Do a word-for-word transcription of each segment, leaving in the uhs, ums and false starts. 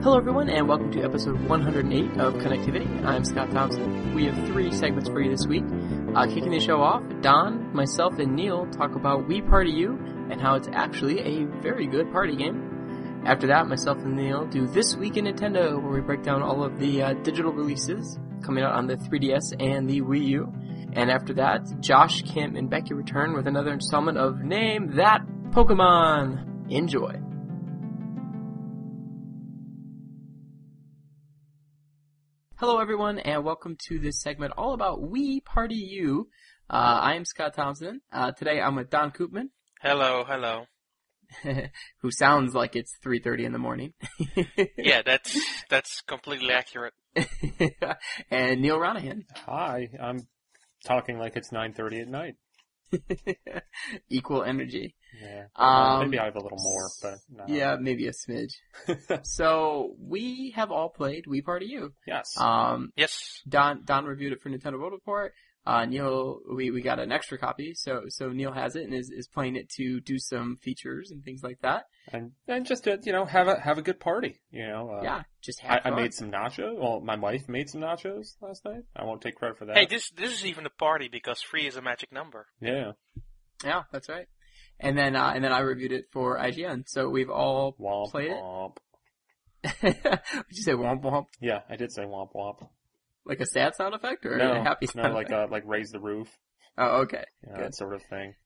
Hello everyone, and welcome to episode one hundred eight of Connectivity. I'm Scott Thompson. We have three segments for you this week. Uh, kicking the show off, Don, myself, and Neil talk about Wii Party U and how it's actually a very good party game. After that, myself and Neil do This Week in Nintendo, where we break down all of the uh, digital releases coming out on the three D S and the Wii U. And after that, Josh, Kim, and Becky return with another installment of Name That Pokemon. Enjoy. Hello everyone, and welcome to this segment all about Wii Party U. Uh, I am Scott Thompson. Uh, today I'm with Don Koopman. Hello, hello. Who sounds like it's three thirty in the morning. Yeah, that's that's completely accurate. And Neil Ronahan. Hi, I'm talking like it's nine thirty at night. Equal energy. Yeah. Um, maybe I have a little more, but no. Yeah, maybe a smidge. So we have all played Wii Party U. Yes. Um, yes. Don Don reviewed it for Nintendo World Report. Uh, Neil, we, we got an extra copy, so so Neil has it and is, is playing it to do some features and things like that. And and just to, you know, have a have a good party, you know. Uh, yeah, just have I, fun. I made some nachos. Well, my wife made some nachos last night. I won't take credit for that. Hey, this this is even a party because three is a magic number. Yeah. Yeah, that's right. And then uh, and then I reviewed it for I G N, so we've all womp, played womp. it. Did you say womp womp? Yeah, I did say womp womp. Like a sad sound effect or no, a happy sound no, like effect? uh, like raise the roof. Oh, okay. You know, Good. that sort of thing.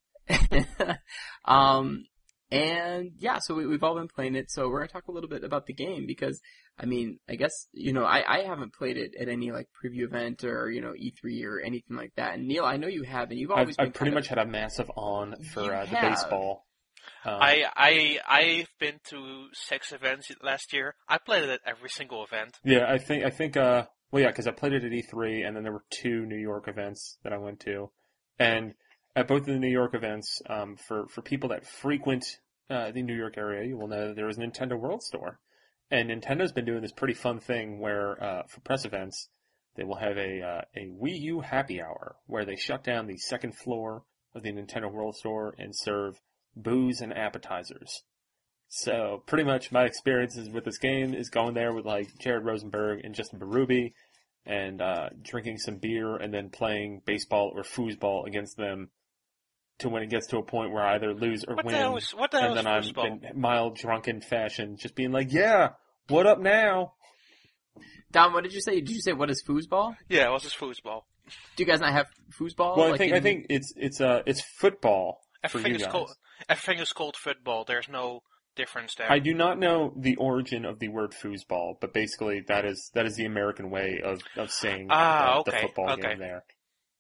um, and yeah, so we, we've all been playing it. So we're gonna talk a little bit about the game because, I mean, I guess you know, I, I haven't played it at any like preview event or you know E three or anything like that. And Neil, I know you have, and you've always I've, been I've pretty kind much had a massive on for You uh, the have. baseball. Um, I I I've been to six events last year. I played it at every single event. Yeah, I think I think uh well yeah, because I played it at E three, and then there were two New York events that I went to, and at both of the New York events, um, for for people that frequent uh, the New York area, you will know that there is a Nintendo World Store, and Nintendo's been doing this pretty fun thing where uh, for press events they will have a uh, a Wii U happy hour where they shut down the second floor of the Nintendo World Store and serve booze and appetizers. So pretty much my experiences with this game is going there with like Jared Rosenberg and Justin Berube and uh, drinking some beer and then playing baseball or foosball against them to when it gets to a point where I either lose or What win. the hell is what the hell and is then I'm foosball? in mild drunken fashion just being like, yeah, what up now? Don, what did you say? Did you say what is foosball? Yeah, what's this foosball? Do you guys not have foosball? Well, I like think in... I think it's it's uh it's football for Everything you is guys. called everything is called football. There's no difference there. I do not know the origin of the word foosball, but basically that is that is the American way of, of saying Ah, the, the okay, football okay. game there.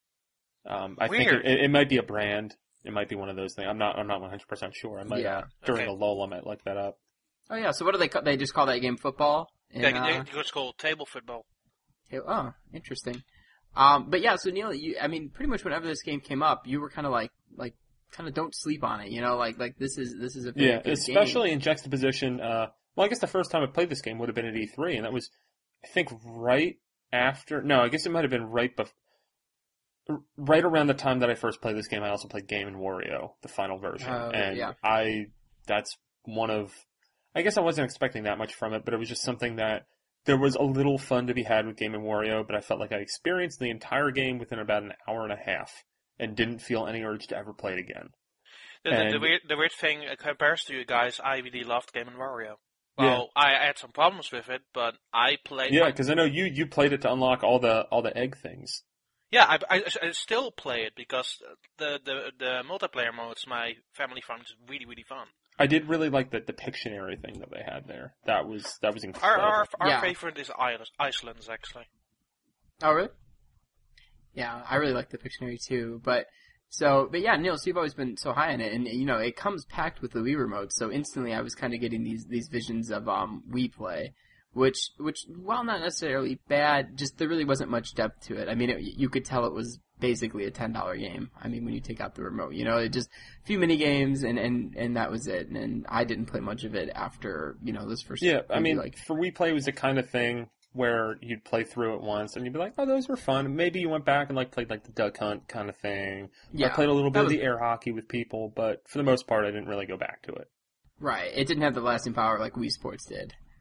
Um, I Weird. think it, it might be a brand. It might be one of those things. I'm not I'm not one hundred percent sure. I might Yeah. during Okay. a lull I might look that up. Oh yeah. So what do they call? They just call that game football. And, yeah, uh, it's called table football. Oh, interesting. Um, but yeah, so Neil, you, I mean, pretty much whenever this game came up, you were kind of like, like, kind of don't sleep on it, you know, like, like this is, this is a very Yeah, good especially game. in juxtaposition. Uh, well, I guess the first time I played this game would have been at E three, and that was, I think, right after. No, I guess it might have been right bef- right around the time that I first played this game. I also played Game and Wario, the final version, Oh, and yeah. I that's one of. I guess I wasn't expecting that much from it, but it was just something that there was a little fun to be had with Game and Wario, but I felt like I experienced the entire game within about an hour and a half and didn't feel any urge to ever play it again. The, the, the And- weird the weird thing uh, compared to you guys, I really loved Game and Wario. Well, I, I had some problems with it, but I played. Yeah, my- because I know you, you played it to unlock all the all the egg things. Yeah, I, I, I still play it because the, the the multiplayer modes my family found is really really fun. I did really like the, the Pictionary thing that they had there. That was that was Our incredible. our, our Yeah. favorite is Iceland, Iceland actually. Oh, really? Yeah, I really like the Pictionary too, but, so, but yeah, Neil, so you've always been so high on it, and, you know, it comes packed with the Wii remote, so instantly I was kind of getting these, these visions of, um, Wii Play, which, which, while not necessarily bad, just there really wasn't much depth to it. I mean, it, you could tell it was basically a ten dollar game. I mean, when you take out the remote, you know, it just, a few mini games, and, and, and that was it, and, and I didn't play much of it after, you know, this first, Yeah, I maybe, mean, like, for Wii Play, it was the kind of thing where you'd play through it once and you'd be like, oh, those were fun. Maybe you went back and like played like the Duck Hunt kind of thing. yeah. I played a little bit that of was- the air hockey with people, but for the most part, I didn't really go back to it. Right, it didn't have the lasting power like Wii Sports did.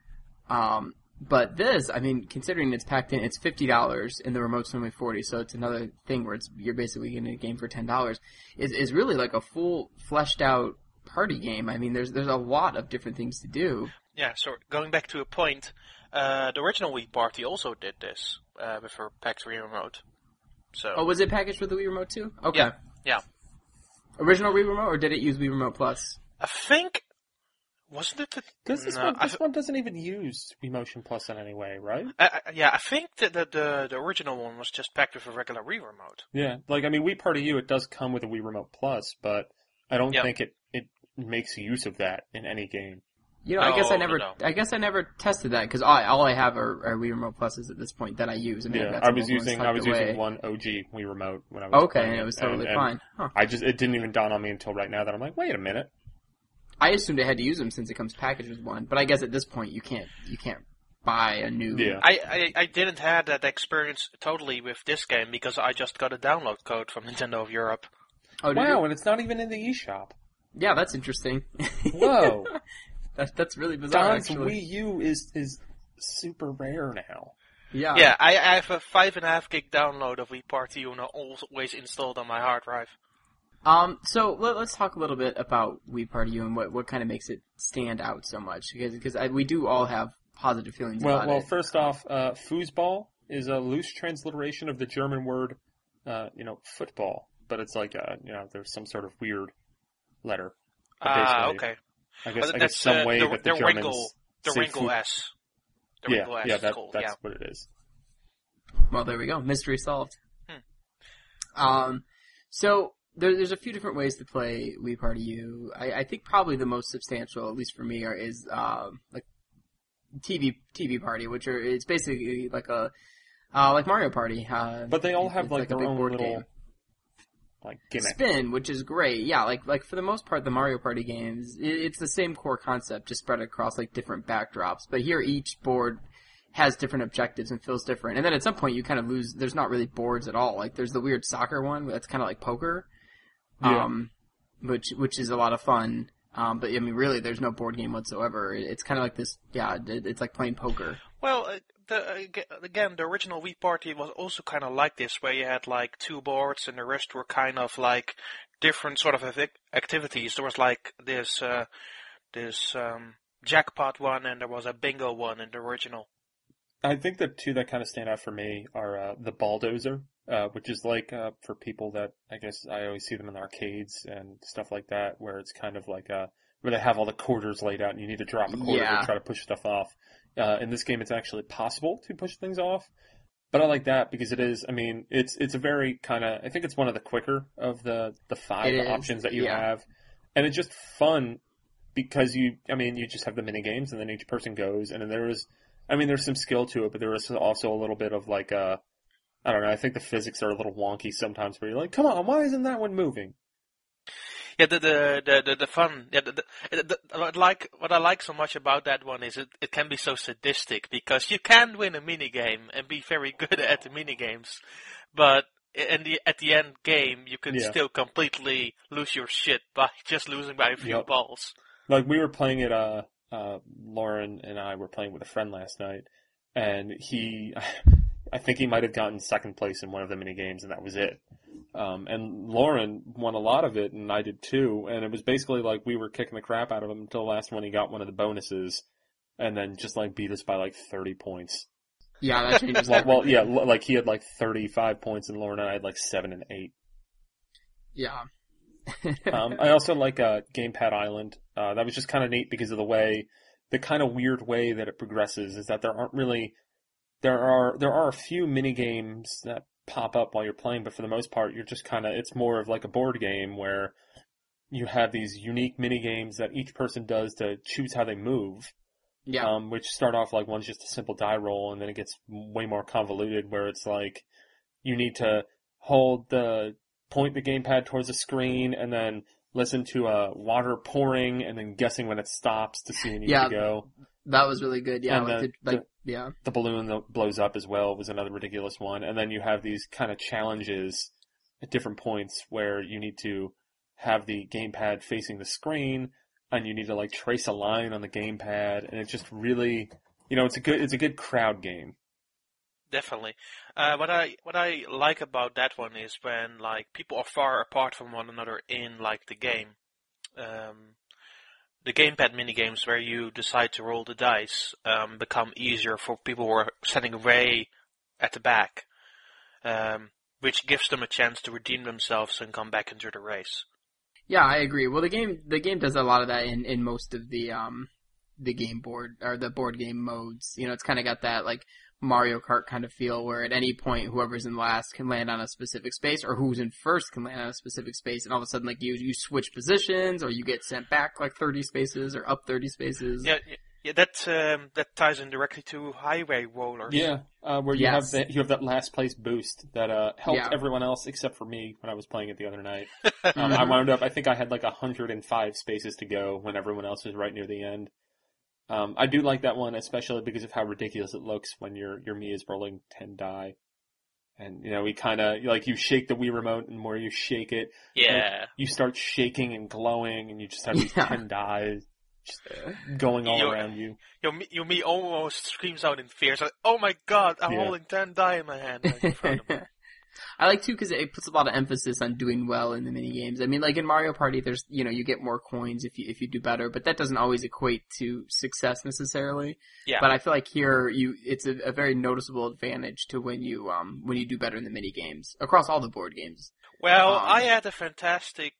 Um, but this, I mean, considering it's packed in, it's fifty dollars and the remote's only forty dollars, so it's another thing where it's you're basically getting a game for ten dollars, is, is really like a full, fleshed out party game. I mean, there's there's a lot of different things to do. Yeah, so going back to a point, uh, the original Wii Party also did this uh, with her packed Wii Remote. So. Oh, was it packaged with the Wii Remote too? Okay. Yeah, yeah. Original Wii Remote, or did it use Wii Remote Plus? I think, wasn't it? The, Because this, no, one, this th- one doesn't even use Wii Motion Plus in any way, right? I, I, yeah, I think that the, the the original one was just packed with a regular Wii Remote. Yeah, like, I mean, Wii Party U, it does come with a Wii Remote Plus, but I don't Yep. think it, it makes use of that in any game. You know, I guess I No, never, no. I guess I never tested that because all, I- all I have are, are Wii Remote Pluses at this point that I use. I mean, I've Yeah, got I some was old ones using I tucked was away. using one O G Wii Remote when I was Okay, playing and it was totally and, fine. Huh. And I just it didn't even dawn on me until right now that I'm like, wait a minute. I assumed I had to use them since it comes packaged with one, but I guess at this point you can't, you can't buy a new. Yeah. I, I, I didn't have that experience totally with this game because I just got a download code from Nintendo of Europe. Oh, did Wow, you? and it's not even in the eShop. Yeah, that's interesting. Whoa. that, that's really bizarre. Don's actually. Wii U is is super rare now. Yeah. Yeah, I, I have a five and a half gig download of Wii Party U now always installed on my hard drive. Um. So let, let's talk a little bit about Wii Party U and what, what kind of makes it stand out so much because because I, we do all have positive feelings Well, about well, it. first off, uh, foosball is a loose transliteration of the German word, uh, you know, football, but it's like, uh, you know, there's some sort of weird letter. But Ah, basically, okay. I guess, But I guess that's, some uh, way the, that the the Germans Ringle, the say Ringle foot- S. The Yeah, Ringle S yeah, is that, called, that's yeah. what it is. Well, there we go. Mystery solved. Hmm. Um, so there, there's a few different ways to play Wii Party U. I, I think probably the most substantial, at least for me, are, is um, like T V T V Party, which are it's basically like a uh, like Mario Party. Uh, But they all it's- have it's like, like a their big own board little game. like gimmick. Spin, which is great. Yeah, like like for the most part, the Mario Party games, it, it's the same core concept, just spread across like different backdrops. But here, each board has different objectives and feels different. And then at some point, you kind of lose. There's not really boards at all. Like there's the weird soccer one that's kind of like poker, Yeah. um, which which is a lot of fun. Um, but I mean, really, there's no board game whatsoever. It, it's kind of like this. Yeah, it, it's like playing poker. Well, uh, the, uh, again, the original Wii Party was also kind of like this, where you had like two boards and the rest were kind of like different sort of ac- activities. There was like this uh, this um, jackpot one, and there was a bingo one in the original. I think the two that kind of stand out for me are uh, the Balldozer, uh, which is like uh, for people that I guess I always see them in arcades and stuff like that, where it's kind of like uh, where they have all the quarters laid out and you need to drop a quarter Yeah. to try to push stuff off. Uh, in this game, it's actually possible to push things off, but I like that because it is. I mean, it's it's a very kind of. I think it's one of the quicker of the the five It is, options that you yeah. have, and it's just fun because you. I mean, you just have the mini games, and then each person goes, and then there is. I mean, there's some skill to it, but there is also a little bit of like, uh, I don't know, I think the physics are a little wonky sometimes where you're like, come on, why isn't that one moving? Yeah, the the the the, the fun. Yeah, the, the, the, what I like what I like so much about that one is it, it can be so sadistic because you can win a mini game and be very good at the mini games, but in the at the end game you can Yeah. still completely lose your shit by just losing by a few Yep. balls. Like, we were playing it, uh, uh, Lauren and I were playing with a friend last night, and he, I think he might have gotten second place in one of the mini games, and that was it. Um, and Lauren won a lot of it, and I did too, and it was basically like we were kicking the crap out of him until the last one he got one of the bonuses, and then just like beat us by like thirty points. Yeah, that changes. Well, well everything. yeah, l- like he had like thirty-five points, and Lauren and I had like seven and eight. Yeah. Um, I also like uh, Gamepad Island. Uh, that was just kind of neat because of the way, the kind of weird way that it progresses is that there aren't really, there are there are a few mini games that pop up while you're playing, but for the most part, you're just kind of, it's more of like a board game where you have these unique mini games that each person does to choose how they move. Yeah. Um, which start off like one's just a simple die roll, and then it gets way more convoluted where it's like you need to hold the point the gamepad towards the screen and then listen to uh, water pouring and then guessing when it stops to see when you Yeah. need to go. That was really good. Yeah. And Like, the- the, like yeah. The balloon that blows up as well was another ridiculous one. And then you have these kind of challenges at different points where you need to have the gamepad facing the screen and you need to like trace a line on the gamepad, and it just really, you know, it's a good it's a good crowd game. Definitely. Uh, what I what I like about that one is when like people are far apart from one another in like the game. Um, the gamepad minigames where you decide to roll the dice um, become easier for people who are standing way at the back, um, which gives them a chance to redeem themselves and come back into the race. Yeah, I agree. Well, the game the game does a lot of that in, in most of the um the game board or the board game modes. You know, it's kind of got that like Mario Kart kind of feel where at any point whoever's in last can land on a specific space, or who's in first can land on a specific space, and all of a sudden like you you switch positions or you get sent back like thirty spaces or up thirty spaces. Yeah, yeah, that um, that ties in directly to highway rollers. Yeah, uh, where you Yes. have that you have that last place boost that uh, helped Yeah. everyone else except for me when I was playing it the other night. um, I wound up, I think I had like one hundred five spaces to go when everyone else was right near the end. Um, I do like that one, especially because of how ridiculous it looks when your your Mii is rolling ten die. And, you know, we kind of, like, you shake the Wii remote, and the more you shake it, Yeah. like, you start shaking and glowing, and you just have these Yeah. ten die just going all You're- around you. Your me, your me almost screams out in fear. It's like, oh my god, I'm Yeah. holding ten die in my hand. Right in front of me. I like too because it puts a lot of emphasis on doing well in the mini games. I mean, like in Mario Party, there's you know you get more coins if you if you do better, but that doesn't always equate to success necessarily. Yeah. But I feel like here you it's a, a very noticeable advantage to when you um when you do better in the mini games across all the board games. Well, Um, I had a fantastic.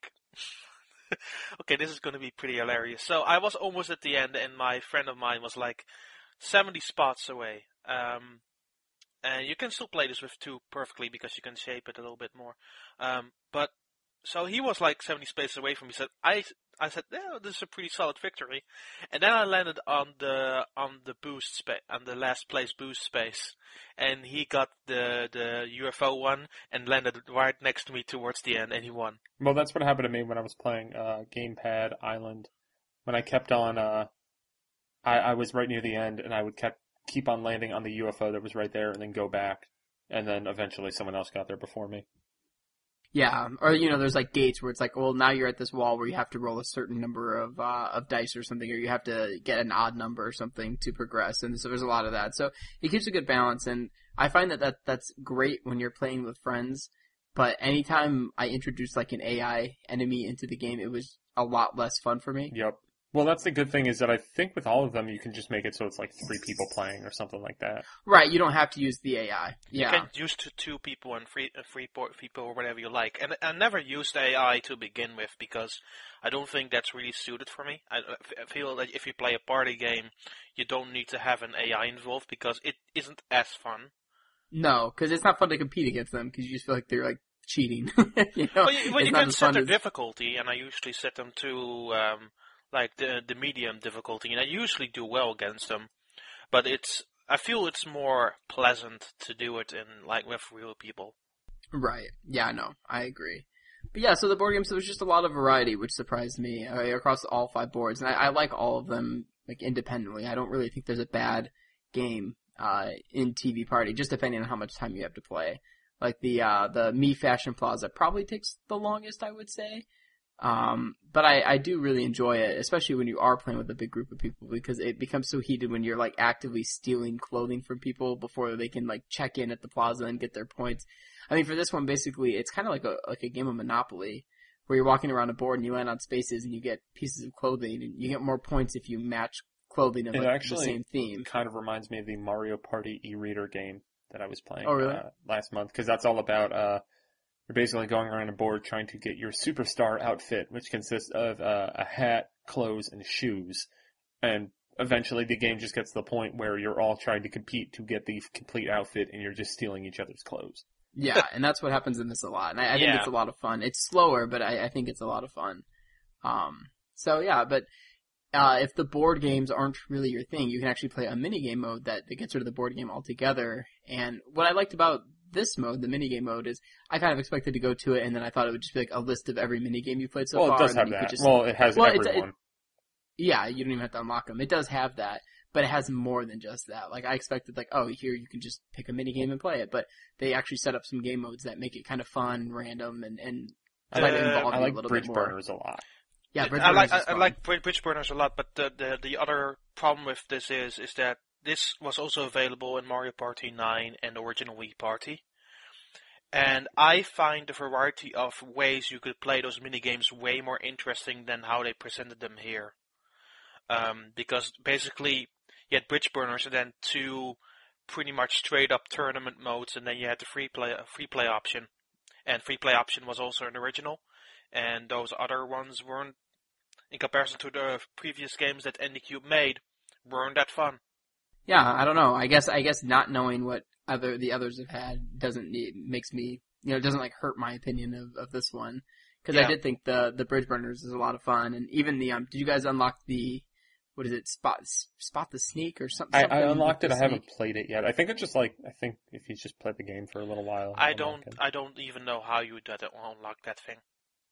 Okay, this is going to be pretty hilarious. So I was almost at the end, and my friend of mine was like seventy spots away. Um, and you can still play this with two perfectly because you can shape it a little bit more. Um, but so he was like seventy spaces away from me. Said I, I said, yeah, this is a pretty solid victory. And then I landed on the on the boost space, on the last place boost space, and he got the the U F O one and landed right next to me towards the end, and he won. Well, that's what happened to me when I was playing uh, Gamepad Island. When I kept on, uh, I, I was right near the end, and I would kept keep on landing on the U F O that was right there, and then go back, and then eventually someone else got there before me. Yeah, or you know, there's like gates where it's like, well, now you're at this wall where you have to roll a certain number of uh, of dice or something, or you have to get an odd number or something to progress, and so there's a lot of that. So it keeps a good balance, and I find that, that that's great when you're playing with friends. But anytime I introduced like an A I enemy into the game, it was a lot less fun for me. Yep. Well, that's the good thing is that I think with all of them, you can just make it so it's like three people playing or something like that. Right, you don't have to use the A I. Yeah. You can use to two people and three, uh, three po- people or whatever you like. And I never used A I to begin with because I don't think that's really suited for me. I, I feel that if you play a party game, you don't need to have an A I involved because it isn't as fun. No, because it's not fun to compete against them because you just feel like they're like cheating. you know? Well, you, well, It's you not can as set fun their as- difficulty, and I usually set them to um, like the the medium difficulty, and I usually do well against them. But it's I feel it's more pleasant to do it in like with real people. Right. Yeah, no, I agree. But yeah, so the board games, there was just a lot of variety, which surprised me uh, across all five boards, and I, I like all of them like independently. I don't really think there's a bad game uh, in T V Party, just depending on how much time you have to play. Like the uh, the Mii Fashion Plaza probably takes the longest, I would say. Um, but I, I do really enjoy it, especially when you are playing with a big group of people, because it becomes so heated when you're like actively stealing clothing from people before they can like check in at the plaza and get their points. I mean, for this one, basically, it's kind of like a like a game of Monopoly, where you're walking around a board and you land on spaces and you get pieces of clothing, and you get more points if you match clothing of It like, actually the same theme. kind of reminds me of the Mario Party e-reader game that I was playing Oh, really? uh, last month, because that's all about, uh, you're basically going around a board trying to get your superstar outfit, which consists of uh, a hat, clothes, and shoes. And eventually the game just gets to the point where you're all trying to compete to get the complete outfit, and you're just stealing each other's clothes. Yeah, and that's what happens in this a lot. And I, I think Yeah. it's a lot of fun. It's slower, but I, I think it's a lot of fun. Um, so yeah, but uh, if the board games aren't really your thing, you can actually play a minigame mode that, that gets rid of the board game altogether. And what I liked about this mode, the minigame mode, is I kind of expected to go to it, and then I thought it would just be like a list of every minigame you played so well, far. it does and then have you that. could just, Well, it has Well, it's- everyone. yeah, you don't even have to unlock them. It does have that, but it has more than just that. Like, I expected, like, oh, here you can just pick a minigame and play it, but they actually set up some game modes that make it kind of fun, random, and, and try to Uh, involve I you like a little bridge bit more. burners a lot. Yeah, Bridge I like Burners is I, I fun. like bridge bridge burners a lot, but the, the the other problem with this is is that this was also available in Mario Party nine and the original Wii Party. And I find the variety of ways you could play those minigames way more interesting than how they presented them here. Um, because basically, you had Bridge Burners and then two pretty much straight up tournament modes, and then you had the free play free play option. And free play option was also an original, and those other ones weren't, in comparison to the previous games that Anycube made, weren't that fun. Yeah, I don't know. I guess I guess not knowing what other the others have had doesn't it makes me you know it doesn't like hurt my opinion of, of this one, because Yeah. I did think the the Bridge Burners is a lot of fun, and even the um did you guys unlock the what is it spot spot the sneak or something? I, something I with unlocked it. the I haven't sneak? played it yet. I think it's just like I think if you just play the game for a little while. I unlock don't it. I don't even know how you would that unlock that thing.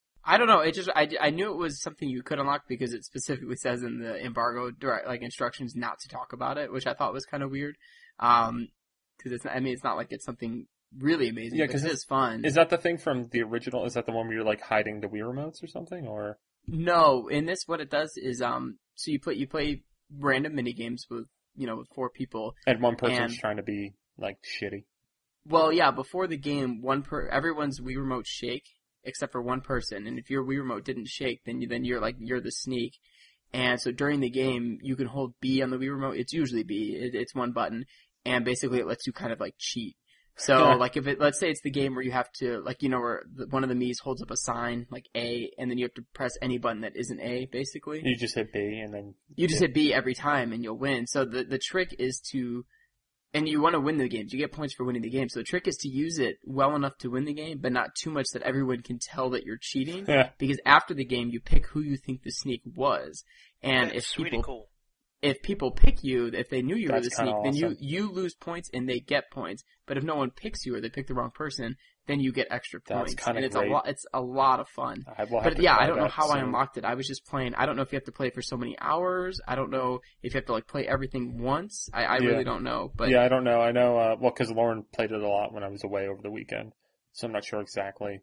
I don't know. It just I, I knew it was something you could unlock because it specifically says in the embargo direct like instructions not to talk about it, which I thought was kind of weird. Um, because it's I mean it's not like it's something really amazing. Yeah, but 'cause it is fun. Is that the thing from the original? Is that the one where you're like hiding the Wii remotes or something? Or No, in this what it does is um so you play you play random mini games with you know with four people. and one person's And- trying to be like shitty. Well, yeah, before the game, one per everyone's Wii remote shake except for one person, and if your Wii remote didn't shake, then you then you're like you're the sneak. And so during the game, you can hold B on the Wii remote. It's usually B. It, it's one button, and basically it lets you kind of like cheat. So Yeah. like if it let's say it's the game where you have to like you know where the, one of the Mii's holds up a sign like A, and then you have to press any button that isn't A, basically. You just hit B and then You just hit B every time and you'll win. So the the trick is to, and you want to win the games. You get points for winning the game. So the trick is to use it well enough to win the game, but not too much that everyone can tell that you're cheating. Yeah. Because after the game, you pick who you think the sneak was, and That's if people really cool. if people pick you, if they knew you That's were the sneak, kinda then you awesome. you lose points and they get points. But if no one picks you or they pick the wrong person, then you get extra That's points. kinda and it's great. a lot. It's a lot of fun. I will have But to yeah, try I don't know that how I soon. unlocked it. I was just playing. I don't know if you have to play for so many hours. I don't know if you have to like play everything once. I, I Yeah. really don't know. But yeah, I don't know. I know, uh, well, because Lauren played it a lot when I was away over the weekend, so I'm not sure exactly.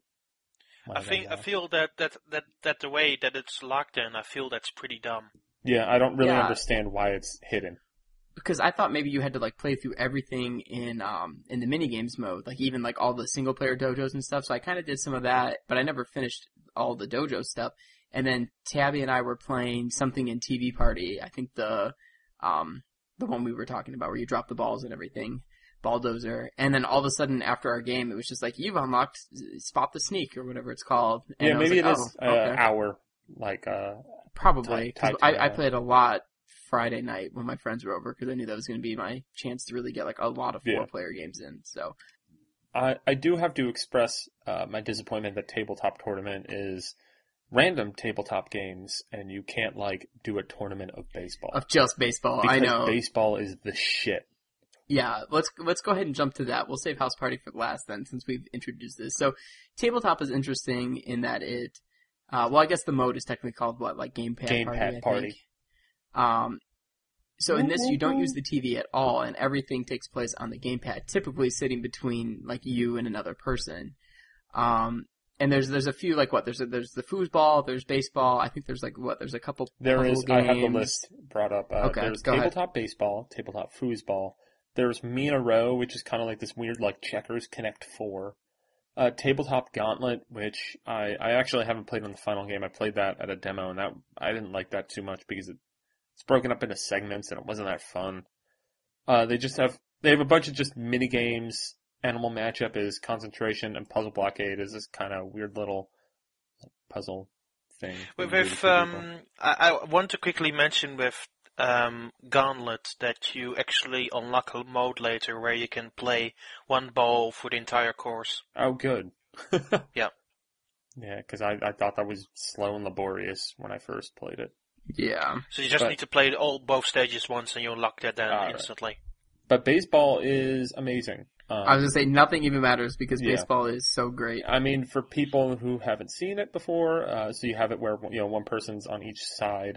I think I feel that, that, that, that the way that it's locked in, I feel that's pretty dumb. Yeah, I don't really Yeah. understand why it's hidden. because I thought maybe you had to like play through everything in um in the minigames mode, like even like all the single player dojos and stuff. So I kind of did some of that, but I never finished all the dojo stuff. And then Tabby and I were playing something in T V Party. I think the um the one we were talking about where you drop the balls and everything, Balldozer. And then all of a sudden after our game, it was just like you've unlocked Spot the Sneak or whatever it's called. And Yeah, I was maybe like, it is oh, uh, okay. our like uh Probably, Tied- 'cause tied to I, I that. played a lot Friday night when my friends were over because I knew that was going to be my chance to really get like a lot of Yeah. four player games in. So I I do have to express uh, my disappointment that tabletop tournament is random tabletop games and you can't like do a tournament of baseball. of just baseball, because I know. baseball is the shit. Yeah, let's let's go ahead and jump to that. We'll save House Party for last then, since we've introduced this. So, tabletop is interesting in that it, uh, well, I guess the mode is technically called what, like Gamepad Party. Gamepad I Party. think. Um, so in this, you don't use the T V at all, and everything takes place on the gamepad, typically sitting between like you and another person. Um, and there's there's a few like what there's a, there's the foosball, there's baseball. I think there's like what there's a couple. There puzzle is, I have the games. list brought up. Uh, Okay, there's go ahead. tabletop baseball, tabletop foosball. There's Me in a Row, which is kind of like this weird like checkers Connect Four. Uh, tabletop Gauntlet, which I, I actually haven't played on the final game. I played that at a demo, and that I didn't like that too much because it, it's broken up into segments and it wasn't that fun. Uh, they just have they have a bunch of just mini games. Animal Matchup is Concentration, and Puzzle Blockade is this kind of weird little puzzle thing. that With, you do to with two um, people. I, I want to quickly mention with um, Gauntlet that you actually unlock a mode later where you can play one ball for the entire course. Oh, good. Yeah. Yeah, because I, I thought that was slow and laborious when I first played it. Yeah. So you just But- need to play all both stages once and you unlock that then Alright. instantly. But baseball is amazing. Um, I was gonna say nothing even matters because Yeah. baseball is so great. I mean, for people who haven't seen it before, uh, so you have it where you know one person's on each side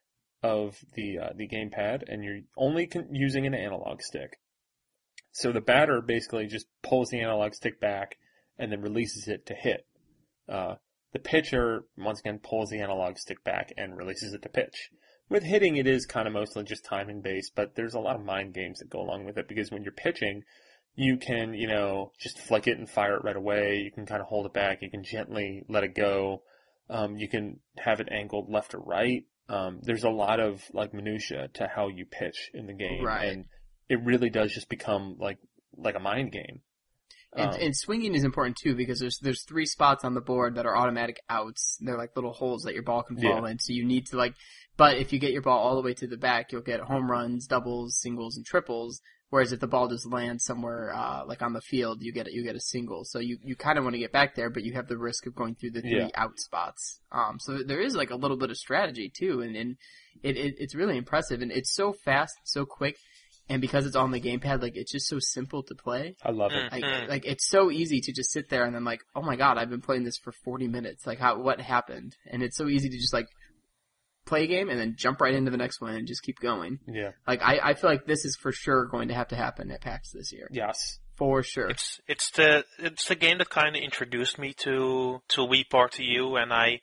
of the uh, the gamepad, and you're only con- using an analog stick. So the batter basically just pulls the analog stick back and then releases it to hit. Uh, the pitcher once again pulls the analog stick back and releases it to pitch. with hitting, it is kind of mostly just timing based, but there's a lot of mind games that go along with it because when you're pitching, you can, you know, just flick it and fire it right away. You can kind of hold it back. You can gently let it go. Um, you can have it angled left or right. Um, there's a lot of like minutia to how you pitch in the game, Right. and it really does just become like like a mind game. And, Um, and swinging is important too because there's there's three spots on the board that are automatic outs. They're like little holes that your ball can fall Yeah. in. So you need to like, but if you get your ball all the way to the back, you'll get home runs, doubles, singles, and triples. Whereas if the ball just lands somewhere uh, like on the field, you get you get a single. So you, you kind of want to get back there, but you have the risk of going through the three Yeah. out spots. Um, so there is like a little bit of strategy too, and, and it, it it's really impressive, and it's so fast, so quick. And because it's on the gamepad, like, it's just so simple to play. I love it. Like, Mhm. like, it's so easy to just sit there and then like, oh my god, I've been playing this for forty minutes. Like, how, what happened? And it's so easy to just like, play a game and then jump right into the next one and just keep going. Yeah. Like, I, I feel like this is for sure going to have to happen at PAX this year. Yes. For sure. It's it's the it's the game that kind of introduced me to to Wii Party U, and I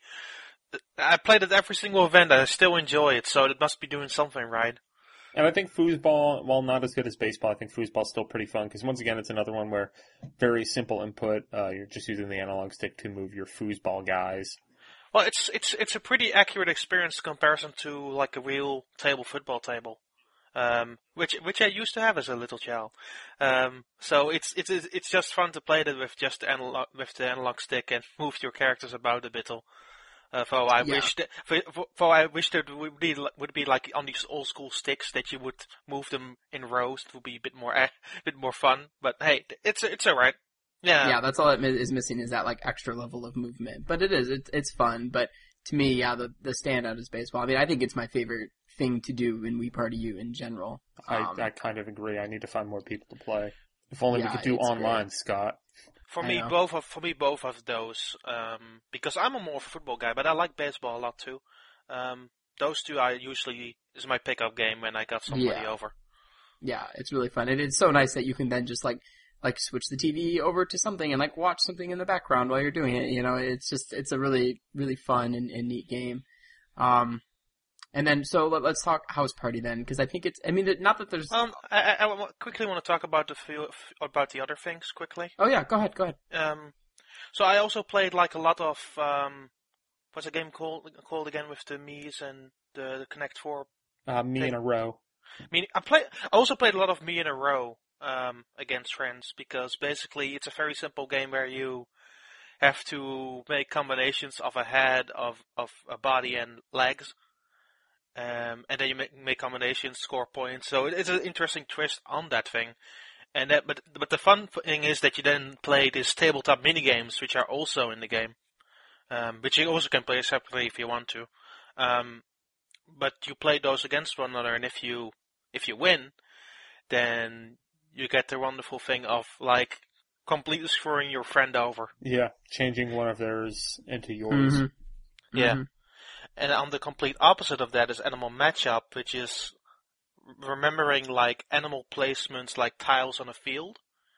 I played it every single event. And I still enjoy it, so it must be doing something right. And I think foosball, while not as good as baseball, I think foosball's still pretty fun because once again, it's another one where very simple input. Uh, you're just using the analog stick to move your foosball guys. Well, it's it's it's a pretty accurate experience in comparison to like a real table football table, um, which which I used to have as a little child. Um, so it's it's it's just fun to play that with just the analog with the analog stick and move your characters about a bit. Uh, for I Yeah. wish that, for, for, for I wish that would be would be like on these old school sticks that you would move them in rows. It would be a bit more a bit more fun. But hey, it's it's alright. Yeah. Yeah, that's all it mi- is missing is that like extra level of movement. But it is, it's, it's fun. But to me, yeah, the, the standout is baseball. I mean, I think it's my favorite thing to do in Wii Party U in general. Um, I, I kind of agree. I need to find more people to play. If only Yeah, we could do it's online, Scott. For I me, know. both of for me both of those, um, because I'm a more football guy, but I like baseball a lot too. Um, those two I usually is my pickup game when I got somebody Yeah. over. Yeah, it's really fun. And it's so nice that you can then just like, like switch the T V over to something and like watch something in the background while you're doing it. You know, it's just, it's a really, really fun and, and neat game. Um, and then, so let, let's talk House Party then, because I think it's, I mean, not that there's, Um, I, I, I wa- quickly want to talk about the few, about the other things quickly. oh yeah, go ahead, go ahead. Um, so I also played like a lot of um, what's a game called called again with the Mii's and the, the Connect Four. Uh, me in a row. I mean, I play. I also played a lot of Me in a Row um, against friends because basically it's a very simple game where you have to make combinations of a head, of of a body and legs. Um, and then you make, make combinations, score points. So it- it's an interesting twist on that thing. And that, but but the fun thing is that you then play these tabletop mini games, which are also in the game, um, which you also can play separately if you want to. Um, but you play those against one another, and if you if you win, then you get the wonderful thing of like completely screwing your friend over. Yeah, changing one of theirs into yours. Mhm. Yeah. Mhm. And on the complete opposite of that is Animal Matchup, which is remembering like animal placements like tiles on a field.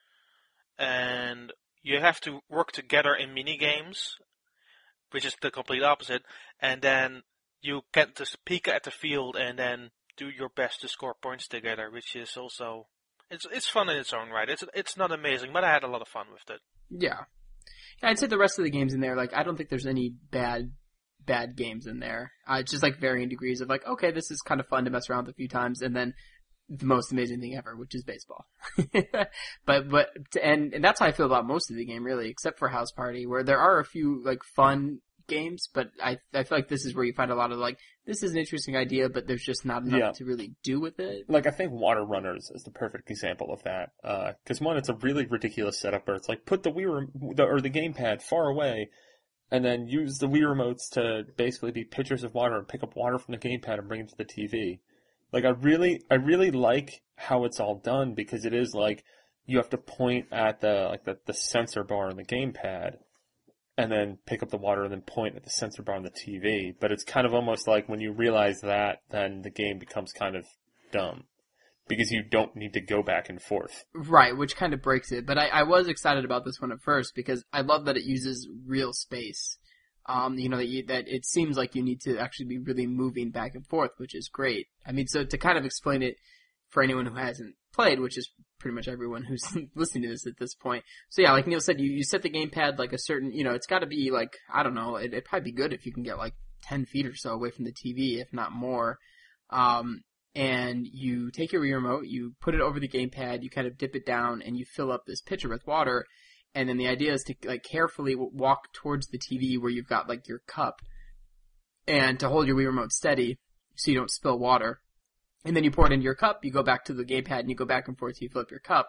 And you have to work together in mini games, which is the complete opposite. And then you get to peek at the field and then do your best to score points together, which is also it's it's fun in its own right. It's it's not amazing, but I had a lot of fun with it. Yeah. Yeah, I'd say the rest of the games in there, like, I don't think there's any bad, bad games in there. Uh, it's just like varying degrees of like, okay, this is kind of fun to mess around with a few times, and then the most amazing thing ever, which is baseball. but, but, and, and that's how I feel about most of the game, really, except for House Party, where there are a few, like, fun games, but I, I feel like this is where you find a lot of, like, this is an interesting idea, but there's just not enough Yeah. to really do with it. Like, I think Water Runners is the perfect example of that. Because, one, it's a really ridiculous setup where it's like, put the Wii rem- the, or the gamepad far away, and then use the Wii remotes to basically be pitchers of water and pick up water from the gamepad and bring it to the T V. Like, I really, I really like how it's all done because it is like, you have to point at the, like, the, the sensor bar on the gamepad, and then pick up the water and then point at the sensor bar on the T V. But it's kind of almost like when you realize that, then the game becomes kind of dumb. Because you don't need to go back and forth. Right, which kind of breaks it. But I, I was excited about this one at first because I love that it uses real space. Um, you know, that, you, that it seems like you need to actually be really moving back and forth, which is great. I mean, so to kind of explain it for anyone who hasn't played, which is pretty much everyone who's listening to this at this point. So yeah, like Neil said, you, you set the gamepad like a certain, you know, it's gotta be like, I don't know, it, it'd probably be good if you can get like ten feet or so away from the T V, if not more. Um, and you take your Wii remote, you put it over the gamepad, you kind of dip it down, and you fill up this pitcher with water. And then the idea is to like carefully walk towards the T V where you've got like your cup, and to hold your Wii remote steady so you don't spill water. And then you pour it into your cup, you go back to the gamepad, and you go back and forth till you fill up your cup.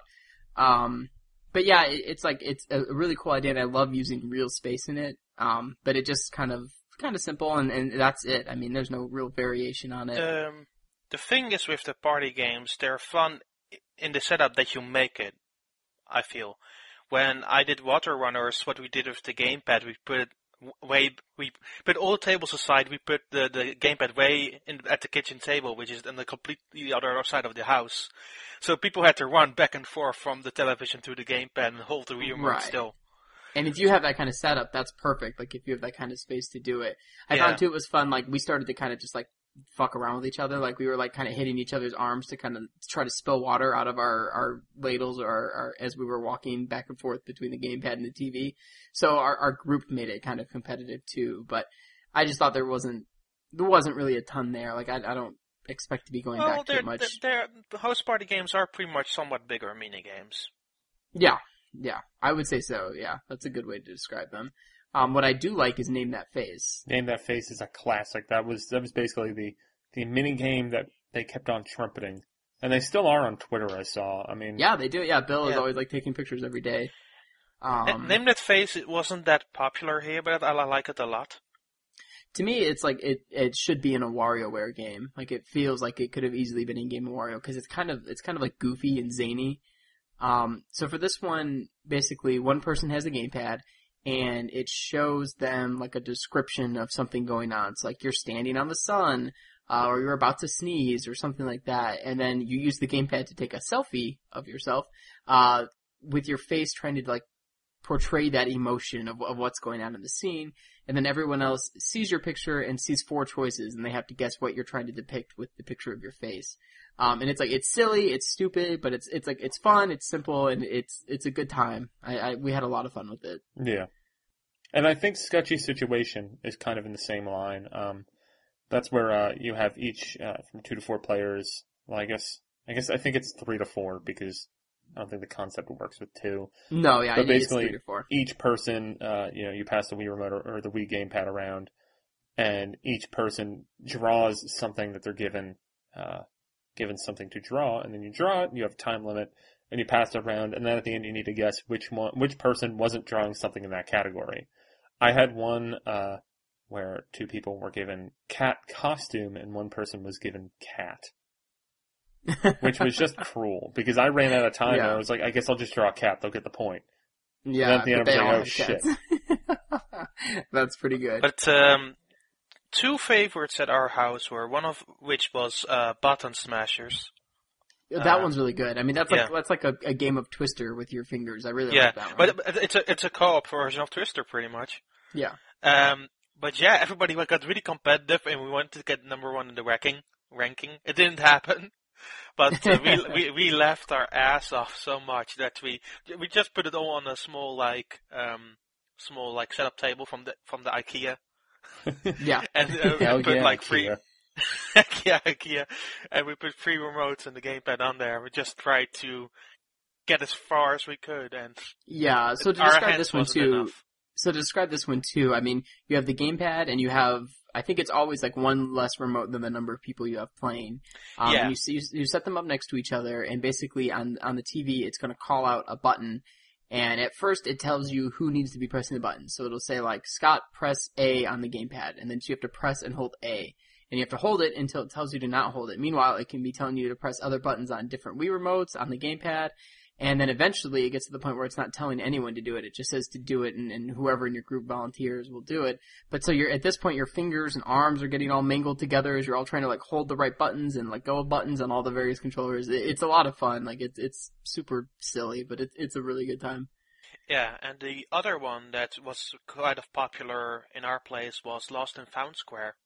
Um, but yeah, it, it's like, it's a really cool idea, and I love using real space in it. Um, but it just kind of, kind of simple, and, and that's it. I mean, there's no real variation on it. Um, the thing is with the party games, they're fun in the setup that you make it, I feel. When I did Water Runners, what we did with the gamepad, we put it way, we put all the tables aside, we put the, the gamepad way in, at the kitchen table, which is on the completely other side of the house. So people had to run back and forth from the television to the gamepad and hold the Wii remote Right. still. And if you have that kind of setup, that's perfect. Like, if you have that kind of space to do it. I Yeah. found, too, it was fun. Like, we started to kind of just, like, fuck around with each other. Like, we were, like, kind of hitting each other's arms to kind of try to spill water out of our, our ladles or our, as we were walking back and forth between the gamepad and the T V. So our, our group made it kind of competitive, too. But I just thought there wasn't, there wasn't really a ton there. Like, I, I don't expect to be going Well, back they're, too much. they're, the house party games are pretty much somewhat bigger mini games. Yeah. Yeah, I would say so, yeah. That's a good way to describe them. Um, what I do like is Name That Face. Name That Face is a classic. That was that was basically the, the mini game that they kept on trumpeting. And they still are on Twitter, I saw. I mean, Yeah, they do. Yeah, Bill is Yeah. always like taking pictures every day. Um, Name That Face, it wasn't that popular here, but I, I like it a lot. to me, it's like it, it should be in a WarioWare game. Like, it feels like it could have easily been in Game of Wario, because it's kind of, it's kind of like goofy and zany. Um, so for this one, basically, one person has a gamepad, and it shows them like a description of something going on. It's like you're standing on the sun, uh, or you're about to sneeze, or something like that. And then you use the gamepad to take a selfie of yourself, uh, with your face trying to like portray that emotion of, of what's going on in the scene. And then everyone else sees your picture and sees four choices, and they have to guess what you're trying to depict with the picture of your face. Um, and it's like, it's silly, it's stupid, but it's, it's like, it's fun, it's simple, and it's, it's a good time. I, I, we had a lot of fun with it. yeah. And I think Sketchy Situation is kind of in the same line. Um, that's where, uh, you have each, uh, from two to four players. Well, I guess, I guess I think it's three to four because I don't think the concept works with two. No, yeah, But I think it's basically, three to four. each person, uh, you know, you pass the Wii remote or, or the Wii gamepad around, and each person draws something that they're given, uh, given something to draw, and then you draw it, and you have a time limit, and you pass it around, and then at the end you need to guess which one, which person wasn't drawing something in that category. I had one, uh, where two people were given cat costume, and one person was given cat. Which was just cruel, because I ran out of time, Yeah. and I was like, I guess I'll just draw a cat, they'll get the point. Yeah, And at the end, but they I all was like, have cats. That's pretty good. But um, two favorites at our house were, one of which was uh, Button Smashers. that uh, one's really good. I mean, that's like, yeah. that's like a, a game of Twister with your fingers. I really Yeah, like that one. but but it's a it's a co-op version of Twister, pretty much. Yeah. Um, but yeah, everybody got really competitive, and we wanted to get number one in the ranking. Ranking, it didn't happen, but uh, we we we laughed our ass off so much that we we just put it all on a small like um small like setup table from the from the IKEA, Yeah. and uh, Hell we put yeah, like free. Ikea. yeah, IKEA, and we put free remotes and the gamepad on there. We just tried to get as far as we could, and Yeah, so to our describe hands this one wasn't too, enough. so to describe this one too, I mean, you have the gamepad and you have, I think it's always like one less remote than the number of people you have playing. Um, Yeah. and you, see, you set them up next to each other, and basically on, on the T V, it's going to call out a button, and at first it tells you who needs to be pressing the button. So it'll say like, Scott, press A on the gamepad, and then you have to press and hold A. And you have to hold it until it tells you to not hold it. Meanwhile, it can be telling you to press other buttons on different Wii remotes, on the gamepad, and then eventually it gets to the point where it's not telling anyone to do it. It just says to do it, and, and whoever in your group volunteers will do it. But so you're, at this point, your fingers and arms are getting all mangled together as you're all trying to like hold the right buttons and let go of buttons on all the various controllers. It, it's a lot of fun. Like, it's, it's super silly, but it's, it's a really good time. Yeah, and the other one that was kind of popular in our place was Lost and Found Square.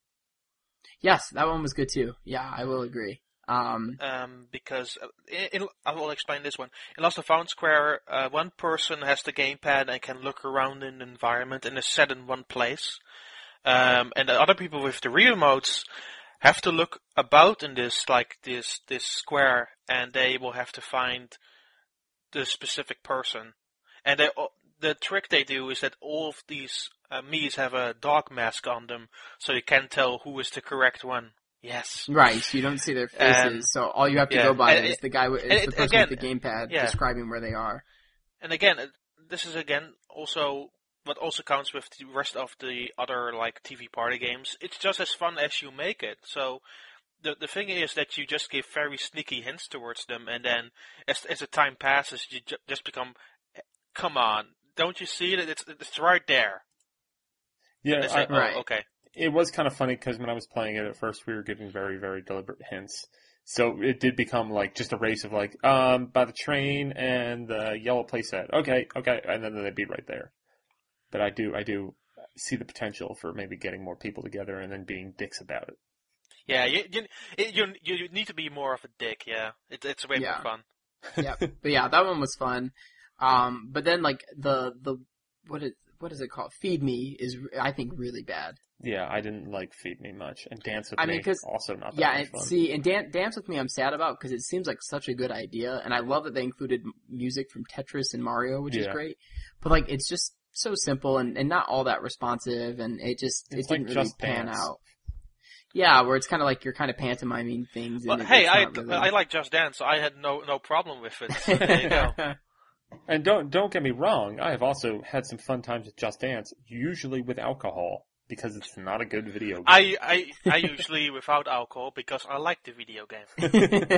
Yes, that one was good too. Yeah, I will agree. Um, Um, because uh, in, in, I will explain this one. In Lost and Found Square, uh, one person has the gamepad and can look around in the environment and is set in one place. Um, and the other people with the remotes have to look about in this, like this, this square, and they will have to find the specific person. And they, the trick they do is that all of these uh, Mii's have a dog mask on them, so you can tell who is the correct one. Yes. right, so you don't see their faces, Um, so all you have to yeah, go by and is it- the guy, with- is and the it- person again, with the gamepad yeah. describing where they are. And again, uh, this is again also what also counts with the rest of the other like T V party games. It's just as fun as you make it. So the the thing is that you just give very sneaky hints towards them, and then as as the time passes, you ju- just become, come on, don't you see that it's it's right there? Yeah, They I, say, oh, Right. okay. it was kind of funny because when I was playing it at first, we were giving very, very deliberate hints. So it did become like just a race of like, um, by the train and the yellow playset. Okay, okay, and then they'd be right there. But I do, I do see the potential for maybe getting more people together and then being dicks about it. Yeah, you you it- you, you need to be more of a dick. Yeah, it, it's way Yeah. more fun. Yeah, but yeah, that one was fun. Um, but then like the, the, what is, what is it called? Feed Me is, I think, really bad. Yeah, I didn't like Feed Me much, and Dance With I Me mean, 'cause- also not that Yeah, much and fun. see, and Dan- Dance With Me I'm sad about because it seems like such a good idea, and I love that they included m- music from Tetris and Mario, which is Yeah. great. But like, it's just so simple and, and not all that responsive, and it just, It's it didn't like really Just pan Dance. out. Yeah, where it's kind of like you're kind of pantomiming things. And Well, it- hey, it's I not really... I like Just Dance, so I had no no problem with it. So there you go. And don't don't get me wrong, I have also had some fun times with Just Dance, usually with alcohol, because it's not a good video game. I, I I usually without alcohol because I like the video game.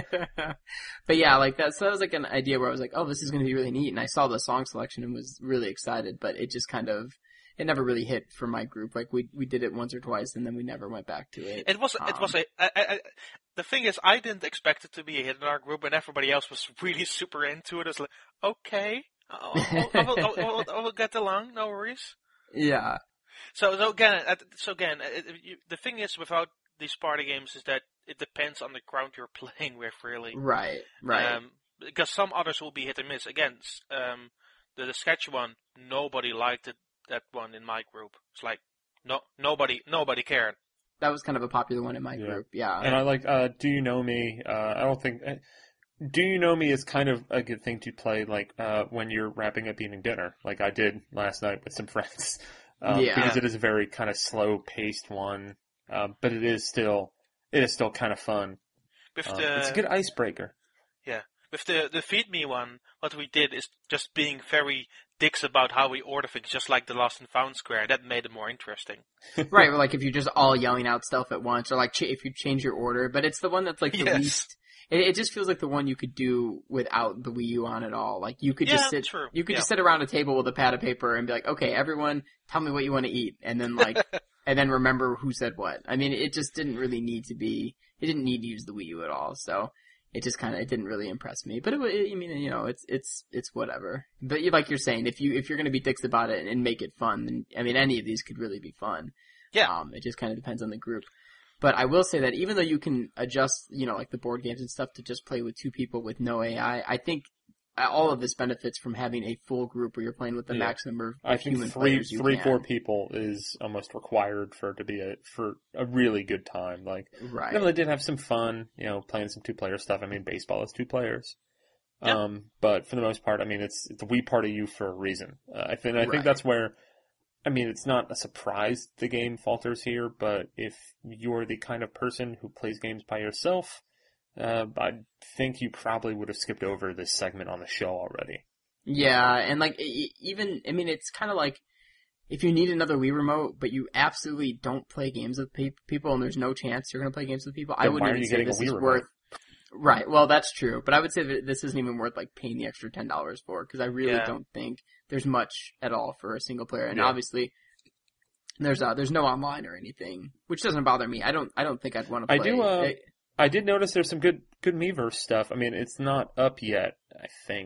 But yeah, like that, so that was like an idea where I was like, oh, this is going to be really neat. And I saw the song selection and was really excited, but it just kind of, it never really hit for my group. Like we, we did it once or twice and then we never went back to it. It was it Um, was a I, I, I- the thing is I didn't expect it to be a hit in our group, and everybody else was really super into it. It's like, okay, I'll, I'll, I will, I will, I will get along, no worries. Yeah. So, so again, uh, so again, uh, you, the thing is without these party games is that it depends on the crowd you're playing with, really. Right. Right. Um, because some others will be hit and miss. Again, s- um, the, the sketch one, nobody liked it, that one in my group. It's like, no, nobody, nobody cared. that was kind of a popular one in my Yeah. group. Yeah. And I like, uh, Do You Know Me? Uh, I don't think, uh, Do You Know Me is kind of a good thing to play, like, uh, when you're wrapping up eating dinner, like I did last night with some friends. Um, Yeah. Because it is a very kind of slow paced one, um, but it is still, it is still kind of fun. With Um, the, it's a good icebreaker. yeah, with the, the Feed Me one, what we did is just being very dicks about how we order things, just like the Lost and Found Square. That made it more interesting. Right, or like if you're just all yelling out stuff at once, or like ch- if you change your order, but it's the one that's like the Yes. least. It, it just feels like the one you could do without the Wii U on at all. Like you could Yeah, just sit, true. you could Yeah. just sit around a table with a pad of paper and be like, okay, everyone, tell me what you want to eat, and then like, and then remember who said what. I mean, it just didn't really need to be. It didn't need to use the Wii U at all, so. It just kind of, it didn't really impress me, but it, wa- I mean, you know, it's, it's, it's whatever. But you, like you're saying, if you, if you're gonna be dicks about it and make it fun, then, I mean, any of these could really be fun. Yeah. Um, it just kind of depends on the group. But I will say that even though you can adjust, you know, like the board games and stuff to just play with two people with no A I, I think all of this benefits from having a full group where you're playing with the Yeah. max number of I think human three, players you three, can. four people is almost required for it to be a, for a really good time. Like, Right. no, they did have some fun, you know, playing some two-player stuff. I mean, baseball is two players. Yeah. Um, but for the most part, I mean, it's, it's a Wii Party U for a reason. Uh, I think, I think Right. that's where, I mean, it's not a surprise the game falters here, but if you're the kind of person who plays games by yourself, uh, I think you probably would have skipped over this segment on the show already. Yeah, and like, e- even, I mean, it's kind of like, if you need another Wii remote, but you absolutely don't play games with pe- people and there's no chance you're going to play games with people, I Then wouldn't why are even you say getting a this Wii is remote? worth. Right, well, that's true, but I would say that this isn't even worth like paying the extra ten dollars for, because I really Yeah. don't think there's much at all for a single player, and Yeah. obviously, there's uh, there's no online or anything, which doesn't bother me. I don't I don't think I'd want to I play. do, uh, it- I did notice there's some good, good Miiverse stuff. I mean, it's not up yet, I think.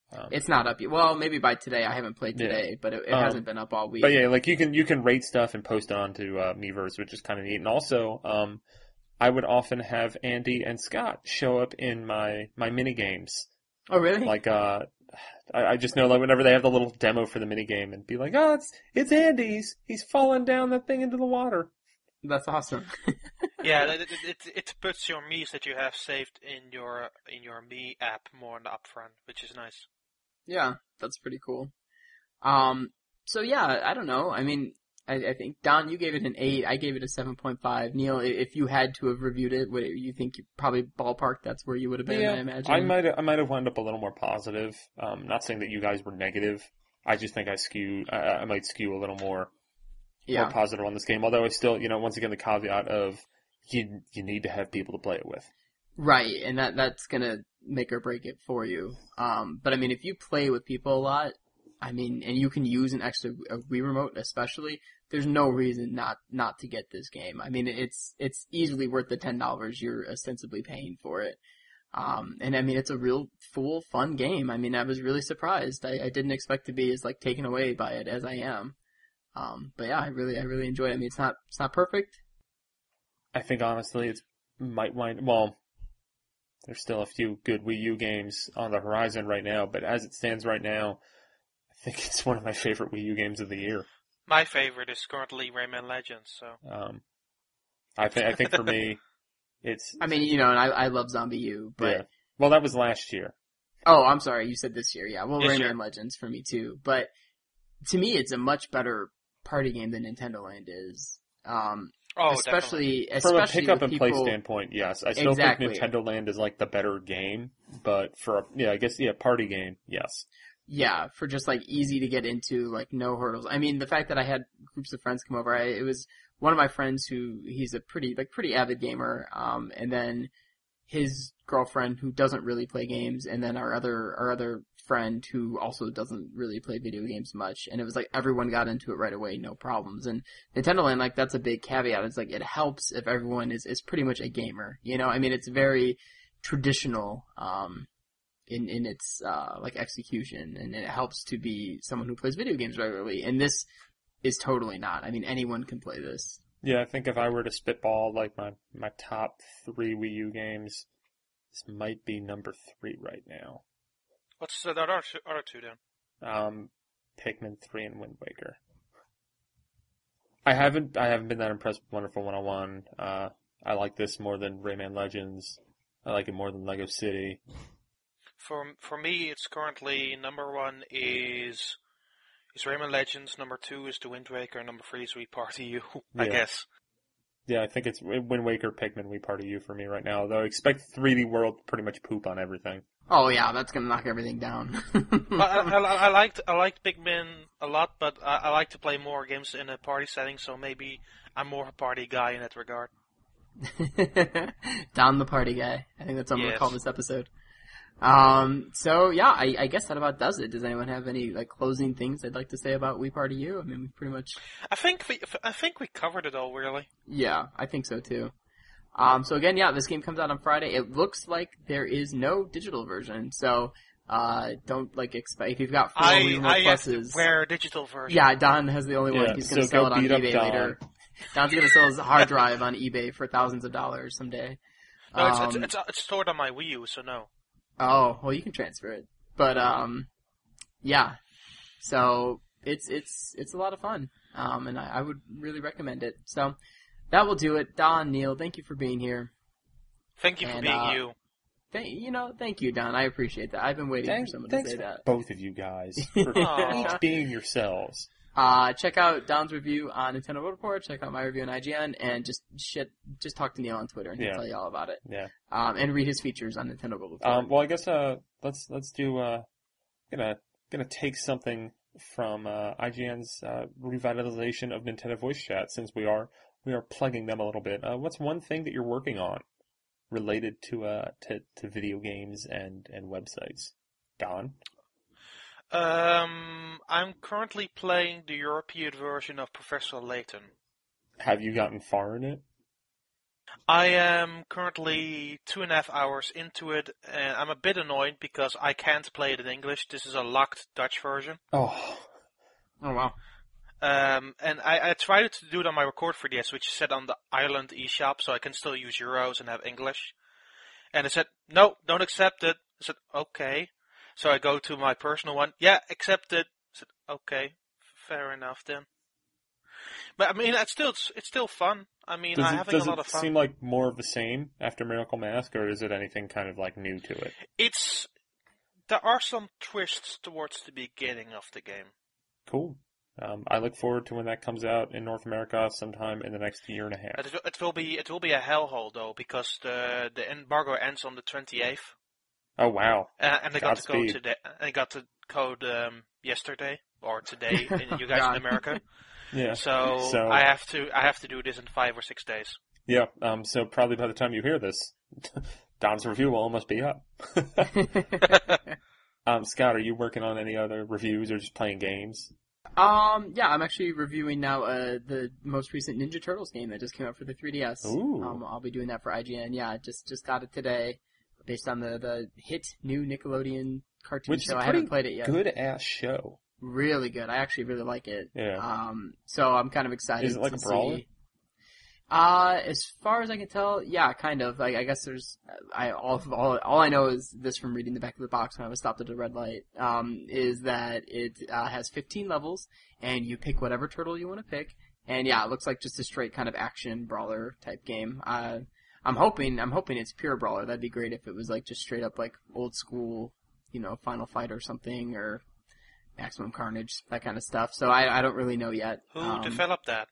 Um, It's not up yet. Well, maybe by today. I haven't played Yeah. today, but it, it Um, hasn't been up all week. But yeah, like you can you can rate stuff and post it onto uh, Miiverse, which is kind of neat. And also, um, I would often have Andy and Scott show up in my my mini games. Oh, really? Like, uh, I, I just know like whenever they have the little demo for the mini game, and be like, oh, it's it's Andy. He's he's falling down that thing into the water. That's awesome. Yeah, it, it, it, it puts your Mii's that you have saved in your in your Mii app more in the upfront, which is nice. Yeah, that's pretty cool. Um, so yeah, I don't know. I mean, I, I think Don, you gave it an eight. I gave it a seven point five. Neil, i- if you had to have reviewed it, would you think you probably ballpark that's where you would have been? I imagine. I might I might have wound up a little more positive. Um, not saying that you guys were negative. I just think I skew. I, I might skew a little more yeah. more positive on this game. Although I still, you know, once again the caveat of you you need to have people to play it with. Right, and that that's gonna make or break it for you. Um, but I mean, if you play with people a lot, I mean, and you can use an extra a Wii remote, especially, there's no reason not not to get this game. I mean, it's it's easily worth the ten dollars you're ostensibly paying for it. Um, and I mean, it's a real full fun game. I mean, I was really surprised. I, I didn't expect to be as like taken away by it as I am. Um, but yeah, I really I really enjoyed it. I mean, it's not it's not perfect. I think honestly, it's might wind well. There's still a few good Wii U games on the horizon right now, but as it stands right now, I think it's one of my favorite Wii U games of the year. My favorite is currently Rayman Legends. So Um, I think I think for me, it's I mean, you know, and I I love Zombie U, but yeah. Well, that was last year. oh, I'm sorry, you said this year. Yeah, well, This Rayman year. Legends for me too. But to me, it's a much better party game than Nintendo Land is. Um, oh, especially From a especially pick up with and play people, standpoint, yes, I still Exactly. think Nintendo Land is like the better game. But for a, yeah, I guess yeah, party game, yes. Yeah, for just like easy to get into, like no hurdles. I mean, the fact that I had groups of friends come over, I, it was one of my friends who he's a pretty like pretty avid gamer, um, and then his girlfriend who doesn't really play games, and then our other our other friend who also doesn't really play video games much, and it was like everyone got into it right away, no problems. And Nintendo Land, like that's a big caveat. It's like it helps if everyone is is pretty much a gamer, you know. I mean, it's very traditional. Um, in, in its, uh, like execution, and it helps to be someone who plays video games regularly, and this is totally not. I mean, anyone can play this. Yeah, I think if I were to spitball like my, my top three Wii U games, this might be number three right now. What's the other two, other two then? Um, Pikmin three and Wind Waker. I haven't I haven't been that impressed with Wonderful one oh one. Uh, I like this more than Rayman Legends. I like it more than Lego City. For for me, it's currently number one is is Rayman Legends. Number two is the Wind Waker. Number three is Wii Party U. I Yeah. guess. Yeah, I think it's Wind Waker, Pikmin, Wii Party U for me right now. Though I expect three D World to pretty much poop on everything. Oh yeah, that's gonna knock everything down. I, I, I, I liked I liked Pikmin a lot, but I, I like to play more games in a party setting. So maybe I'm more of a party guy in that regard. Don the party guy. I think that's what I'm Yes. gonna call this episode. Um, so yeah, I, I guess that about does it. Does anyone have any like closing things they'd like to say about Wii Party U? I mean, we pretty much. I think we I think we covered it all really. Yeah, I think so too. Um, so again, yeah, this game comes out on Friday. It looks like there is no digital version, so uh, don't like expect if you've got four I Wii Remote I have to Pluses. wear a digital version. Yeah, Don has the only one. Yeah, He's gonna so sell go it on beat up eBay Don. later. Don's gonna sell his hard drive on eBay for thousands of dollars someday. No, it's, Um, it's it's it's stored on my Wii U, so no. Oh, well, you can transfer it, but um, yeah. So it's it's it's a lot of fun, um, and I, I would really recommend it. So that will do it. Don, Neil, thank you for being here. Thank you for And, being uh, you. Thank you know, thank you, Don. I appreciate that. I've been waiting Thank- for someone to thanks say for that. both of you guys for Aw. each being yourselves. Uh, check out Don's review on Nintendo World Report. Check out my review on I G N, and just shit, just talk to Neil on Twitter, and he'll Yeah. tell you all about it. Yeah. Um, and read his features on Nintendo World Report. Um, well, I guess uh, let's let's do uh, gonna gonna take something from uh, I G N's uh, revitalization of Nintendo Voice Chat, since we are we are plugging them a little bit. Uh, what's one thing that you're working on related to uh to, to video games and and websites? Don? Um, I'm currently playing the European version of Professor Layton. Have you gotten far in it? I am currently two and a half hours into it, and I'm a bit annoyed because I can't play it in English. This is a locked Dutch version. Oh. Oh, wow. Um, and I, I tried to do it on my Record three D S, which is set on the Ireland eShop, so I can still use euros and have English. And it said, no, don't accept it. I said, okay. So I go to my personal one. Yeah, accept it. I said, okay, fair enough then. But I mean, it's still it's still fun. I mean, Does I'm it, having does a lot it of fun. seem like more of the same after Miracle Mask, or is it anything kind of like new to it? It's there are some twists towards the beginning of the game. Cool. Um, I look forward to when that comes out in North America sometime in the next year and a half. It, it will be it will be a hellhole though, because the the embargo ends on the twenty-eighth. Oh wow! Uh, and I got to Godspeed. go today. I got the code um, yesterday or today. in you guys in America. Yeah. So, So- I have to I have to do this in five or six days. Yeah. Um. So probably by the time you hear this, Don's review will almost be up. um. Scott, are you working on any other reviews or just playing games? Um, yeah, I'm actually reviewing now uh, the most recent Ninja Turtles game that just came out for the three D S. Ooh. Um, I'll be doing that for I G N. Yeah, just just got it today, based on the, the hit new Nickelodeon cartoon Which is show. a I pretty haven't played it yet. good ass show. Really good. I actually really like it. Yeah. Um, so I'm kind of excited. Is it like to a brawler? see- Uh, as far as I can tell, yeah, kind of. Like, I guess there's, I all, all all I know is this from reading the back of the box when I was stopped at a red light. Um, is that it uh, has fifteen levels, and you pick whatever turtle you want to pick. And yeah, it looks like just a straight kind of action brawler type game. Uh, I'm hoping, I'm hoping it's pure brawler. That'd be great if it was like just straight up like old school, you know, Final Fight or something, or Maximum Carnage, that kind of stuff. So I, I don't really know yet. Who Um, developed that?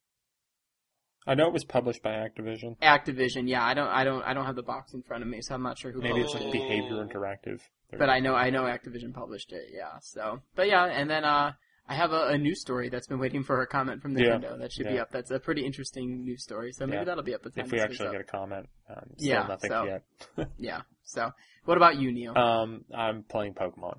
I know it was published by Activision. Activision, yeah. I don't, I don't, I don't have the box in front of me, so I'm not sure who Maybe it's published like it. Behavior Interactive. But I know, I know Activision published it, yeah. So, but yeah, and then uh, I have a, a news story that's been waiting for a comment from Yeah. Nintendo that should be Yeah. up. That's a pretty interesting news story, so maybe Yeah. that'll be up at the time If we this is actually up. get a comment, um, still Yeah, nothing so- yet. Yeah. So, what about you, Neil? Um, I'm playing Pokemon.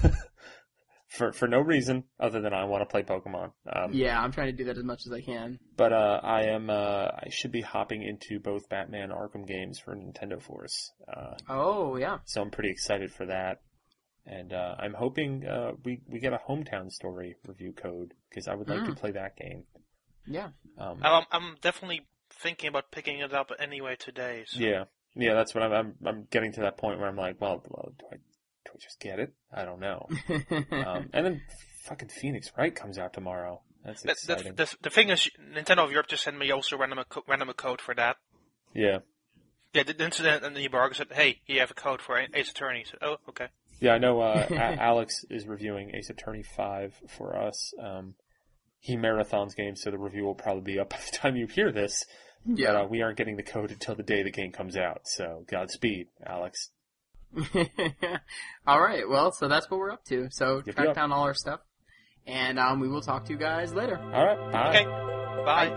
for for no reason other than I want to play Pokemon. Um, yeah, I'm trying to do that as much as I can. But uh, I am uh, I should be hopping into both Batman Arkham games for Nintendo Force. Uh, Oh, yeah. so I'm pretty excited for that. And uh, I'm hoping uh, we we get a Hometown Story review code because I would like to Mm. play that game. Yeah. Um, I'm, I'm definitely thinking about picking it up anyway today. So. yeah, yeah, that's what I'm, I'm. I'm getting to that point where I'm like, well, well do I do I just get it? I don't know. um, and then fucking Phoenix Wright comes out tomorrow. That's The, the, exciting. the, the thing is, Nintendo of Europe just sent me also random a, co- random a code for that. Yeah, Yeah, the incident and the embargo said, hey, you have a code for Ace Attorney. I said, oh, okay. yeah. I know. Uh, A- Alex is reviewing Ace Attorney five for us. Um, he marathons games, so the review will probably be up by the time you hear this. Yeah. But uh, we aren't getting the code until the day the game comes out. So Godspeed, Alex. All right. Well, so that's what we're up to. So Yep, track yep. down all our stuff, and um, we will talk to you guys later. All right. Bye. Okay, bye.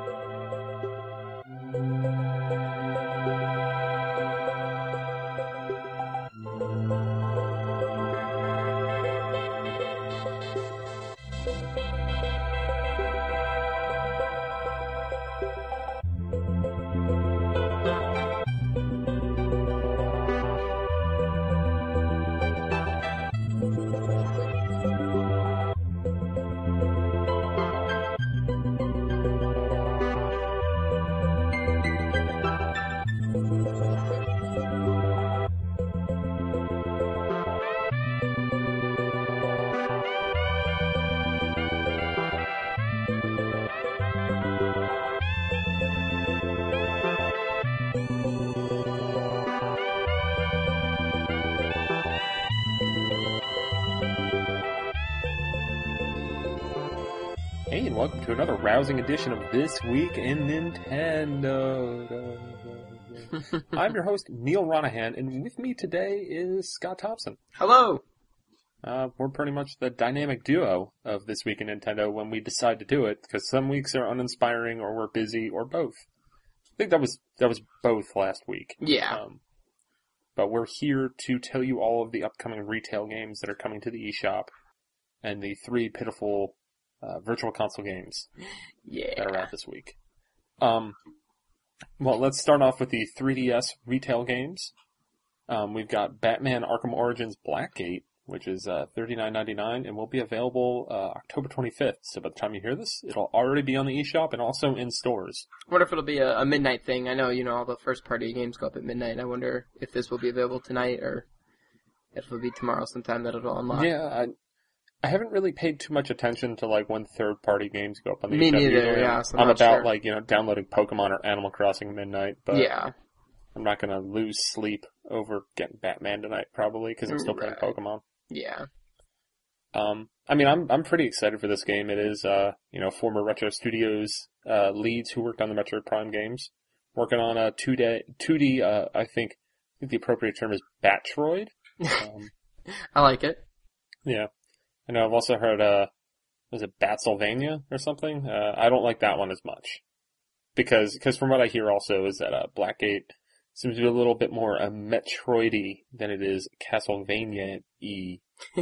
Hey, and welcome to another rousing edition of This Week in Nintendo. I'm your host, Neil Ronahan, and with me today is Scott Thompson. Hello. Uh, we're pretty much the dynamic duo of This Week in Nintendo when we decide to do it, because some weeks are uninspiring, or we're busy, or both. I think that was that was both last week. Yeah. Um, but we're here to tell you all of the upcoming retail games that are coming to the eShop, and the three pitiful uh, virtual console games Yeah. that are out this week. Um, Well, let's start off with the three D S retail games. Um, we've got Batman Arkham Origins Blackgate, which is uh, thirty-nine ninety-nine, and will be available uh, October twenty-fifth. So by the time you hear this, it'll already be on the eShop and also in stores. I wonder if it'll be a, a midnight thing. I know, you know, all the first-party games go up at midnight. I wonder if this will be available tonight or if it'll be tomorrow sometime that it'll unlock. Yeah, I, I haven't really paid too much attention to like when third-party games go up on the Me eShop. neither, Usually yeah. I'm, So I'm I'm not about sure. like, you know, downloading Pokemon or Animal Crossing at midnight, but Yeah. I'm not going to lose sleep over getting Batman tonight probably because I'm still Right. playing Pokemon. Yeah. Um, I mean, I'm I'm pretty excited for this game. It is, uh, you know, former Retro Studios uh, leads who worked on the Metroid Prime games, working on a two D, two D. Uh, I think, I think the appropriate term is Batroid. Um, I like it. yeah, I know. I've also heard, uh, was it Batsylvania or something? Uh, I don't like that one as much because because from what I hear also is that uh, Blackgate seems to be a little bit more uh, Metroidy than it is Castlevania-y.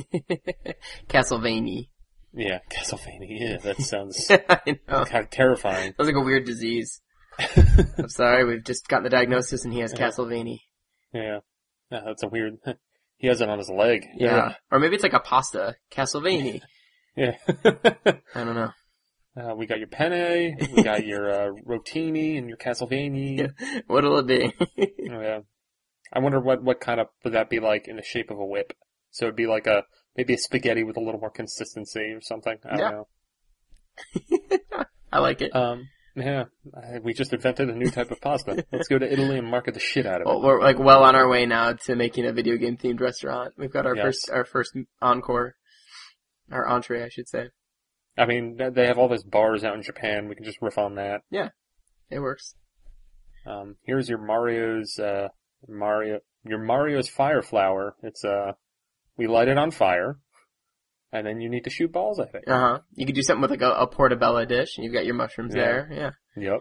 Castlevania. Yeah, Castlevania. Yeah, that sounds I know. kind of terrifying. Sounds like a weird disease. I'm sorry, we've just gotten the diagnosis and he has Yeah. Castlevania. Yeah. Yeah, that's a weird... He has it on his leg. Yeah. Or maybe it's like a pasta. Castlevania. Yeah. I don't know. uh, we got your penne, we got your uh, rotini, and your Castlevania. What'll it be? Oh, yeah. I wonder what, what kind of... Would that be like in the shape of a whip? So it'd be like a... Maybe a spaghetti with a little more consistency or something. I don't Yeah. know. I like it. Um, yeah. I, we just invented a new type of pasta. Let's go to Italy and market the shit out of it. Well, we're like well on our way now to making a video game themed restaurant. We've got our Yes. first our first encore, our entree, I should say. I mean, they have all those bars out in Japan. We can just riff on that. It works. Um, here's your Mario's, uh, Mario, your Mario's Fire Flower. It's, uh, we light it on fire, and then you need to shoot balls at it. Uh huh. You could do something with like a, a portobello dish, and you've got your mushrooms Yeah. there. Yeah. Yep.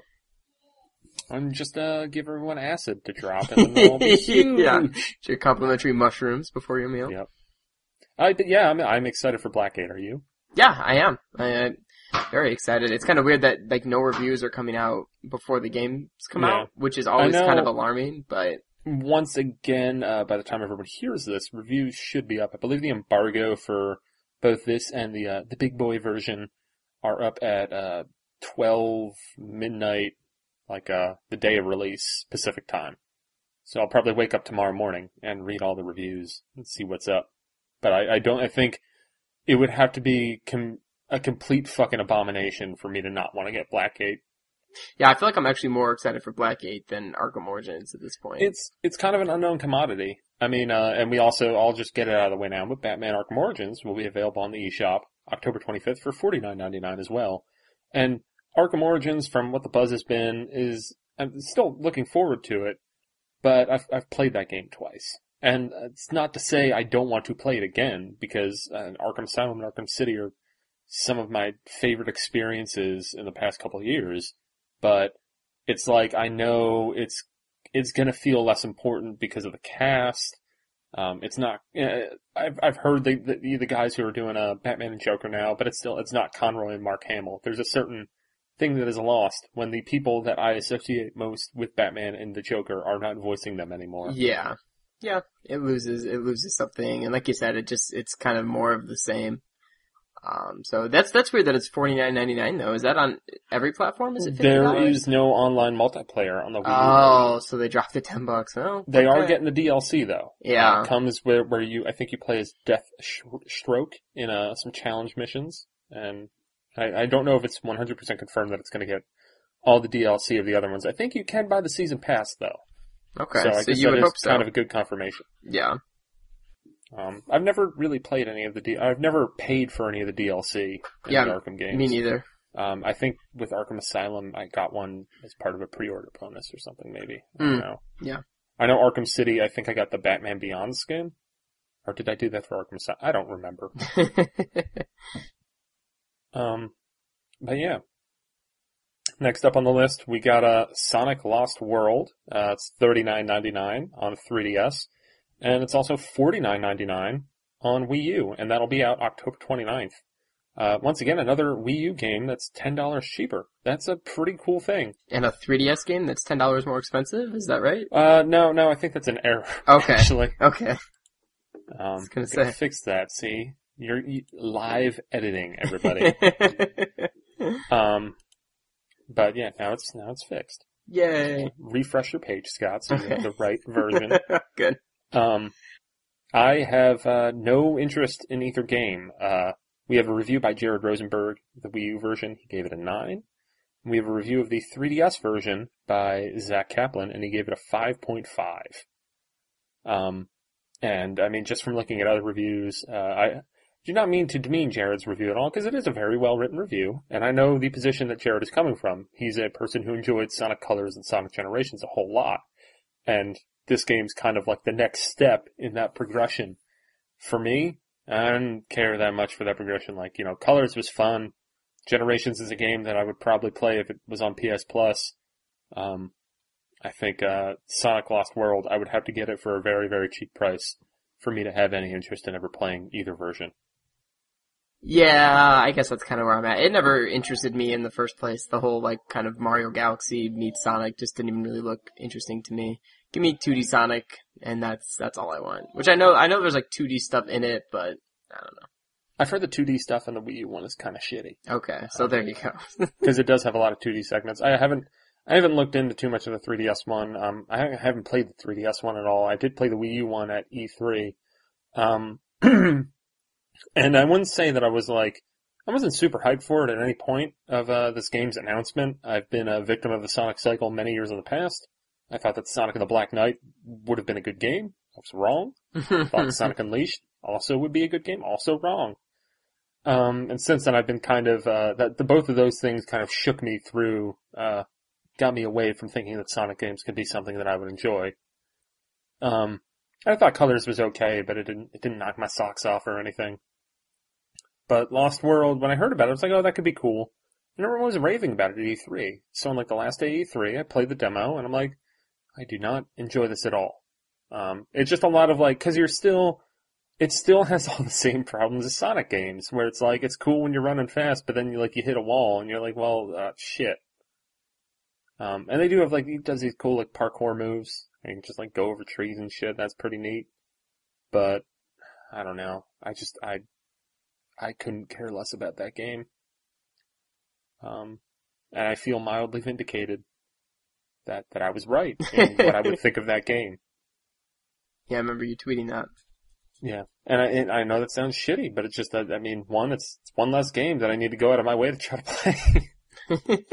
And just, uh, give everyone acid to drop, and then they'll all be huge. Yeah. Your complimentary mushrooms before your meal. Yep. I, but yeah, I'm, I'm excited for Blackgate. Are you? Yeah, I am. I, I'm very excited. It's kind of weird that like no reviews are coming out before the games come Yeah. out, which is always know. kind of alarming. But Once again, uh, by the time everyone hears this, reviews should be up. I believe the embargo for both this and the, uh, the big boy version are up at, uh, twelve midnight, like, uh, the day of release, Pacific time. So I'll probably wake up tomorrow morning and read all the reviews and see what's up. But I, I don't, I think it would have to be com- a complete fucking abomination for me to not want to get Blackgate. yeah, I feel like I'm actually more excited for Blackgate than Arkham Origins at this point. It's it's kind of an unknown commodity. I mean, uh, and we also, I'll just get it out of the way now, but Batman Arkham Origins will be available on the eShop October twenty-fifth for forty-nine ninety-nine as well. And Arkham Origins, from what the buzz has been, is, I'm still looking forward to it, but I've, I've played that game twice. And it's not to say I don't want to play it again, because uh, Arkham Asylum and Arkham City are some of my favorite experiences in the past couple of years. But it's like, I know it's, it's gonna feel less important because of the cast. Um, it's not, uh, I've, I've heard the, the, the guys who are doing, uh, Batman and Joker now, but it's still, it's not Conroy and Mark Hamill. There's a certain thing that is lost when the people that I associate most with Batman and the Joker are not voicing them anymore. Yeah. Yeah. It loses, it loses something. And like you said, it just, it's kind of more of the same. Um, so that's, that's weird that it's forty-nine ninety-nine though. Is that on every platform? Is it fifty dollars? There is no online multiplayer on the Wii U. Oh, so they dropped the ten bucks. Oh, They are okay. getting the D L C though. Yeah. Uh, it comes where, where you, I think you play as Death Sh- Stroke in, uh, some challenge missions. And I, I don't know if it's one hundred percent confirmed that it's gonna get all the D L C of the other ones. I think you can buy the season pass though. Okay. So So, I guess you that would is hope so. kind of a good confirmation. Yeah. Um, I've never really played any of the D, I've never paid for any of the D L C in Yeah, the Arkham games. Me neither. Um, I think with Arkham Asylum, I got one as part of a pre-order bonus or something, maybe. I don't Mm. know. Yeah. I know Arkham City, I think I got the Batman Beyond skin. Or did I do that for Arkham Asylum? I don't remember. Um, but yeah. Next up on the list, we got uh, Sonic Lost World. Uh, it's thirty-nine ninety-nine on three D S. And it's also forty-nine ninety-nine on Wii U, and that'll be out October twenty-ninth. Uh, once again, another Wii U game that's ten dollars cheaper. That's a pretty cool thing. And a three D S game that's ten dollars more expensive? Is that right? Uh, no, no, I think that's an error. Okay. Actually. Okay. Um, I was gonna gotta say. fix that, see? You're you, live editing, everybody. um, but yeah, now it's, now it's fixed. Yay. Refresh your page, Scott, so you have the right version. Good. Um, I have, uh, no interest in either game. Uh, we have a review by Jared Rosenberg, the Wii U version. He gave it a nine. We have a review of the three D S version by Zach Kaplan, and he gave it a five point five. Um, and I mean, just from looking at other reviews, uh, I do not mean to demean Jared's review at all, because it is a very well written review, and I know the position that Jared is coming from. He's a person who enjoyed Sonic Colors and Sonic Generations a whole lot, and this game's kind of like the next step in that progression. For me, I didn't care that much for that progression. Like, you know, Colors was fun. Generations is a game that I would probably play if it was on P S Plus. Um, I think, uh, Sonic Lost World, I would have to get it for a very, very cheap price for me to have any interest in ever playing either version. Yeah, I guess that's kind of where I'm at. It never interested me in the first place. The whole, like, kind of Mario Galaxy meets Sonic just didn't even really look interesting to me. Give me two D Sonic, and that's, that's all I want. Which I know, I know there's like two D stuff in it, but I don't know. I've heard the two D stuff in the Wii U one is kind of shitty. Okay, so there you go. Because it does have a lot of two D segments. I haven't, I haven't looked into too much of the three D S one. Um, I haven't played the three D S one at all. I did play the Wii U one at E three. Um, and I wouldn't say that I was like, I wasn't super hyped for it at any point of, uh, this game's announcement. I've been a victim of the Sonic cycle many years in the past. I thought that Sonic and the Black Knight would have been a good game. I was wrong. I thought Sonic Unleashed also would be a good game. Also wrong. Um, and since then I've been kind of, uh, that, the, both of those things kind of shook me through, uh, got me away from thinking that Sonic games could be something that I would enjoy. Um, I thought Colors was okay, but it didn't, it didn't knock my socks off or anything. But Lost World, when I heard about it, I was like, oh, that could be cool. And everyone was raving about it at E three. So on like the last day of E three, I played the demo and I'm like, I do not enjoy this at all. Um, it's just a lot of like, cause you're still, it still has all the same problems as Sonic games, where it's like, it's cool when you're running fast, but then you like, you hit a wall and you're like, well, uh, shit. Um, and they do have like, he does these cool like parkour moves, and you can just like go over trees and shit, that's pretty neat. But, I don't know, I just, I, I couldn't care less about that game. Um, and I feel mildly vindicated that, that I was right in what I would think of that game. Yeah, I remember you tweeting that. Yeah, and I, and I know that sounds shitty, but it's just that, I mean, one, it's, it's one less game that I need to go out of my way to try to play.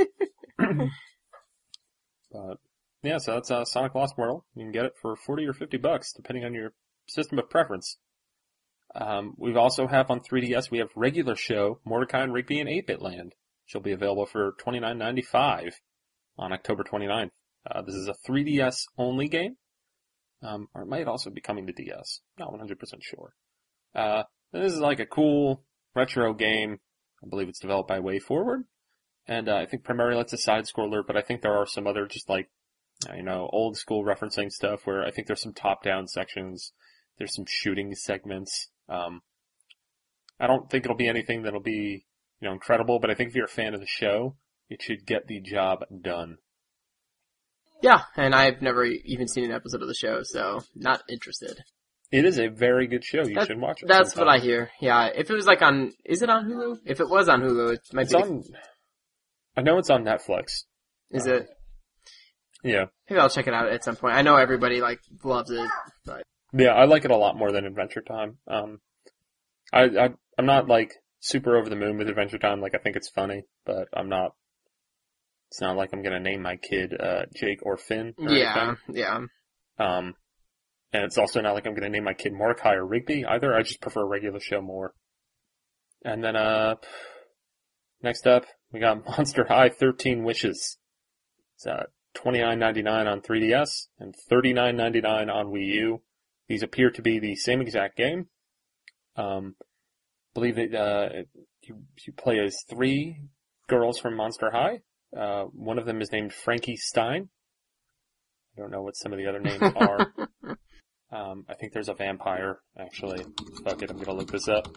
But, yeah, so that's uh, Sonic Lost World. You can get it for forty or fifty bucks, depending on your system of preference. Um, we've also have on three D S, we have Regular Show, Mordecai and Rigby in eight-Bit Land, which will be available for twenty-nine ninety-five on October twenty-ninth. Uh, this is a three D S only game. Um, or it might also be coming to D S. Not one hundred percent sure. Uh, this is like a cool retro game. I believe it's developed by WayForward. And, uh, I think primarily it's a side scroller, but I think there are some other just like, you know, old school referencing stuff where I think there's some top down sections. There's some shooting segments. Um, I don't think it'll be anything that'll be, you know, incredible, but I think if you're a fan of the show, it should get the job done. Yeah, and I've never even seen an episode of the show, so not interested. It is a very good show. You that, should watch it. That's sometime. what I hear. Yeah, if it was like on, is it on Hulu? If it was on Hulu, it might it's be. on. I know it's on Netflix. Is uh, it? Yeah. Maybe I'll check it out at some point. I know everybody like loves it, but yeah, I like it a lot more than Adventure Time. Um, I, I I'm not like super over the moon with Adventure Time. Like I think it's funny, but I'm not. It's not like I'm gonna name my kid uh Jake or Finn. Or yeah, anything. yeah. Um, and it's also not like I'm gonna name my kid Mordecai or Rigby either. I just prefer Regular Show more. And then uh, next up we got Monster High thirteen Wishes. It's uh twenty-nine ninety-nine on three D S and thirty-nine ninety-nine on Wii U. These appear to be the same exact game. Um, believe that uh you you play as three girls from Monster High. Uh, one of them is named Frankie Stein. I don't know what some of the other names are. um, I think there's a vampire, actually. Fuck it, I'm gonna look this up.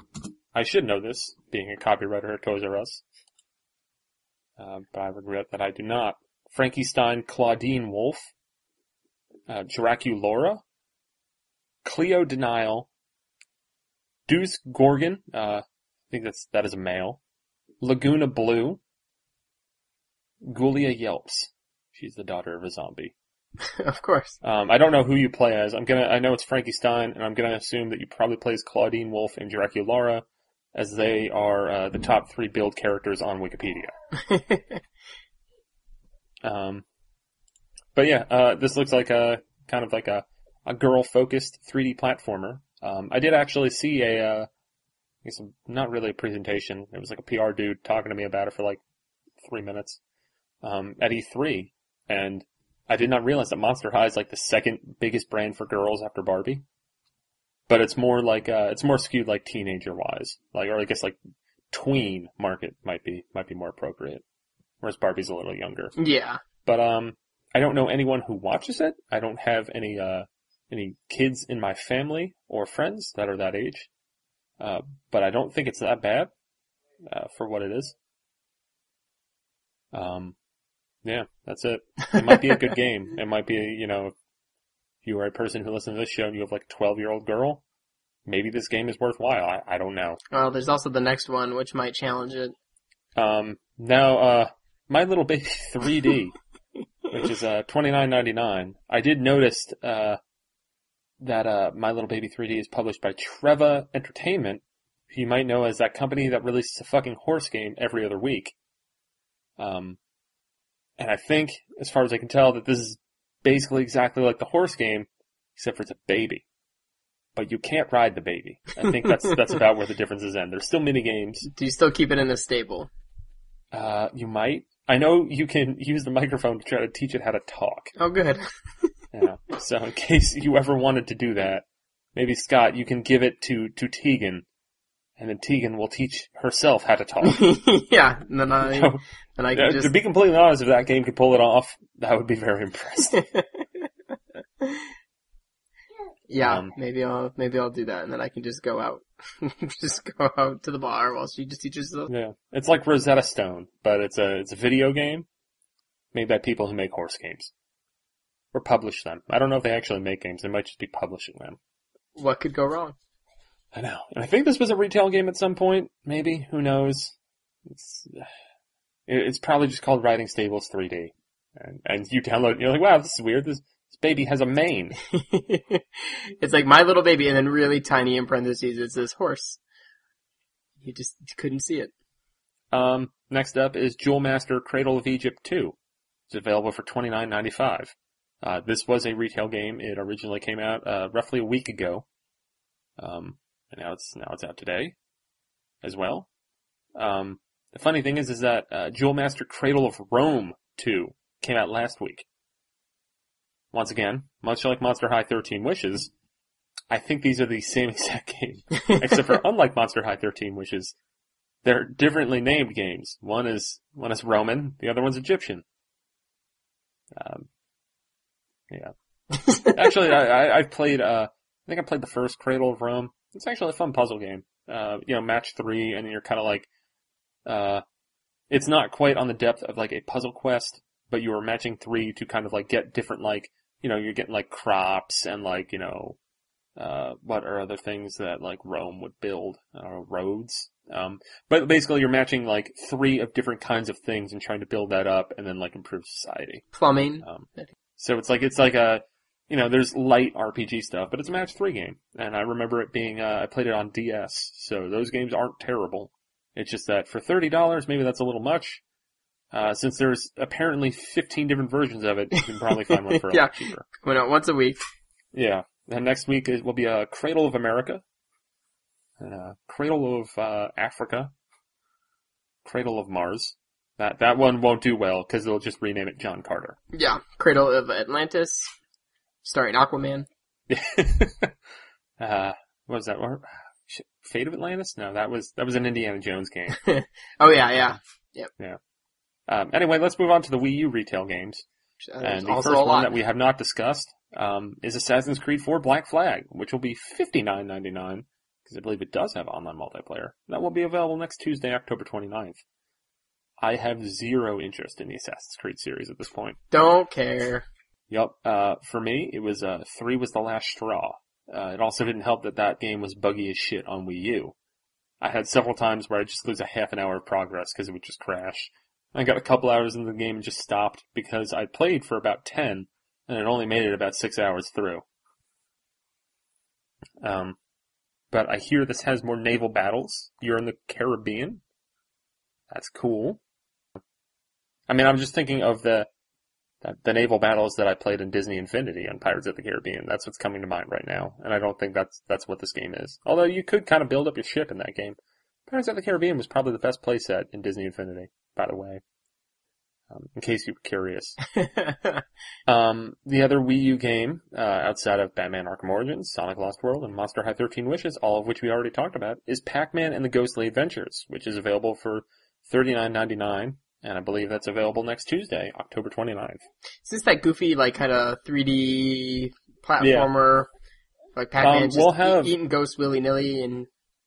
I should know this, being a copywriter at Toys R Us. Uh, but I regret that I do not. Frankenstein Claudine Wolf. Uh, Draculora. Cleo Denial. Deuce Gorgon. Uh, I think that's, that is a male. Laguna Blue. Gulia Yelps. She's the daughter of a zombie. Of course. Um, I don't know who you play as. I'm gonna, I know it's Frankie Stein, and I'm gonna assume that you probably play as Claudine Wolf and Draculora, as they are, uh, the top three build characters on Wikipedia. um, but yeah, uh, this looks like a, kind of like a, a girl-focused three D platformer. Um, I did actually see a, uh, I guess not really a presentation. It was like a P R dude talking to me about it for like three minutes, um, at E three, and I did not realize that Monster High is like the second biggest brand for girls after Barbie. But it's more like, uh, it's more skewed like teenager wise. Like, or I guess like tween market might be, might be more appropriate. Whereas Barbie's a little younger. Yeah. But, um, I don't know anyone who watches it. I don't have any, uh, any kids in my family or friends that are that age. Uh, but I don't think it's that bad, uh, for what it is. Um, yeah, that's it. It might be a good game. It might be, you know, if you are a person who listens to this show and you have like a twelve-year-old girl, maybe this game is worthwhile. I, I don't know. Well, there's also the next one, which might challenge it. Um, now, uh, My Little Baby three D, which is, uh, twenty-nine ninety-nine. I did notice, uh, that, uh, My Little Baby three D is published by Treva Entertainment, who you might know as that company that releases a fucking horse game every other week. Um, and I think, as far as I can tell, that this is basically exactly like the horse game, except for it's a baby. But you can't ride the baby. I think that's that's about where the differences end. There's still mini games. Do you still keep it in a stable? Uh, you might. I know you can use the microphone to try to teach it how to talk. Oh, good. Yeah. So in case you ever wanted to do that, maybe Scott, you can give it to to Tegan, and then Tegan will teach herself how to talk. Yeah, and then I, So, and I uh, can just... To be completely honest, if that game could pull it off, that would be very impressive. Yeah, Um, maybe I'll maybe I'll do that, and then I can just go out, just go out to the bar while she just teaches the. Yeah, it's like Rosetta Stone, but it's a it's a video game made by people who make horse games or publish them. I don't know if they actually make games; they might just be publishing them. What could go wrong? I know, and I think this was a retail game at some point. Maybe, who knows? It's it's probably just called Riding Stables three D, and and you download, and you're like, wow, this is weird. This this baby has a mane. It's like My Little Baby, and then really tiny in parentheses it says horse. You just couldn't see it. Um, next up is Jewel Master Cradle of Egypt two. It's available for twenty-nine ninety-five. Uh, this was a retail game. It originally came out uh, roughly a week ago. Um, and now it's now it's out today as well. Um, the funny thing is, is that uh, Jewel Master Cradle of Rome two came out last week. Once again, much like Monster High thirteen Wishes, I think these are the same exact game, except for unlike Monster High thirteen Wishes, they're differently named games. One is one is Roman, the other one's Egyptian. Um, yeah. Actually, I, I I've played. Uh, I think I played the first Cradle of Rome. It's actually a fun puzzle game. Uh, you know, match three, and you're kind of like, uh, it's not quite on the depth of like a puzzle quest, but you are matching three to kind of like get different, like, you know, you're getting like crops and like, you know, uh, what are other things that like Rome would build? Uh, roads. Um, but basically you're matching like three of different kinds of things and trying to build that up and then like improve society. Plumbing. Um, so it's like, it's like a, you know, there's light R P G stuff, but it's a match three game. And I remember it being, uh, I played it on D S, so those games aren't terrible. It's just that for thirty dollars, maybe that's a little much. Uh, since there's apparently fifteen different versions of it, you can probably find one for a Yeah. lot cheaper. Coming out once a week. Yeah. And next week it will be a Cradle of America, and a Cradle of, uh, Africa, Cradle of Mars. That, that one won't do well, cause they'll just rename it John Carter. Yeah. Cradle of Atlantis. Starring Aquaman. uh, what was that? Fate of Atlantis? No, that was, that was an Indiana Jones game. Oh yeah, yeah. Yep. Yeah. Um, anyway, let's move on to the Wii U retail games. Uh, And the also first a one lot. that we have not discussed um, is Assassin's Creed four Black Flag, which will be fifty-nine ninety-nine, because I believe it does have online multiplayer. That will be available next Tuesday, October twenty-ninth. I have zero interest in the Assassin's Creed series at this point. Don't care. Yep. Uh, for me, it was, uh, three was the last straw. Uh, it also didn't help that that game was buggy as shit on Wii U. I had several times where I'd just lose a half an hour of progress because it would just crash. I got a couple hours into the game and just stopped because I played for about ten and it only made it about six hours through. Um, but I hear this has more naval battles. You're in the Caribbean. That's cool. I mean, I'm just thinking of the the, the naval battles that I played in Disney Infinity on Pirates of the Caribbean. That's what's coming to mind right now, and I don't think that's that's what this game is. Although you could kind of build up your ship in that game. Pirates of the Caribbean was probably the best playset in Disney Infinity, by the way. Um, in case you were curious. um, the other Wii U game, uh, outside of Batman Arkham Origins, Sonic Lost World, and Monster High thirteen Wishes, all of which we already talked about, is Pac-Man and the Ghostly Adventures, which is available for thirty-nine ninety-nine, and I believe that's available next Tuesday, October twenty-ninth. Is this that goofy, like, kind of three D platformer? Yeah. Like Pac-Man um, just we'll have... eating ghosts willy-nilly and...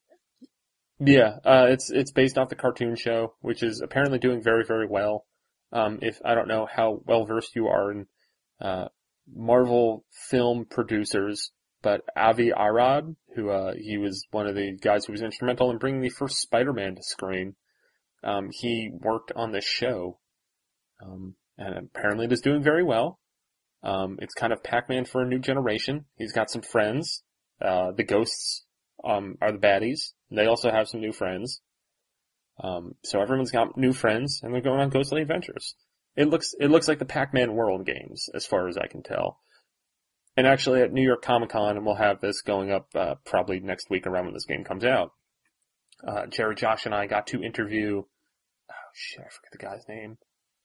Yeah, uh, it's it's based off the cartoon show, which is apparently doing very, very well. Um, if I don't know how well versed you are in uh, Marvel film producers, but Avi Arad, who uh, he was one of the guys who was instrumental in bringing the first Spider-Man to screen, um, he worked on this show, um, and apparently it is doing very well. Um, it's kind of Pac-Man for a new generation. He's got some friends. Uh, the ghosts um, are the baddies. They also have some new friends. Um, so everyone's got new friends, and they're going on ghostly adventures. It looks, it looks like the Pac-Man World games, as far as I can tell. And actually at New York Comic Con, and we'll have this going up, uh, probably next week around when this game comes out, uh, Jerry, Josh, and I got to interview, oh shit, I forget the guy's name.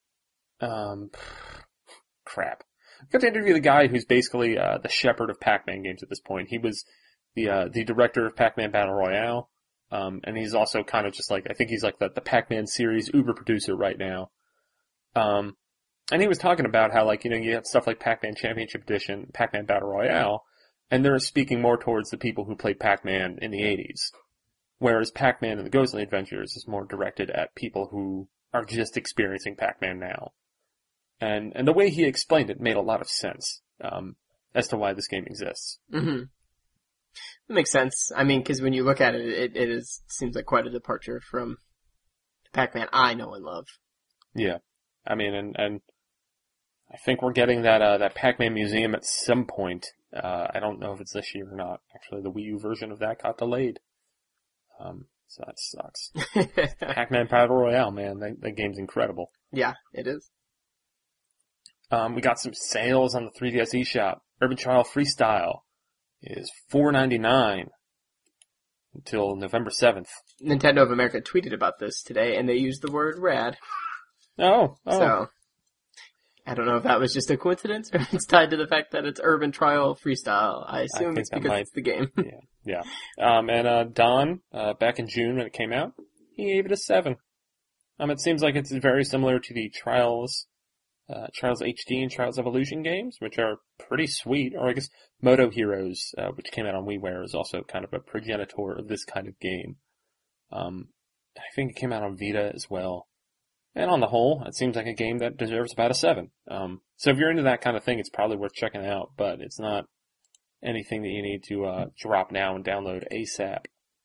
Um, crap. Got to interview the guy who's basically, uh, the shepherd of Pac-Man games at this point. He was the, uh, the director of Pac-Man Battle Royale. Um, and he's also kind of just like, I think he's like the, the Pac-Man series Uber producer right now. Um, and he was talking about how, like, you know, you have stuff like Pac-Man Championship Edition, Pac-Man Battle Royale, and they're speaking more towards the people who played Pac-Man in the eighties. Whereas Pac-Man and the Ghostly Adventures is more directed at people who are just experiencing Pac-Man now. And, and the way he explained it made a lot of sense, um, as to why this game exists. Mm-hmm. That makes sense. I mean, because when you look at it, it, it is, seems like quite a departure from the Pac-Man I know and love. Yeah. I mean, and, and I think we're getting that, uh, that Pac-Man museum at some point. Uh, I don't know if it's this year or not. Actually, the Wii U version of that got delayed. Um, so that sucks. Pac-Man Battle Royale, man, that, that game's incredible. Yeah, it is. Um, we got some sales on the three D S eShop. Urban Trial Freestyle is four ninety-nine until November seventh. Nintendo of America tweeted about this today, and they used the word rad. Oh, oh. So, I don't know if that was just a coincidence, or if it's tied to the fact that it's Urban Trial Freestyle. I assume I it's because might, it's the game. yeah, yeah. Um, and, uh, Don, uh, back in June when it came out, he gave it a seven. Um, it seems like it's very similar to the Trials, Uh, Trials H D and Trials Evolution games, which are pretty sweet. Or I guess Moto Heroes, uh, which came out on WiiWare, is also kind of a progenitor of this kind of game. Um, I think it came out on Vita as well. And on the whole, it seems like a game that deserves about a seven. Um, so if you're into that kind of thing, it's probably worth checking out, but it's not anything that you need to, uh, drop now and download ASAP.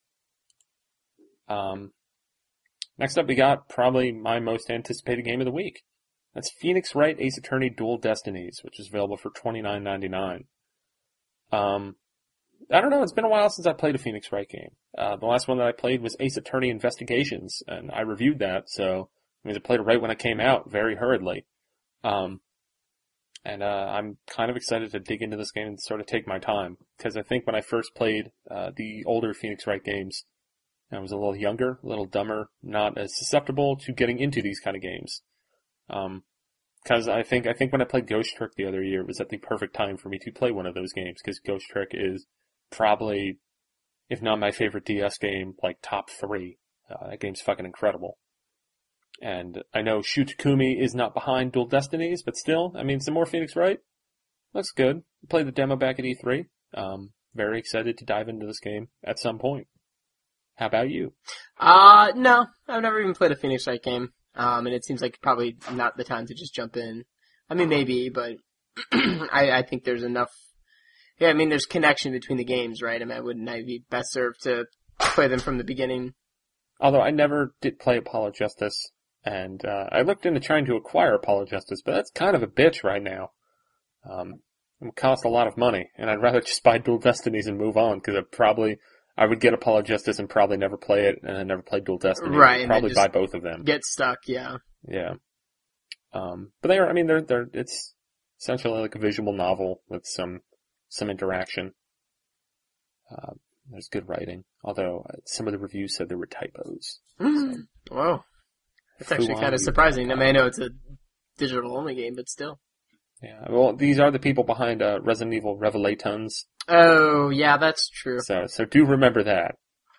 Um, next up we got probably my most anticipated game of the week. That's Phoenix Wright Ace Attorney Dual Destinies, which is available for twenty-nine ninety-nine. Um, I don't know, it's been a while since I played a Phoenix Wright game. Uh, the last one that I played was Ace Attorney Investigations, and I reviewed that, so I mean, I played it right when it came out, very hurriedly. Um, and uh, I'm kind of excited to dig into this game and sort of take my time, because I think when I first played uh, the older Phoenix Wright games, I was a little younger, a little dumber, not as susceptible to getting into these kind of games. Um, cause I think, I think when I played Ghost Trick the other year, it was at the perfect time for me to play one of those games, cause Ghost Trick is probably, if not my favorite D S game, like top three. Uh, that game's fucking incredible. And I know Shu Takumi is not behind Dual Destinies, but still, I mean, some more Phoenix Wright. Looks good. Played the demo back at E three. Um, very excited to dive into this game at some point. How about you? Uh, no, I've never even played a Phoenix Wright game. Um, and it seems like probably not the time to just jump in. I mean, maybe, but I, I think there's enough. Yeah, I mean, there's connection between the games, right? I mean, wouldn't I be best served to play them from the beginning? Although I never did play Apollo Justice, and uh, I looked into trying to acquire Apollo Justice, but that's kind of a bitch right now. Um, it would cost a lot of money, and I'd rather just buy Dual Destinies and move on, because I probably I would get Apollo Justice and probably never play it, and I never play Dual Destiny. Right, I'd probably and buy both of them. Get stuck, yeah. Yeah. Um, but they are, I mean, they're, they're, it's essentially like a visual novel with some, some interaction. Uh, there's good writing, although uh, some of the reviews said there were typos. Mm. So. Whoa. That's actually kind of surprising. I mean, I know it's a digital only game, but still. Yeah, well, these are the people behind, uh, Resident Evil Revelatons. Oh, yeah, that's true. So, so do remember that.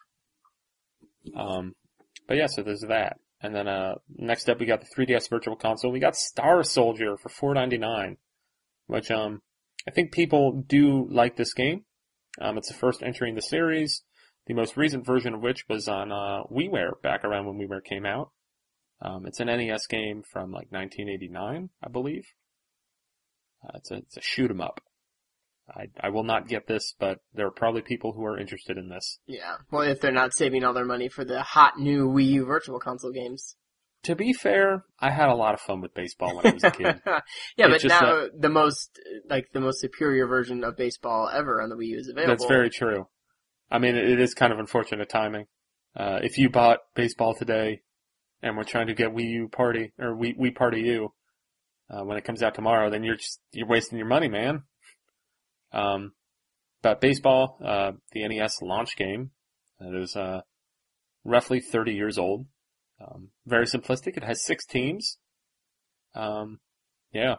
Um, but yeah, so there's that. And then, uh, next up we got the three D S Virtual Console. We got Star Soldier for four ninety-nine, which, um, I think people do like this game. Um, it's the first entry in the series, the most recent version of which was on, uh, WiiWare back around when WiiWare came out. Um, it's an N E S game from like nineteen eighty-nine, I believe. Uh, it's a, it's a shoot 'em up. I, I will not get this, but there are probably people who are interested in this. Yeah. Well, if they're not saving all their money for the hot new Wii U Virtual Console games. To be fair, I had a lot of fun with baseball when I was a kid. yeah, It's but now that, the most, like, the most superior version of baseball ever on the Wii U is available. That's very true. I mean, it is kind of unfortunate timing. Uh, if you bought baseball today and we're trying to get Wii U Party, or Wii, Wii Party U, uh, when it comes out tomorrow, then you're just, you're wasting your money, man. Um, but baseball, uh, the N E S launch game, it is, uh, roughly thirty years old. Um, very simplistic. It has six teams. Um, yeah.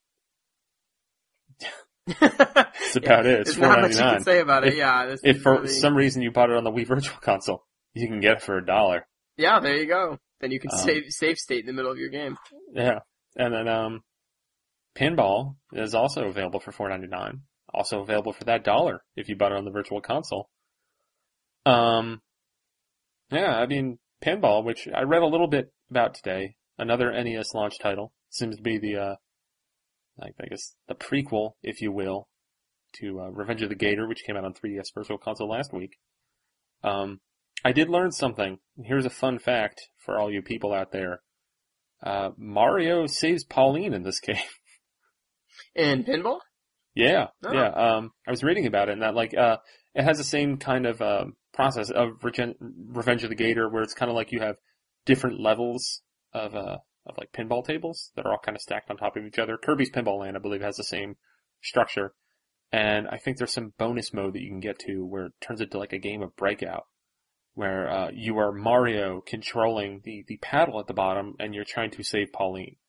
That's about yeah, it. It's There's four not much you ninety-nine. can say about it, if, yeah. This if for really... some reason you bought it on the Wii Virtual Console, you can get it for a dollar. Yeah, there you go. Then you can Um, save, save state in the middle of your game. Yeah. And then, um, Pinball is also available for four ninety-nine. Also available for that dollar if you bought it on the Virtual Console. Um, yeah, I mean, Pinball, which I read a little bit about today, another N E S launch title, seems to be the, uh, like, I guess, the prequel, if you will, to uh, Revenge of the Gator, which came out on three D S Virtual Console last week. Um, I did learn something. Here's a fun fact for all you people out there. Uh, Mario saves Pauline in this game. In Pinball? Yeah, Oh. yeah. Um, I was reading about it, and that like uh, it has the same kind of uh, process of Regen- Revenge of the Gator, where it's kind of like you have different levels of uh of like pinball tables that are all kind of stacked on top of each other. Kirby's Pinball Land, I believe, has the same structure, and I think there's some bonus mode that you can get to where it turns into like a game of Breakout, where uh, you are Mario controlling the the paddle at the bottom, and you're trying to save Pauline.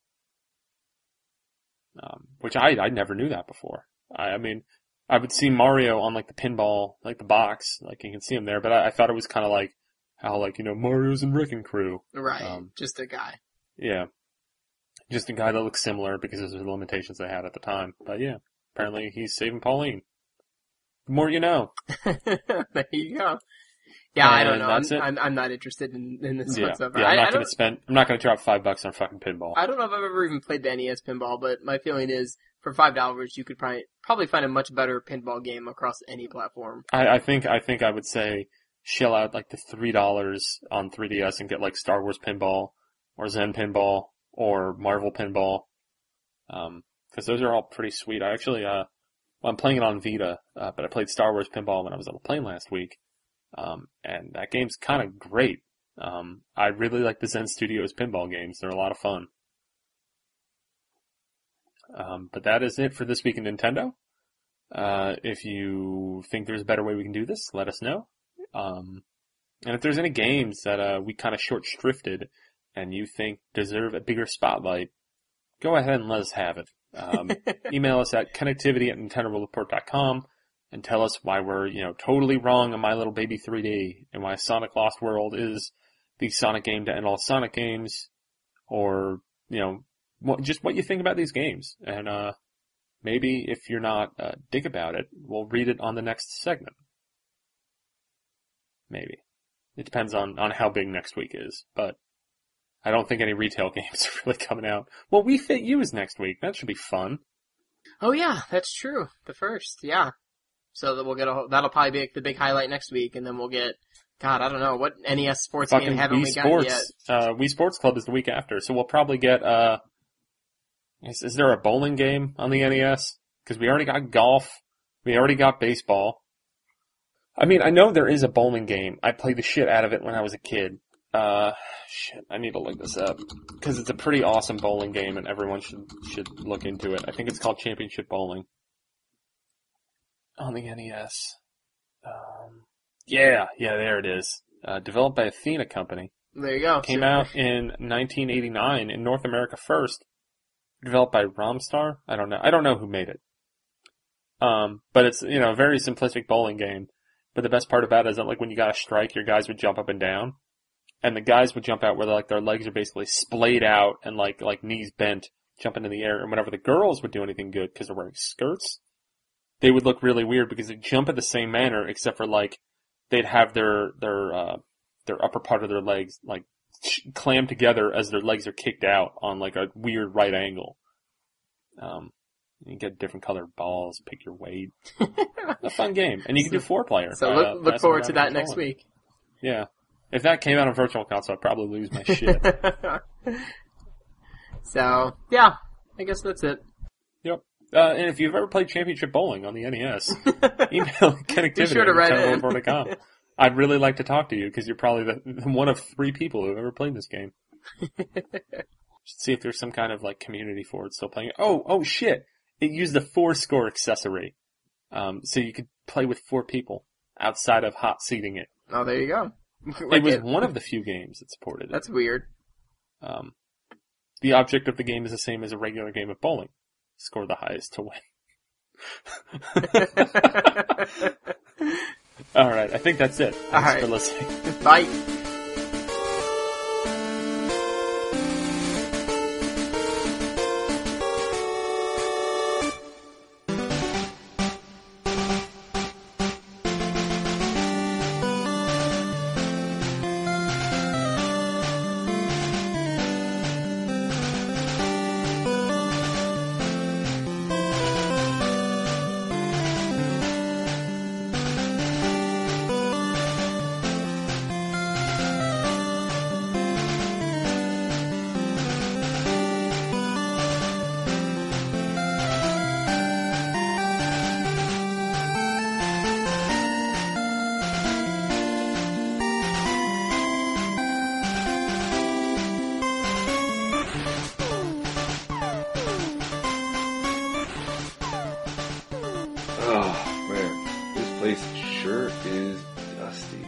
Um, which I I never knew that before. I, I mean, I would see Mario on like the pinball, like the box, like you can see him there, but I, I thought it was kind of like how like, you know, Mario's in Wrecking Crew. Right. Um, just a guy. Yeah. Just a guy that looks similar because of the limitations they had at the time. But yeah, apparently he's saving Pauline. The more you know. There you go. Yeah, I don't And know. that's I'm, it. I'm I'm not interested in, in this Yeah, whatsoever. yeah I'm I, not I going don't, to spend, I'm not going to drop five bucks on fucking pinball. I don't know if I've ever even played the N E S pinball, but my feeling is for five dollars you could probably probably find a much better pinball game across any platform. I, I think, I think I would say shell out like the three dollars on three D S and get like Star Wars Pinball or Zen Pinball or Marvel Pinball. Um, cause those are all pretty sweet. I actually, uh, well, I'm playing it on Vita, uh, but I played Star Wars Pinball when I was on the plane last week. Um, and that game's kind of great. Um, I really like the Zen Studios pinball games. They're a lot of fun. Um, but that is it for this week in Nintendo. Uh, if you think there's a better way we can do this, let us know. Um, and if there's any games that, uh, we kind of short shrifted and you think deserve a bigger spotlight, go ahead and let us have it. Um, email us at connectivity at nintendo world report dot com and tell us why we're, you know, totally wrong on My Little Baby three D and why Sonic Lost World is the Sonic game to end all Sonic games, or, you know, what, just what you think about these games. And, uh, maybe if you're not a dick about it, we'll read it on the next segment. Maybe. It depends on, on how big next week is, but I don't think any retail games are really coming out. Well, We Fit You is next week. That should be fun. Oh yeah, that's true. The first, yeah. So that we'll get a, that'll probably be the big highlight next week, and then we'll get, God, I don't know, what N E S sports Fucking game haven't Wii we gotten yet? Sports, uh, Wii Sports Club is the week after, so we'll probably get, uh, is, is there a bowling game on the N E S? Because we already got golf. We already got baseball. I mean, I know there is a bowling game. I played the shit out of it when I was a kid. Uh, shit, I need to look this up. Because it's a pretty awesome bowling game and everyone should, should look into it. I think it's called Championship Bowling. On the N E S. Um, yeah, yeah, there it is. Uh, developed by Athena Company. There you go. Came So- out in nineteen eighty-nine in North America first. Developed by Romstar? I don't know. I don't know who made it. Um, but it's, you know, a very simplistic bowling game. But the best part about it is that, like, when you got a strike, your guys would jump up and down. And the guys would jump out where, like, their legs are basically splayed out and, like, like knees bent, jump into the air. And whenever the girls would do anything good, because they're wearing skirts, they would look really weird because they'd jump in the same manner, except for, like, they'd have their, their, uh, their upper part of their legs, like, clammed together as their legs are kicked out on, like, a weird right angle. Um, you get different colored balls, pick your weight. A fun game. And you can do four player. So uh, look, look pass forward around to and that control next it. week. Yeah. If that came out on Virtual Console, I'd probably lose my shit. So, yeah, I guess that's it. Yep. Uh, and if you've ever played Championship Bowling on the N E S, email connectivity Be sure to write in. dot com. I'd really like to talk to you because you're probably the, one of three people who have ever played this game. Should see if there's some kind of like community for it still playing it. Oh, oh shit! It used the four score accessory, um, so you could play with four people outside of hot seating it. Oh, there you go. It Like was it- one of the few games that supported it. That's weird. Um, the object of the game is the same as a regular game of bowling. Score the highest to win. Alright, I think that's it. Thanks All right. for listening. Bye. Oh, man. This place sure is dusty.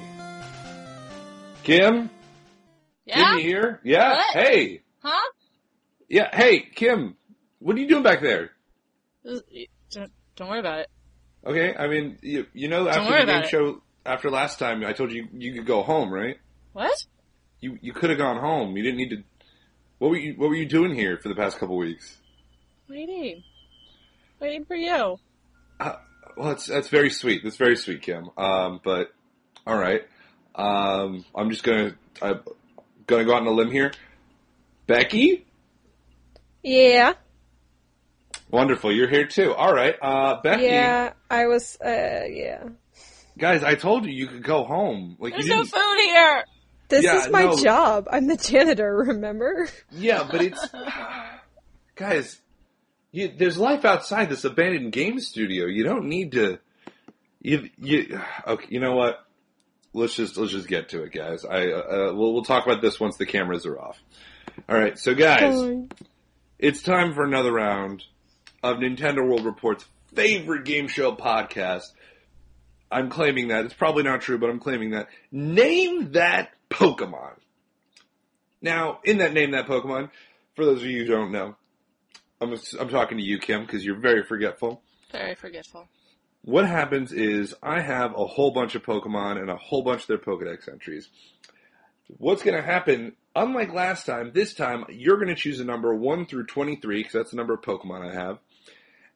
Kim? Yeah? Kim, you here? Yeah? What? Hey! Huh? Yeah, hey, Kim. What are you doing back there? Don't, don't worry about it. Okay, I mean, you, you know, Don't after worry the game about it. show, after last time, I told you you could go home, right? What? You you could have gone home. You didn't need to. What were you What were you doing here for the past couple weeks? Waiting. Waiting for you. Uh, well, that's that's very sweet. That's very sweet, Kim. Um, but all right. Um, I'm just gonna I'm gonna go out on a limb here. Becky, Yeah, wonderful. You're here too. All right. Uh, Becky, yeah, I was, uh, yeah. guys, I told you you could go home. Like There's you no didn't. food here! This Yeah, is my no. job. I'm the janitor, remember? Yeah, but it's guys. You, there's life outside this abandoned game studio. You don't need to. You you okay? You know what? Let's just let's just get to it, guys. I uh, we'll we'll talk about this once the cameras are off. All right, so guys, Fine. it's time for another round of Nintendo World Report's favorite game show podcast. I'm claiming that. It's probably not true, but I'm claiming that. Name that Pokemon. Now, in that Name That Pokemon, for those of you who don't know, I'm, I'm talking to you, Kim, because you're very forgetful. Very forgetful. What happens is I have a whole bunch of Pokemon and a whole bunch of their Pokedex entries. What's going to happen, unlike last time, this time you're going to choose a number one through twenty-three, because that's the number of Pokemon I have.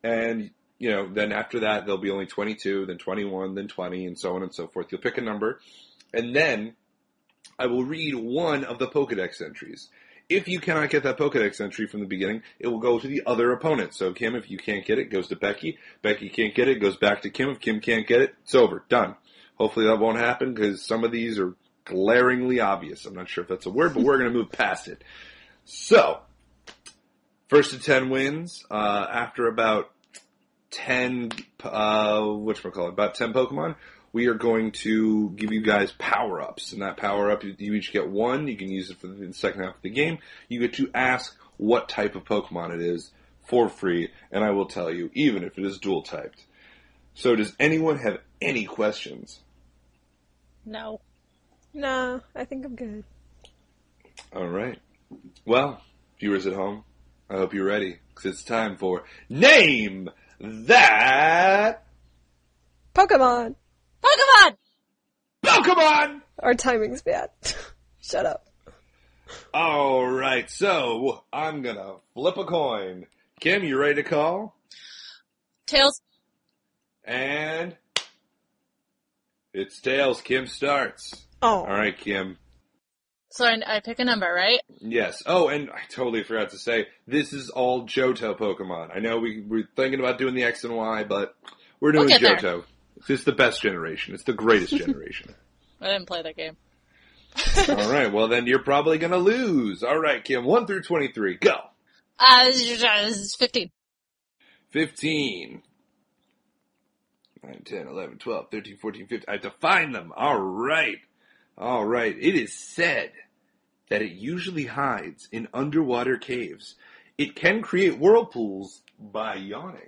And, you know, then after that, there'll be only twenty-two, then twenty-one, then twenty, and so on and so forth. You'll pick a number, and then I will read one of the Pokedex entries. If you cannot get that Pokedex entry from the beginning, it will go to the other opponent. So Kim, if you can't get it, goes to Becky. Becky can't get it, goes back to Kim. If Kim can't get it, it's over. Done. Hopefully that won't happen, because some of these are glaringly obvious. I'm not sure if that's a word, but we're going to move past it. So, first to ten wins, uh, after about ten, uh, whatchamacallit, about ten Pokemon, we are going to give you guys power-ups. And that power-up, you, you each get one. You can use it for the, the second half of the game. You get to ask what type of Pokemon it is for free, and I will tell you, even if it is dual-typed. So does anyone have any questions? No. Nah, I think I'm good. All right. Well, viewers at home, I hope you're ready, because it's time for Name That Pokemon! Pokemon! Pokemon! Our timing's bad. Shut up. All right, so I'm going to flip a coin. Kim, you ready to call? Tails. And it's tails. Kim starts. Oh. All right, Kim. So I, I pick a number, right? Yes. Oh, and I totally forgot to say, this is all Johto Pokemon. I know we, we're thinking about doing the X and Y, but we're doing We'll get Johto. It's the best generation. It's the greatest generation. I didn't play that game. All right. Well, then you're probably going to lose. All right, Kim. one through twenty-three. Go. Uh, fifteen. fifteen. nine, ten, eleven, twelve, thirteen, fourteen, fifteen. I have to find them. All right. All right. It is said that it usually hides in underwater caves. It can create whirlpools by yawning.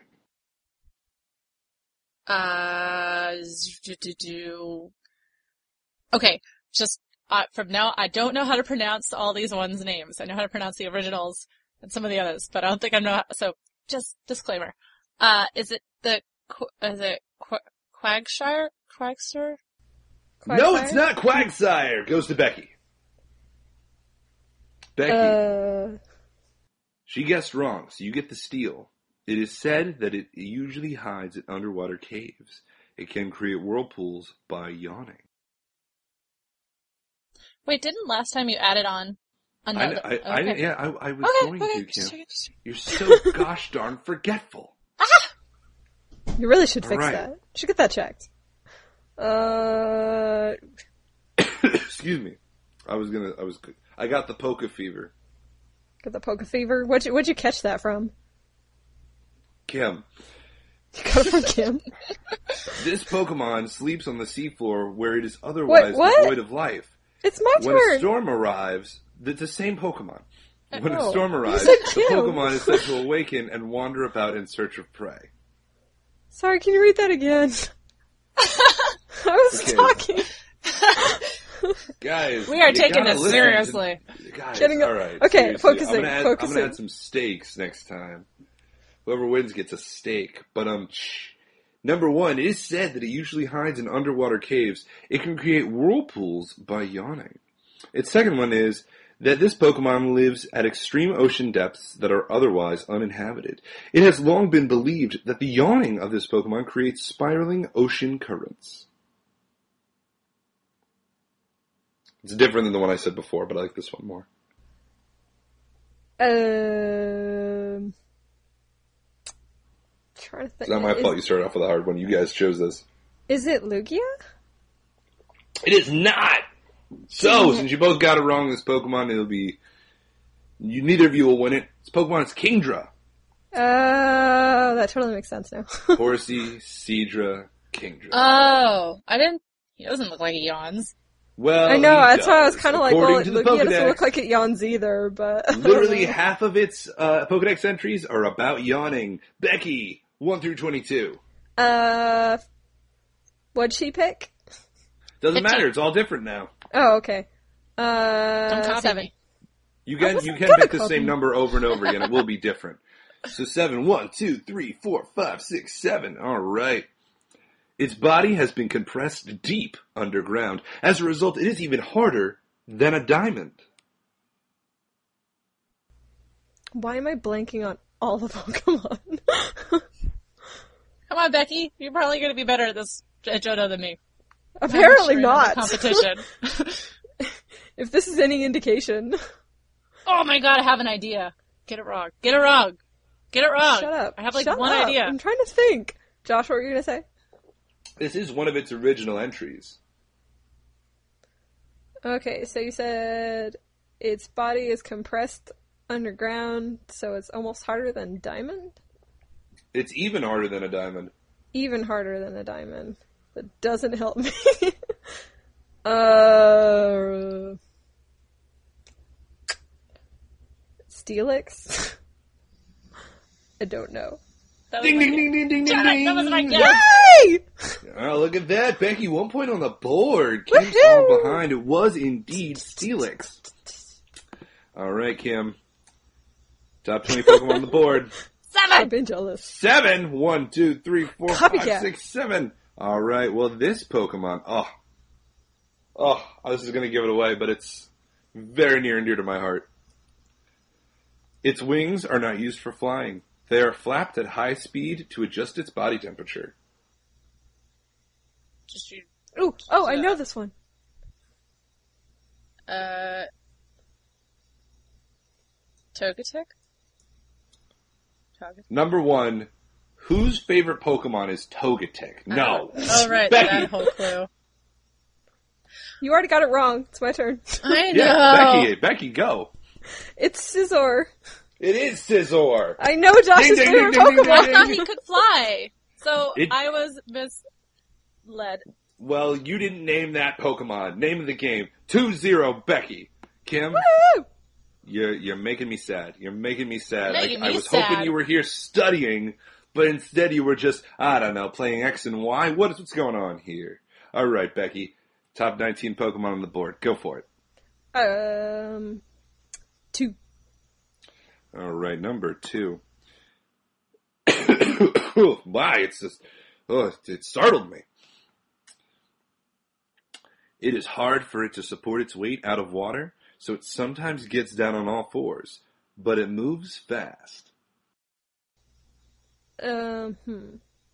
Uh, do. Okay, just uh, from now, I don't know how to pronounce all these ones' names. I know how to pronounce the originals and some of the others, but I don't think I know. So, just disclaimer. Uh, is it the Qu- is it Qu- Quagshire? Quagster? No, it's not Quagsire. Goes to Becky. Becky. Uh, She guessed wrong, so you get the steal. It is said that it usually hides in underwater caves. It can create whirlpools by yawning. Wait, didn't last time you added on another? I, I, okay. I, yeah, I, I was Okay, going okay, to, just Kim. checking, just checking. You're so gosh darn forgetful. you really should All fix right. that. You should get that checked. Uh, Excuse me. I was gonna, I was, I got the Poke Fever. get the Poke Fever. What'd you, what'd you catch that from? Kim, You got it from Kim. this Pokemon sleeps on the seafloor where it is otherwise what? devoid of life. It's my When a turn. storm arrives, it's the same Pokemon. When a Oh, storm you arrives, said the Kim. Pokemon is said to awaken and wander about in search of prey. Sorry, can you read that again? I was Okay. talking. Guys, We are you taking gotta this listen seriously. to- guys, Getting a- all right. okay, seriously. focusing, I'm gonna, add, I'm focusing. gonna add some stakes next time. Whoever wins gets a steak. But um, shh. Number one, it is said that it usually hides in underwater caves. It can create whirlpools by yawning. Its second one is that this Pokemon lives at extreme ocean depths that are otherwise uninhabited. It has long been believed that the yawning of this Pokemon creates spiraling ocean currents. It's different than the one I said before, but I like this one more. Um, trying to think. It's not my is, fault you started off with a hard one. You guys chose this. Is it Lugia? It is not! So, since you both got it wrong, this Pokemon, it'll be... You, neither of you will win it. This Pokemon is Kingdra. Uh, that totally makes sense now. Horsey, Seadra, Kingdra. Oh, I didn't. He doesn't look like he yawns. well, I know, he that's why I was does. kind of like, According well, to the Lugia doesn't Pokedex, look like it yawns either, but... literally half of its uh, Pokedex entries are about yawning. Becky, one through twenty-two. Uh, what'd she pick? Doesn't fifteen. matter, it's all different now. Oh, okay. Don't Uh, copy seven. me. You I can you wasn't can gonna pick the copy. same number over and over again. It will be different. So seven, one, two, three, four, five, six, seven. All right. Its body has been compressed deep underground. As a result, it is even harder than a diamond. Why am I blanking on all the Pokemon? Come on, Becky. You're probably going to be better at this at Johto than me. Apparently I'm sure not. in the competition. If this is any indication. Oh my god, I have an idea. Get it wrong. Get it wrong. Get it wrong. Shut up. I have like Shut one up. idea. I'm trying to think. Josh, what were you going to say? This is one of its original entries. Okay, so you said its body is compressed underground, so it's almost harder than diamond? It's even harder than a diamond. Even harder than a diamond. That doesn't help me. uh... Steelix? I don't know. That was Ding, my ding, guess. ding, ding, ding, ding, Damn it, ding. that was my guess. Yay! Oh, look at that. Becky, one point on the board. Kim's Woohoo! far behind. It was indeed Steelix. All right, Kim. Top twenty Pokemon on the board. I've Seven! been jealous. Seven. One, two, three, four, five, Copycat. six, seven. All right. Well, this Pokemon. Oh. Oh, this is going to give it away, but it's very near and dear to my heart. Its wings are not used for flying. They are flapped at high speed to adjust its body temperature. Just you. Ooh, oh, I know this one. Uh. Togetic? Togetic? Number one, whose favorite Pokemon is Togetic? No. Oh, right, Becky. that whole clue. You already got it wrong. It's my turn. I know. Yeah, Becky, Becky, go. It's Scizor. It is Scizor. I know Josh's Ding, ding, favorite ding, ding, ding, Pokemon. ding, I thought he could fly. So It- I was misled. Well, you didn't name that Pokemon. Name of the game. two zero, Becky. Kim, Woo! you're, you're making me sad. You're making me sad. Making I, I me was sad. hoping you were here studying, but instead you were just, I don't know, playing X and Y. What is, what's going on here? All right, Becky. Top nineteen Pokemon on the board. Go for it. Um, two. All right, number two. Why? It's just, oh, it startled me. It is hard for it to support its weight out of water, so it sometimes gets down on all fours, but it moves fast. Um, hmm.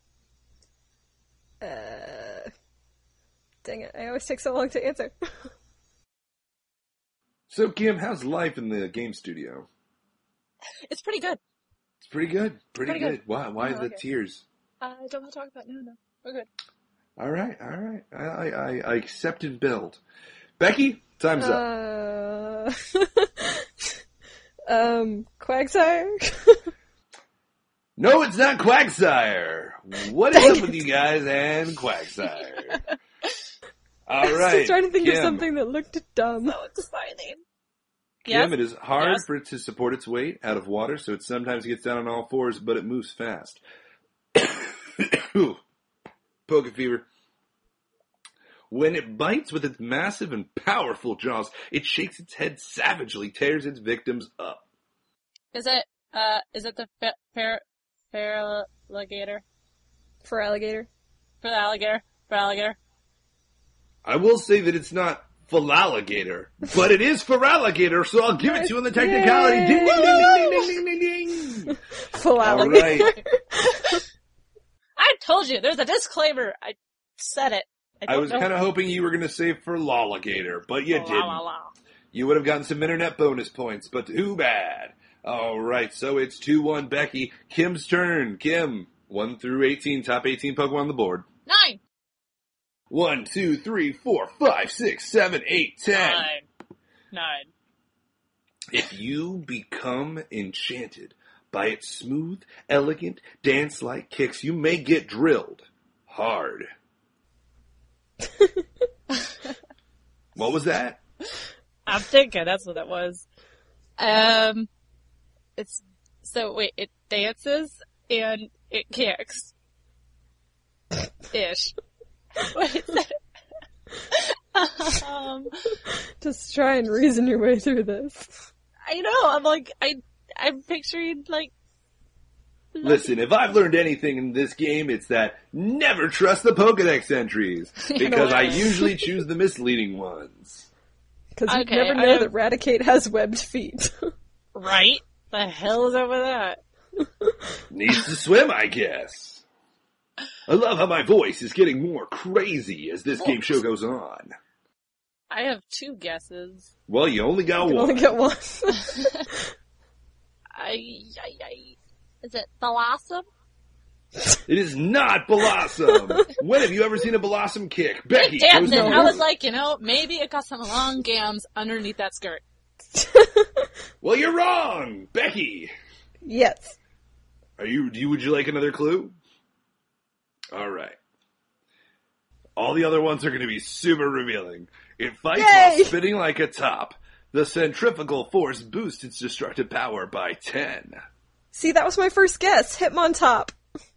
Uh, dang it, I always take so long to answer. So, Kim, how's life in the game studio? It's pretty good. It's pretty good. Pretty, Pretty good. good. Why? Why I the like it. tears? I don't want to talk about it. No, no. We're good. All right, all right. I, I, I accept and build. Becky, time's up. Uh, um, Quagsire? No, it's not Quagsire. What is Dang up it. with you guys and Quagsire? All I was right, just trying to think Kim. of something that looked dumb. So exciting. Kim, Yes? it is hard Yes? for it to support its weight out of water, so it sometimes gets down on all fours, but it moves fast. Poke fever. When it bites with its massive and powerful jaws, it shakes its head savagely, tears its victims up. Is it, uh, is it the fa- fair, fair alligator? For alligator? For the alligator? For alligator? I will say that it's not Feraligatr, but it is Feraligatr, so I'll give it to you on the technicality. Yay! Ding, ding, ding, ding, ding, ding, ding, ding. Full All alligator. right. I told you, there's a disclaimer. I said it. I, I don't was know. kind of hoping you were going to say Feraligatr, but you La, didn't. la, la. You would have gotten some internet bonus points, but too bad. All right, so it's two one Becky. Kim's turn. Kim, one through eighteen, top eighteen Pokemon on the board. Nine. one, two, three, four, five, six, seven, eight, ten. Nine. Nine. If you become enchanted by its smooth, elegant, dance-like kicks, you may get drilled hard. What was that? I'm thinking that's what that was. Um, it's, so wait, it dances and it kicks. Ish. What is that? um, Just try and reason your way through this. I know, I'm like, I, I'm picturing like, Listen, if I've learned anything in this game, it's that never trust the Pokedex entries, because I usually choose the misleading ones. Because you Okay, never I know have- that Raticate has webbed feet. right? The hell is up with that? Needs to swim, I guess. I love how my voice is getting more crazy as this game show goes on. I have two guesses. Well, you only got You one. only get one. I, I, I, is it Blossom? It is not Blossom. When have you ever seen a Blossom kick? Becky, Damn goes it! to I you. was like, you know, maybe it got some long gams underneath that skirt. Well, you're wrong, Becky. Yes. Are you? Do you? Would you like another clue? All right. All the other ones are going to be super revealing. It fights Yay! while spinning like a top. The centrifugal force boosts its destructive power by ten. See, that was my first guess. Hitmontop.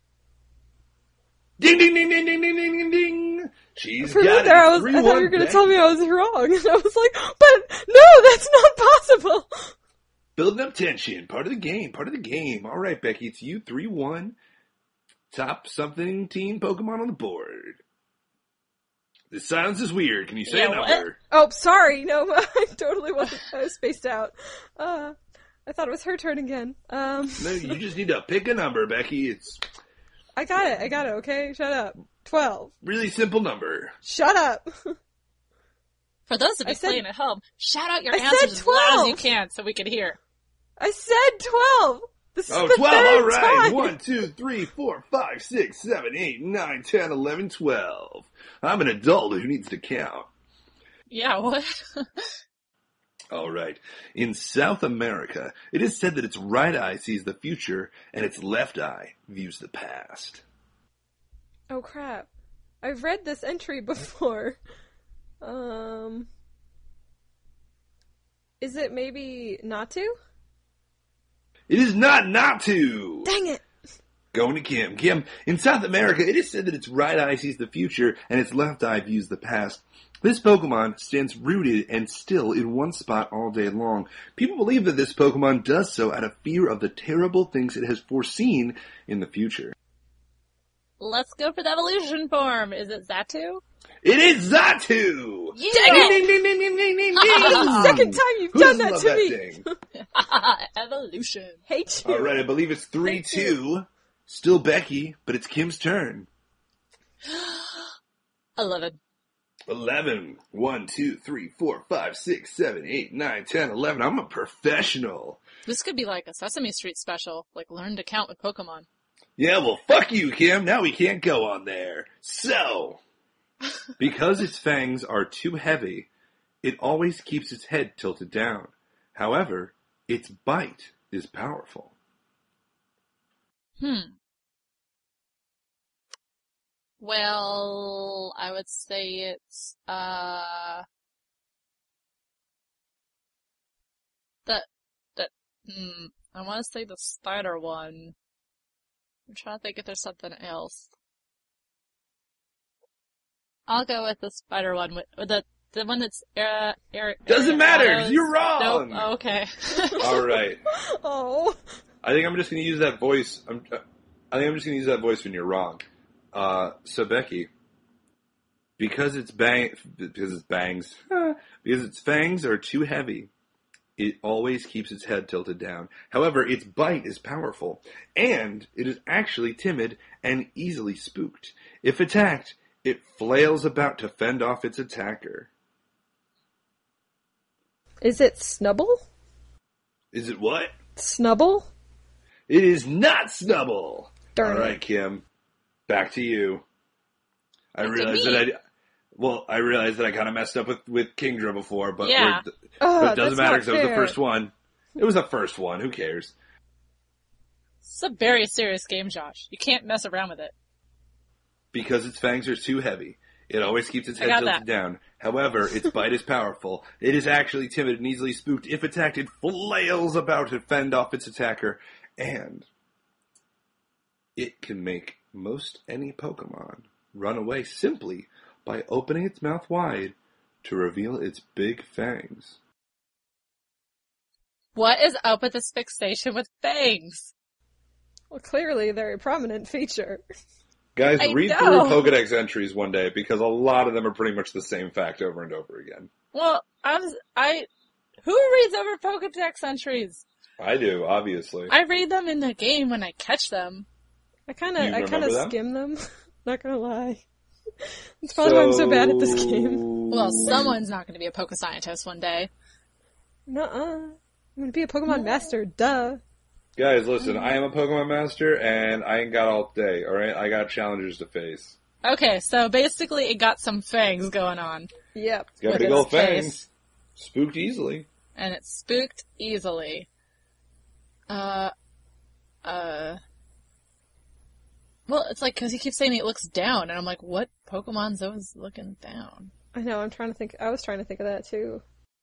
Ding ding ding ding ding ding ding ding ding. She's For a got minute there, I, was, it. I thought you were going to Becky. tell me I was wrong. And I was like, but no, that's not possible. Building up tension. Part of the game. Part of the game. All right, Becky, it's you. three one. Top something team Pokemon on the board. The silence is weird. Can you say Yeah, a what? number? Oh, sorry. No, I totally wasn't. I was spaced out. Uh, I thought it was her turn again. Um, No, you just need to pick a number, Becky. It's I got it. I got it. Okay, shut up. Twelve. really simple number. Shut up. For those of I you said- playing at home, shout out your I said answers as loud as twelve. you can so we can hear. I said twelve. This is Oh, the twelve, third all right. time. one, two, three, four, five, six, seven, eight, nine, ten, eleven, twelve. I'm an adult who needs to count. Yeah, what? All right. In South America, it is said that its right eye sees the future and its left eye views the past. Oh crap! I've read this entry before. Um, is it maybe Natu? It is not Natu! Dang it! Going to Kim. Kim, in South America, it is said that its right eye sees the future and its left eye views the past. This Pokemon stands rooted and still in one spot all day long. People believe that this Pokemon does so out of fear of the terrible things it has foreseen in the future. Let's go for the evolution form. Is it Xatu? It is Xatu! Yeah! Ding, ding, ding, ding, ding, ding, ding, This is the ding. second time you've Who done doesn't that love to that me. thing? Evolution. Hate you. All right, I believe it's three two. Still Becky, but it's Kim's turn. Eleven. Eleven. One, two, three, four, five, six, seven, eight, nine, ten, eleven. I'm a professional. This could be like a Sesame Street special, like learn to count with Pokemon. Yeah, well, fuck you, Kim. Now we can't go on there. So, because its fangs are too heavy, it always keeps its head tilted down. However, its bite is powerful. Hmm. Well, I would say it's, uh, the, the, hmm, I want to say the spider one. I'm trying to think if there's something else. I'll go with the spider one, with, with the, the one that's, uh, air, Doesn't matter, 'cause Ariana's- you're wrong. Nope, oh, okay. All right. Oh. I think I'm just going to use that voice. I'm, I think I'm just going to use that voice when you're wrong. Uh, so Becky, because its bang, because its bangs, because its fangs are too heavy, it always keeps its head tilted down. However, its bite is powerful, and it is actually timid and easily spooked. If attacked, it flails about to fend off its attacker. Is it Snubble? Is it what? Snubble? It is not Snubble. Darn All it. right, Kim. Back to you. I Back to realized me. that I, well, I realized that I kind of messed up with, with Kingdra before, but, Yeah. we're- Oh, but it doesn't that's matter not because it was the fair. first one. It was the first one. Who cares? It's a very serious game, Josh. You can't mess around with it. Because its fangs are too heavy. It always keeps its I head got tilted that. down. However, its bite is powerful. It is actually timid and easily spooked. If attacked, it flails about to fend off its attacker. And it can make most any Pokemon run away simply by opening its mouth wide to reveal its big fangs. What is up with this fixation with fangs? Well, clearly they're a prominent feature. Guys, I read know. through Pokedex entries one day because a lot of them are pretty much the same fact over and over again. Well, I'm, I, who reads over Pokedex entries? I do, obviously. I read them in the game when I catch them. I kind Do of, you I kind remember of them? skim them. Not gonna lie. That's probably why I'm so bad at this game. Well, someone's not going to be a Poke Scientist one day. Nuh-uh. I'm gonna be a Pokemon Master, duh. Guys, listen, I am a Pokemon Master, and I ain't got all day, alright? I got challenges to face. Okay, so basically it got some fangs going on. Yep. It's got With big its old fangs. face. Spooked easily. And it spooked easily. Uh, uh... Well, it's like, because he keeps saying it looks down, and I'm like, what Pokemon's always looking down? I know, I'm trying to think, I was trying to think of that too.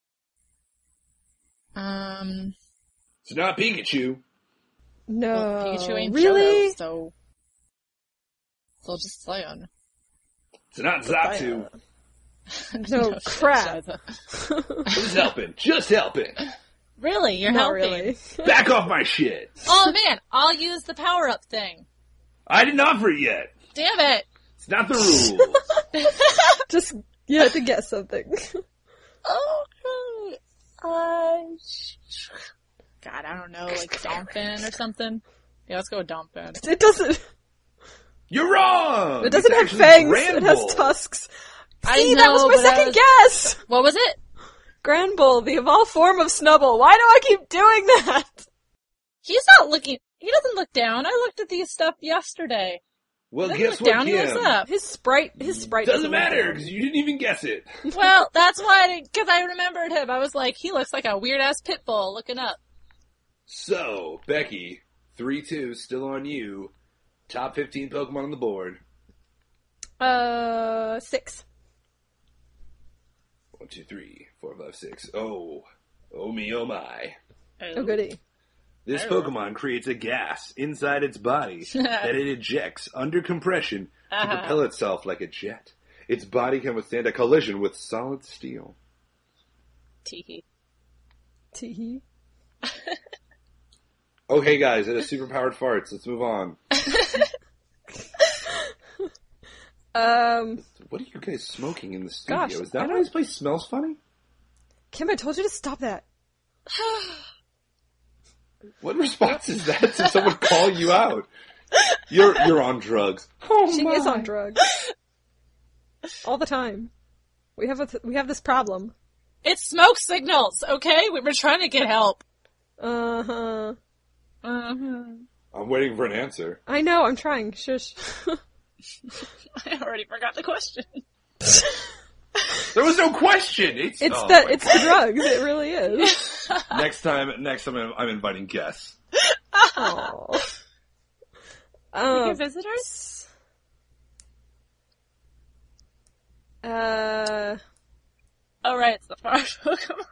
Um, It's not Pikachu. No. well, Pikachu ain't really? Johto, so... They'll just play on. It's not Zatu. No, crap. Just helping. Just helping. Really? You're Not helping? really. Back off my shit. Oh man, I'll use the power-up thing. I didn't offer it yet. Damn it! It's not the rules. Just, you have to guess something. Okay. Uh, God, I don't know, like Domphin or something? Yeah, let's go with Domphin. It doesn't, You're wrong. it doesn't It's have actually fangs, it has Granbull. tusks. I See, know, that was my but I second was- guess! What was it? Granbull, the evolved form of Snubbull. Why do I keep doing that? He's not looking, he doesn't look down. I looked at these stuff yesterday. Well, He guess doesn't look what, down, he looks Kim? up. His sprite, his sprite Doesn't doesn't look matter, down. because you didn't even guess it. Well, that's why, because I remembered him. I was like, he looks like a weird-ass pit bull looking up. So, Becky, three two, still on you. Top fifteen Pokemon on the board. Uh, six. One, two, three, four, five, six. Oh. Oh me, oh my. Oh, goody. This I don't Pokemon creates a gas inside its body that it ejects under compression to Uh-huh. propel itself like a jet. Its body can withstand a collision with solid steel. Teehee. Teehee. Oh, hey guys, it has superpowered farts. Let's move on. Um, What are you guys smoking in the studio? Gosh, Is I that why don't- this place smells funny? Kim, I told you to stop that. What response is that to someone calling you out? You're you're on drugs. Oh She my. is on drugs. All the time. We have a th- we have this problem. It's smoke signals, okay? We were trying to get help. Uh-huh. Uh-huh. I'm waiting for an answer. I know, I'm trying. Shush. I already forgot the question. There was no question. It's It's oh the my it's the drugs. It really is. God. next time. Next time, I'm, I'm inviting guests. Aww. Your Um, visitors? uh, Oh, right, it's the far Pokemon.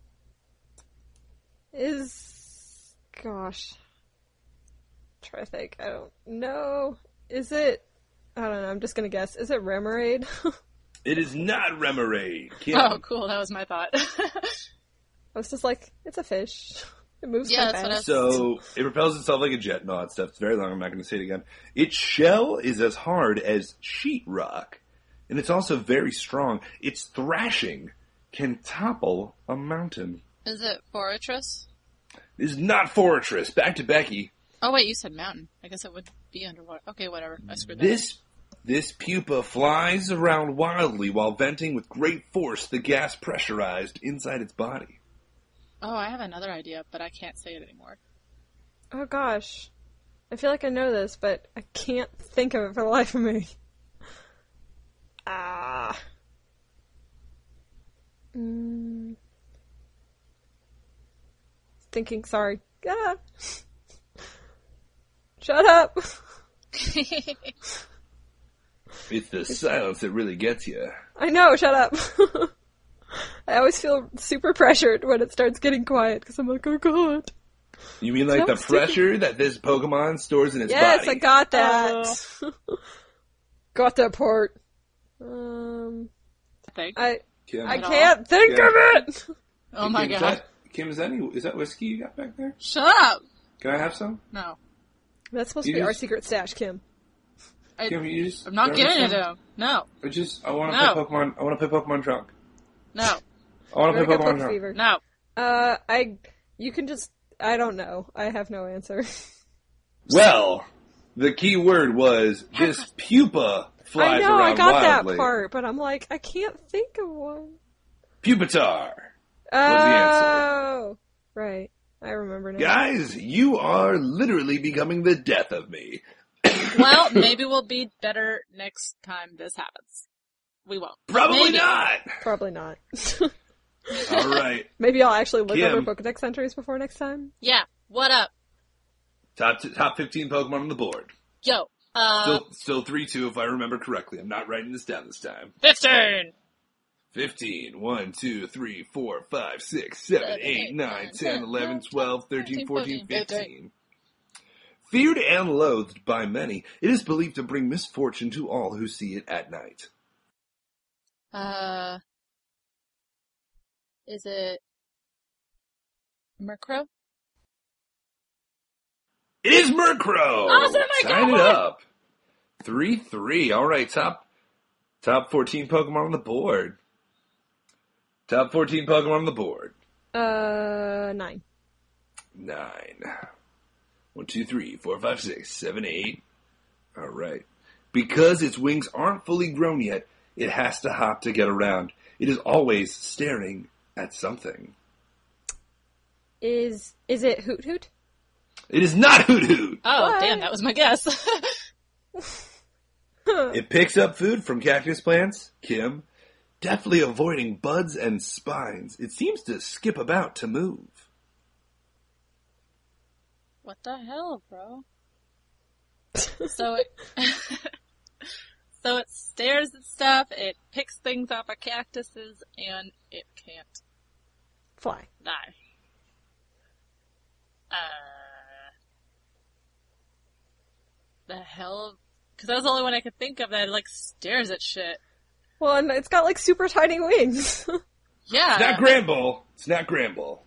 is gosh. Try to think. I don't know. Is it? I don't know. I'm just gonna guess. Is it Remoraid? It is not Remoraid. Kim. Oh, cool, that was my thought. I was just like, it's a fish. It moves Yeah, so that's what I fast. So it propels itself like a jet and all that stuff. It's very long. I'm not going to say it again. Its shell is as hard as sheetrock, and it's also very strong. Its thrashing can topple a mountain. Is it Fortress? This is not Fortress. Back to Becky. Oh, wait, you said mountain. I guess it would be underwater. Okay, whatever. I screwed that This this pupa flies around wildly while venting with great force the gas pressurized inside its body. up. Oh, I have another idea, but I can't say it anymore. Oh gosh. I feel like I know this, but I can't think of it for the life of me. Ah. Mm. Thinking, sorry. Ah. Shut up. It's the silence that really gets you. I know, shut up. I always feel super pressured when it starts getting quiet, because I'm like, oh god. You mean like No, the I'm sticking- pressure that this Pokemon stores in its Yes, body? I got that. got that part. Um, I think. I Kim, I At all? can't think Yeah. of it. Oh my Kim, is god. that, Kim, is that, any, is that whiskey you got back there? Shut up! Can I have some? No. That's supposed You to be our just- secret stash, Kim. I, Kim, you just, I'm not can I have giving it some? to him. No. I just, I want to No. play Pokemon, I want to play Pokemon Drunk. No. I want to We're play gonna go Pokemon Poke Drunk. Fever. No. Uh, I, you can just, I don't know. I have no answer. Well, The key word was this pupa flies I know, around I got wildly. that part, but I'm like, I can't think of one. Pupitar. Oh, answer. right. I remember now. Guys, you are literally becoming the death of me. Well, maybe we'll be better next time this happens. We won't. Probably Maybe. not. Probably not. All right. Maybe I'll actually look Kim. over Pokedex entries before next time. Yeah. What up? Top t- top fifteen Pokemon on the board. Yo. Uh, Still, still three two if I remember correctly. I'm not writing this down this time. fifteen! fifteen. one, two, three, four, five, six, seven, eight, nine, ten, eleven, twelve, thirteen, fourteen, fifteen. Feared and loathed by many, it is believed to bring misfortune to all who see it at night. Uh, is it Murkrow? It is Murkrow! Awesome, I got Sign it one! up. three three. All right, top top fourteen Pokemon on the board. Top fourteen Pokemon on the board. Uh, nine. Nine. One, two, three, four, five, six, seven, eight. All right. Because its wings aren't fully grown yet, it has to hop to get around. It is always staring at something. Is is it Hoot Hoot? It is not Hoot Hoot! Oh, What? damn, that was my guess. It picks up food from cactus plants, Kim, deftly avoiding buds and spines. It seems to skip about to move. What the hell, bro? So it, so it stares at stuff, it picks things off of cactuses, and it can't Fly. die. Uh, the hell? Because that was the only one I could think of that like stares at shit. Well, and it's got like super tiny wings. Yeah. It's not Granbull. It's not Granbull.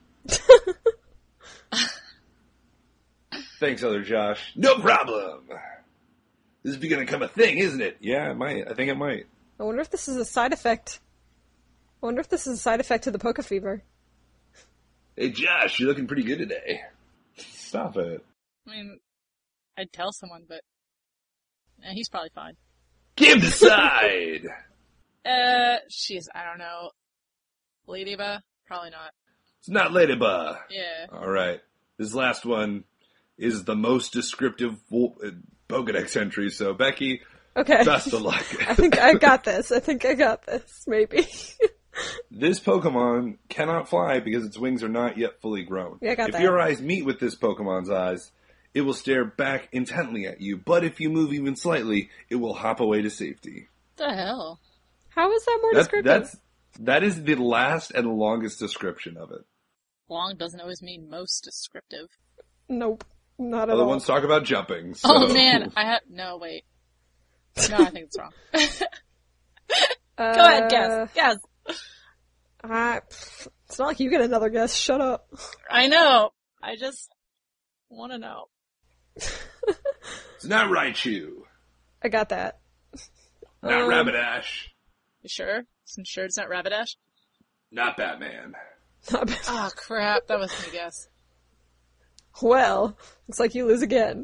Thanks, other Josh. No problem. This is going to become a thing, isn't it? Yeah, it might. I think it might. I wonder if this is a side effect. I wonder if this is a side effect to the Poke Fever. Hey, Josh, you're looking pretty good today. Stop it. I mean, I'd tell someone, but eh, he's probably fine. Kim, decide. Uh, she's, I don't know, Ladybug? Probably not. It's not Ladybug. Yeah. All right. This last one is the most descriptive wo- uh, Pokedex entry, so Becky, Okay. best of luck. I think I got this. I think I got this. Maybe. This Pokemon cannot fly because its wings are not yet fully grown. Yeah, I got if that. your eyes meet with this Pokemon's eyes, it will stare back intently at you, but if you move even slightly, it will hop away to safety. What the hell? How is that more That, descriptive? that's, that is the last and longest description of it. Long doesn't always mean most descriptive. Nope. Not at Other all. ones talk about jumping. So. Oh man, I have, no wait. No, I think it's wrong. Uh, Go ahead, guess. Guess. I, it's not like you get another guess. Shut up. I know. I just want to know. It's not Raichu. I got that. Not Um, Rapidash. You sure? You sure it's not Rapidash? Not Batman. Not bad. Oh crap, that was my guess. Well, looks like you lose again.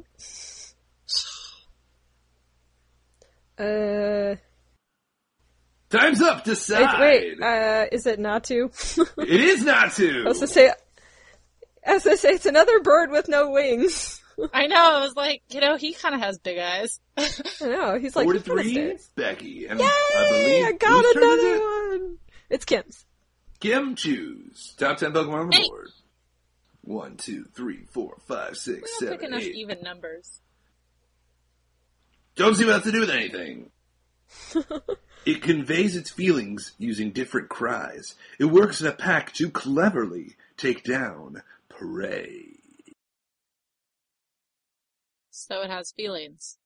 Uh, Time's up. wait, Decide. wait, uh, is it Natu? It is not to. I was to say, I was to say it's another bird with no wings. I know, I was like, you know, he kind of has big eyes. I know, he's like, Four to he kinda three, stares. Becky. And Yay! I believe I got whose turn is another it? one! It's Kim's. Kim, choose. Top ten Pokemon on the Hey. board. One, two, three, four, five, six, We don't seven, pick enough eight. even numbers. Don't see what it has to do with anything. It conveys its feelings using different cries. It works in a pack to cleverly take down prey. So it has feelings.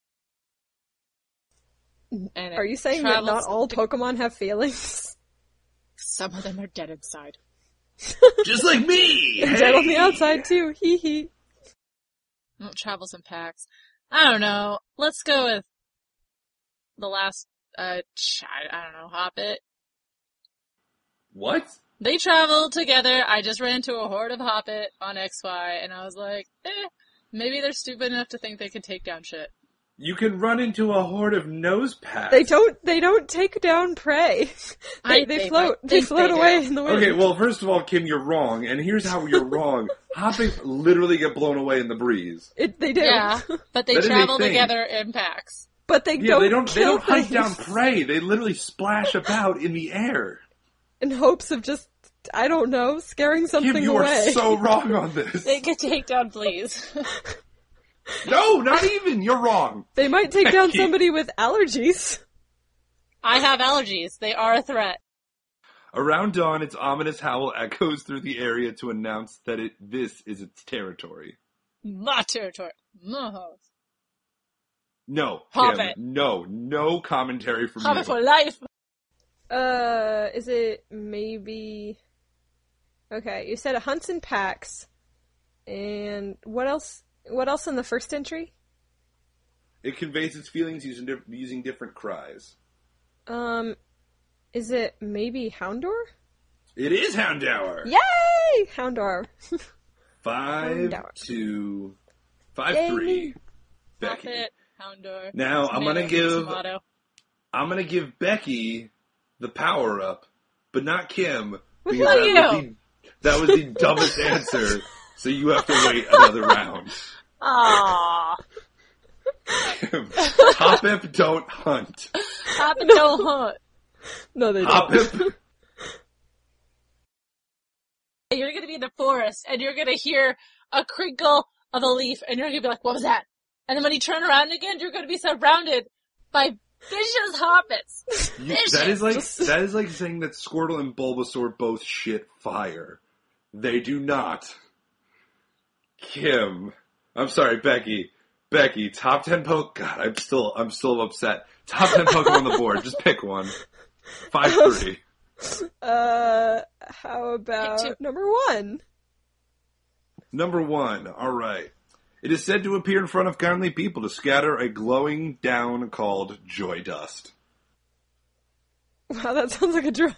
And it Are you saying that travels not all to- Pokemon have feelings? Some of them are dead inside. Just like me! And dead on the Hey! outside too, hee hee. It travels in packs. I don't know. Let's go with the last, uh, ch- I I don't know, Hoppit. What? They travel together. I just ran into a horde of Hoppit on X Y, and I was like, eh, maybe they're stupid enough to think they can take down shit. You can run into a horde of Nosepats. They don't. They don't take down prey. They, I they think- float. I They think float they away do. in the wind. Okay, well, first of all, Kim, you're wrong, and here's how you're wrong. Hoppip literally get blown away in the breeze. It, they do. Yeah, but they That is a travel thing. together in packs. But they Yeah, don't. they don't. They kill don't hunt things down prey. They literally splash about in the air. in hopes of just, I don't know, scaring something Kim, you away. are so wrong on this. They can take down fleas. No, not even. You're wrong. They might take down Becky. somebody with allergies. I have allergies. They are a threat. Around dawn, its ominous howl echoes through the area to announce that it this is its territory. My territory. My house. No, Hop Kim, it. no, no commentary from Have you. it for life. Uh, is it maybe... Okay, you said it hunts in packs. And what else? What else in the first entry? It conveys its feelings using diff- using different cries. Um, is it maybe Houndour? It is Houndour. Yay! Houndour. Five Houndour. to five Yay. three. Hop Becky. it. Houndour. Now I'm gonna Tomato, give tomato. I'm gonna give Becky the power up, but not Kim because Look that at was, you. the, that was the dumbest answer. So you have to wait another round. Aww. Kim, Hoppip don't hunt. Hop it, don't hunt. No, they don't. Hoppip. You're gonna be in the forest, and you're gonna hear a crinkle of a leaf, and you're gonna be like, what was that? And then when you turn around again, you're gonna be surrounded by vicious hobbits. You- that is like that is like saying that Squirtle and Bulbasaur both shit fire. They do not. Kim, I'm sorry, Becky. Becky, top ten poke. God, I'm still I'm still upset. Top ten Pokemon on the board. Just pick one. Five three. Uh, how about Pick two. number one? Number one. All right. It is said to appear in front of kindly people to scatter a glowing down called joy dust. Wow, that sounds like a drug.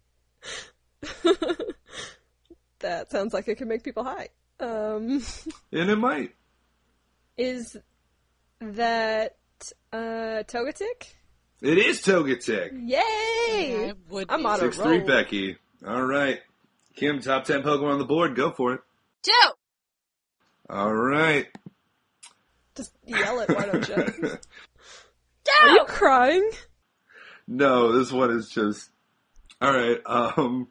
That sounds like it could make people high. Um, And it might. is that uh Togetic? It is Togetic. Yay! I would I'm be. on a Six three, roll. Becky. All right. Kim, top ten Pokemon on the board. Go for it. Two! All right. Just yell it, why don't you? Are Two! you crying? No, this one is just... Alright, um...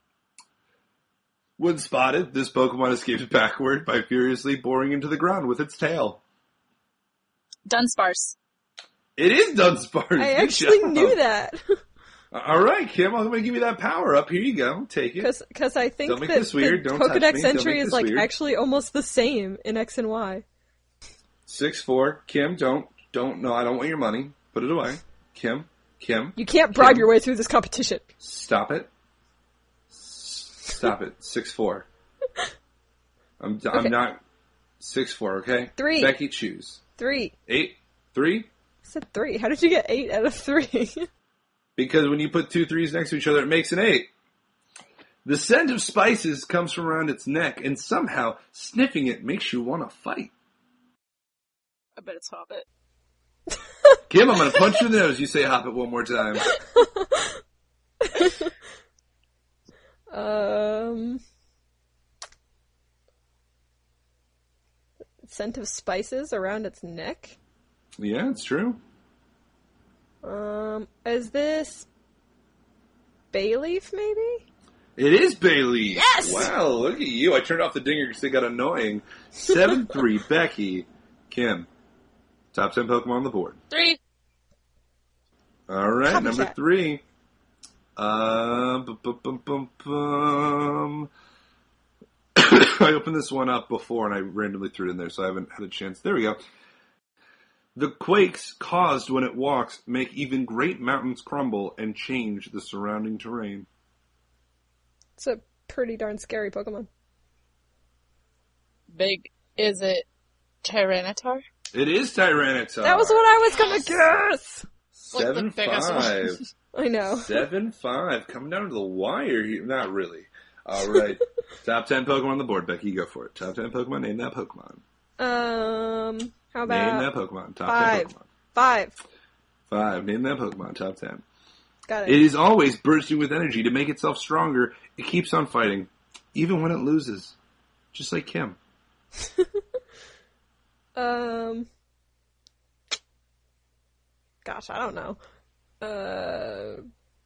When spotted, this Pokemon escapes backward by furiously boring into the ground with its tail. Dunsparce. It is Dunsparce! I Good actually job. knew that. Alright, Kim, I'm going to give you that power up. Here you go. Take it. Because I think Don't make that this weird. the Don't touch Pokedex me. Don't entry make is this like weird. actually almost the same in X and Y. six four. Kim, don't. Don't. No, I don't want your money. Put it away. Kim. Kim. You can't bribe Kim. your way through this competition. Stop it. Stop it. six four. I'm, I'm Okay. not six four, okay? Three. Becky, choose. Three. Eight? Three? I said three. How did you get eight out of three? Because when you put two threes next to each other, it makes an eight. The scent of spices comes from around its neck, and somehow sniffing it makes you want to fight. I bet it's Hobbit. Kim, I'm going to punch you in the nose. You say hop it one more time. um, scent of spices around its neck. Yeah, it's true. Um, is this Bayleaf? Maybe. It is Bailey. Yes! Wow, look at you. I turned off the dinger because it got annoying. seven three, Becky. Kim. Top ten Pokemon on the board. Three. All right, Copycat. number three. Um, bum, bum, bum, bum, bum. I opened this one up before and I randomly threw it in there, so I haven't had a chance. There we go. The quakes caused when it walks make even great mountains crumble and change the surrounding terrain. It's a pretty darn scary Pokemon. Big. Is it Tyranitar? It is Tyranitar. That was what I was gonna guess. Seven What's the biggest five. one? I know. Seven five. Coming down to the wire here. Not really. All right. Top ten Pokemon on the board. Becky, you go for it. Top ten Pokemon. Name that Pokemon. Um, how How Name about that Pokemon. Top five? ten Pokemon. Five. Five. Name that Pokemon. Top ten. Got It it. is always bursting with energy to make itself stronger. It keeps on fighting, even when it loses. Just like Kim. Um. Gosh, I don't know. Uh.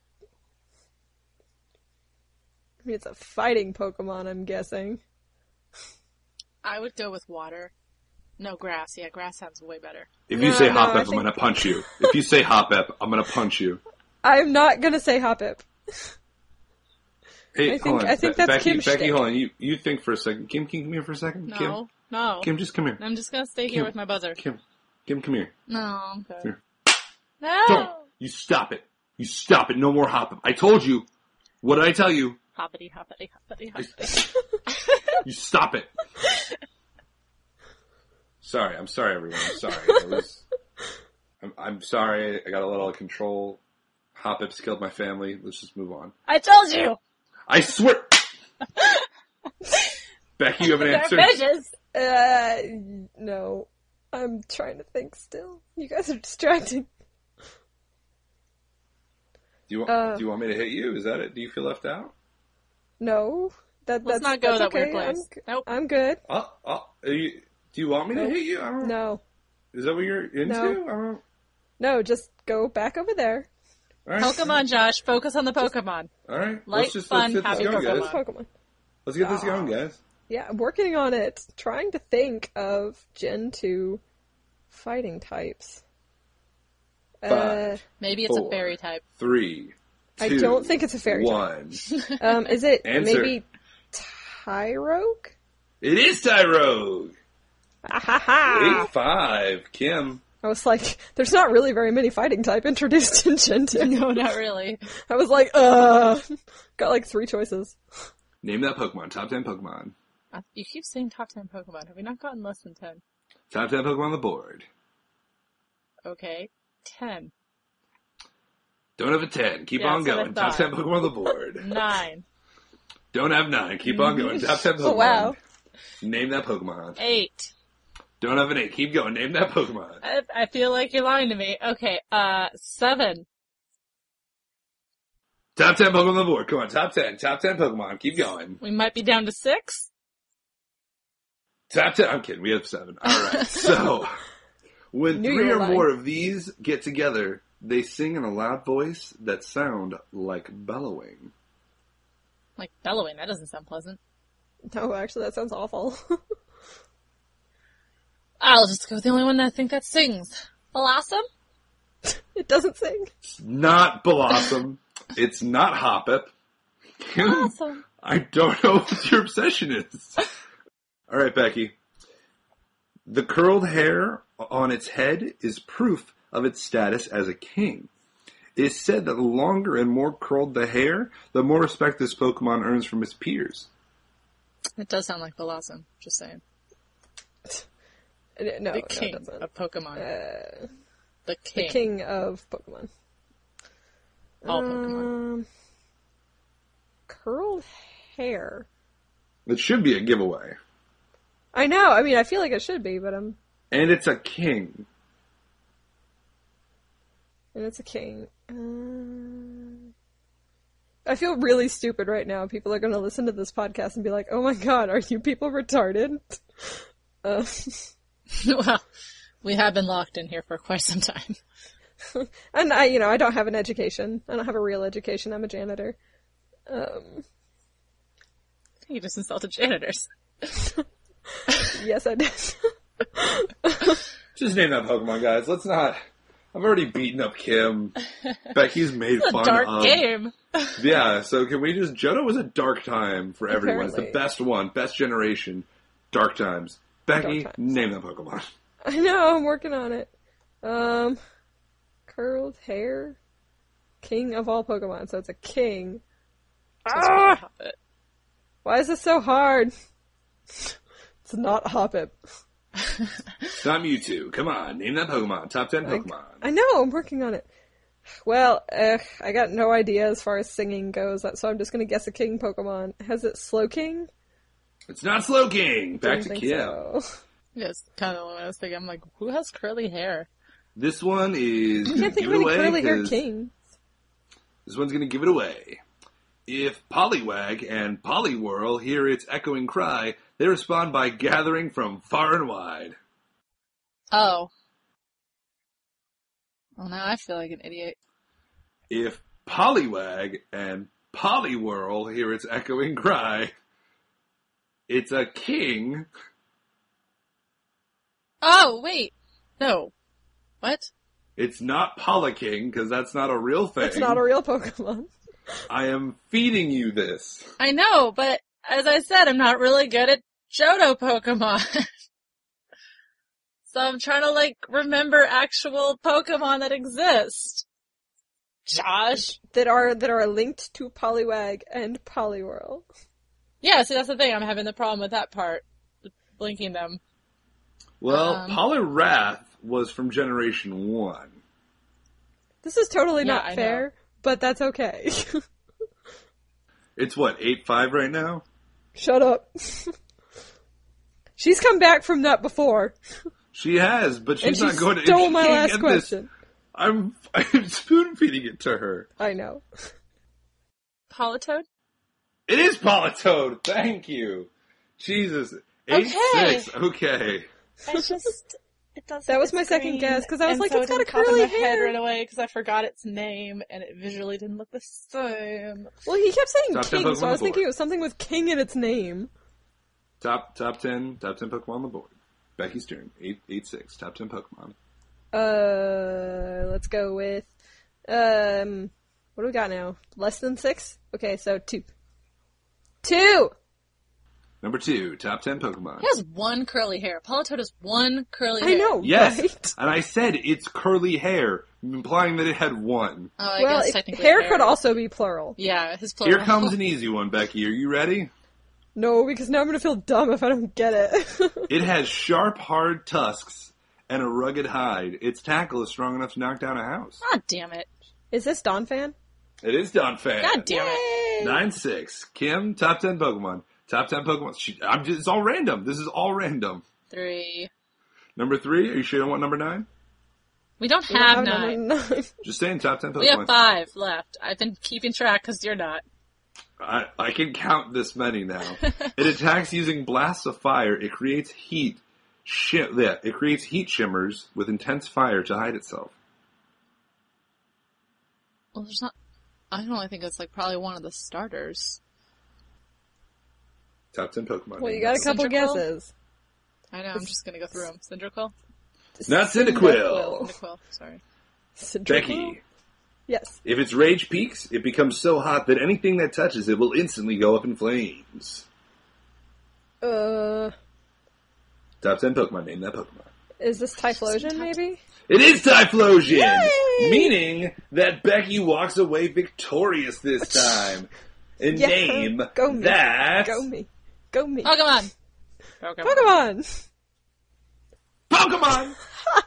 I mean, it's a fighting Pokemon, I'm guessing. I would go with water. No, grass. Yeah, grass sounds way better. If you No, say no, Hoppip, I I'm think- gonna punch you. If you say Hoppip, I'm gonna punch you. I'm not gonna say Hoppip. Hey, I think- hold on. I think Be- that's Becky, Kim's Becky, shtick. hold on. You, you think for a second. Kim, can you come here for a second? No, Kim, no. Kim, just come here. I'm just gonna stay here Kim. with my buzzer. Kim, Kim, come here. No, I'm good. Here. No! Don't. You stop it. You stop it. No more Hoppip. I told you. What did I tell you? Hoppity, hoppity, hoppity, hoppity. You stop it. Sorry. I'm sorry, everyone. I'm sorry. It was, I'm, I'm sorry. I got a little out of control. Hoppip's killed my family. Let's just move on. I told you! I swear. Becky, you have an They're answer? fishes! Uh, no. I'm trying to think still. You guys are distracting. Do you, want, Uh, do you want me to hit you? Is that it? Do you feel left out? No. That, Let's that's, not go that's that okay. weird place. I'm, g- Nope. I'm good. Oh, oh, are you, do you want me to Nope. hit you? I don't, No. Is that what you're into? No. I don't, No, just go back over there. all right. Pokemon, Josh. Focus on the Pokemon. All right. Light, let's just fun, let's get happy this going, Focus guys. on Pokemon. Pokemon. Let's get this Ah. going, guys. Yeah, I'm working on it. Trying to think of Gen two fighting types. Uh, Five, Maybe it's Four. a fairy type. three, I two, don't think it's a fairy type. one. um, is it Answer. maybe Tyrogue? It is Tyrogue. Ah, ha, ha. Eight five. Kim. I was like, there's not really very many fighting type introduced in Gen two. No, not really. I was like, uh, got like three choices. Name that Pokemon. Top ten Pokemon. Uh, You keep saying top ten Pokemon. Have we not gotten less than ten? Top ten Pokemon on the board. Okay. ten. Don't have a ten. Keep Yeah, on that's what I going. Top thought. ten Pokemon on the board. nine. Don't have nine. Keep on going. Top ten Pokemon. Oh, wow. Name that Pokemon. eight. Don't have an eight. Keep going. Name that Pokemon. I, I feel like you're lying to me. Okay, uh, seven. Top ten Pokemon on the board. Come on. Top ten. Top ten Pokemon. Keep going. We might be down to six. Top ten. I'm kidding. We have seven. All right. So, when Knew you three were or lying. more of these get together, they sing in a loud voice that sound like bellowing. Like bellowing, that doesn't sound pleasant. No, actually, that sounds awful. I'll just go with the only one I think that sings. Blossom? It doesn't sing. It's not Blossom. It's not Hoppip. Blossom. I don't know what your obsession is. All right, Becky. The curled hair on its head is proof of its status as a king. It is said that the longer and more curled the hair, the more respect this Pokemon earns from its peers. It does sound like Blossom, just saying. Uh, No, The no, king it doesn't. of Pokemon. Uh, the king. the king of Pokemon. All Pokemon. Um, curled hair. It should be a giveaway. I know. I mean, I feel like it should be, but I'm. And it's a king. And it's a king. Um, I feel really stupid right now. People are going to listen to this podcast and be like, "Oh my god, are you people retarded?" Uh, Well, we have been locked in here for quite some time. and I, you know, I don't have an education. I don't have a real education. I'm a janitor. Um, You just insulted janitors. yes, I did. Just name that Pokemon, guys. Let's not... I've already beaten up Kim. Becky's made It's a fun dark of... game. Yeah, so can we just... Johto was a dark time for everyone. It's the Apparently. best one. Best generation. Dark times. Becky, Dark times. name that Pokemon. I know. I'm working on it. Um, curled hair, king of all Pokemon. So it's a king. Ah! Why is this so hard? It's not Hoppip. It's not Mewtwo. Come on, name that Pokemon. Top ten Pokemon. I know, I'm working on it. Well, uh, I got no idea as far as singing goes, so I'm just gonna guess a king Pokemon. Has it Slowking? It's not Slowking. Back Didn't to think Kim. so. Yes, kind of what I was thinking. I'm like, who has curly hair? This one is I gonna can't think give of it any away. curly haired 'cause king. This one's gonna give it away. If Poliwag and Poliwhirl hear its echoing cry, they respond by gathering from far and wide. Oh. Well, now I feel like an idiot. If Poliwag and Poliwhirl hear its echoing cry, it's a king. Oh, wait. No. What? It's not Poliking, because that's not a real thing. It's not a real Pokemon. I am feeding you this. I know, but as I said, I'm not really good at Johto Pokemon. So I'm trying to, like, remember actual Pokemon that exist. Josh. That are that are linked to Poliwag and Poliwhirl. Yeah, see, that's the thing. I'm having the problem with that part. Blinking them. Well, Um, Poliwrath was from Generation one. This is totally Yeah, not I fair, know. but that's okay. It's what, eight five right now? Shut up. She's come back from that before. She has, but she's And she not going to... if stole she my can't last get question. This, I'm, I'm spoon-feeding it to her. I know. Politoed? It is Politoed! Thank you! Jesus. eight six. Okay. Okay. I just... It doesn't. That was my second guess, 'cause I was and like, so it's it got a didn't pop in curly my head hair. right away because I forgot its name and it visually didn't look the same. Well, he kept saying Top ten king, so Pokemon I was board. thinking it was something with king in its name. Top top ten, top ten Pokemon on the board. Becky's turn. Eight eight six. Top ten Pokemon. Uh, let's go with, um, what do we got now? Less than six? Okay, so two. Two! Number two, top ten Pokemon. He has one curly hair. Politoed has one curly I hair. know, Yes, right? and I said it's curly hair, implying that it had one. Oh, I Well, guess it- technically hair hair could also be plural. Yeah, his plural. Here comes an easy one, Becky. Are you ready? No, because now I'm gonna feel dumb if I don't get it. It has sharp, hard tusks and a rugged hide. Its tackle is strong enough to knock down a house. God damn it. Is this Donphan? It is Donphan. God damn it. nine six. Kim, top ten Pokemon. Top ten Pokemon. She, I'm just, it's all random. This is all random. Three. Number three. Are you sure you don't want number nine? We don't We don't have have nine. number nine. Just saying top ten Pokemon. We have five left. I've been keeping track because you're not. I, I can count this many now. It attacks using blasts of fire. It creates heat. Shi- yeah, it creates heat shimmers with intense fire to hide itself. Well, there's not... I don't think it's like probably one of the starters. Top ten Pokemon. Well, you got a couple Cyndaquil? guesses. I know, I'm just gonna go through them. Cyndaquil? Not Cyndaquil. Cyndaquil, sorry. Cyndaquil? Becky. Yes. If its rage peaks, it becomes so hot that anything that touches it will instantly go up in flames. Uh, Top ten Pokemon. Name that Pokemon. is this Typhlosion, maybe? It is Typhlosion! Yay! Meaning that Becky walks away victorious this time. And Yeah, name go me. that... Go me. Go me. Pokemon! Pokemon. Pokemon!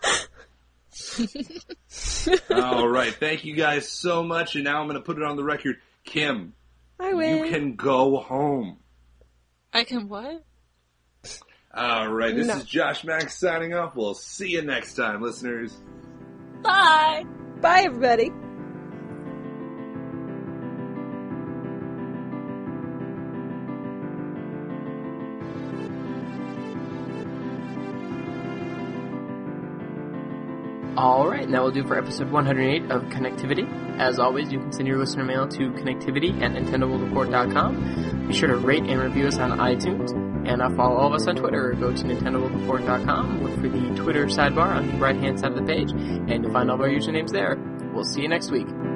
Pokemon! Alright, thank you guys so much, and now I'm going to put it on the record. Kim, I win. you can go home. I can what? Alright, this No. is Josh Max signing off. We'll see you next time, listeners. Bye! Bye, everybody. Alright, and that will do for episode one hundred eight of Connectivity. As always, you can send your listener mail to connectivity at nintendo world report dot com. Be sure to rate and review us on iTunes, and uh, follow all of us on Twitter. Go to nintendo world report dot com, look for the Twitter sidebar on the right-hand side of the page, and you'll find all of our usernames there. We'll see you next week.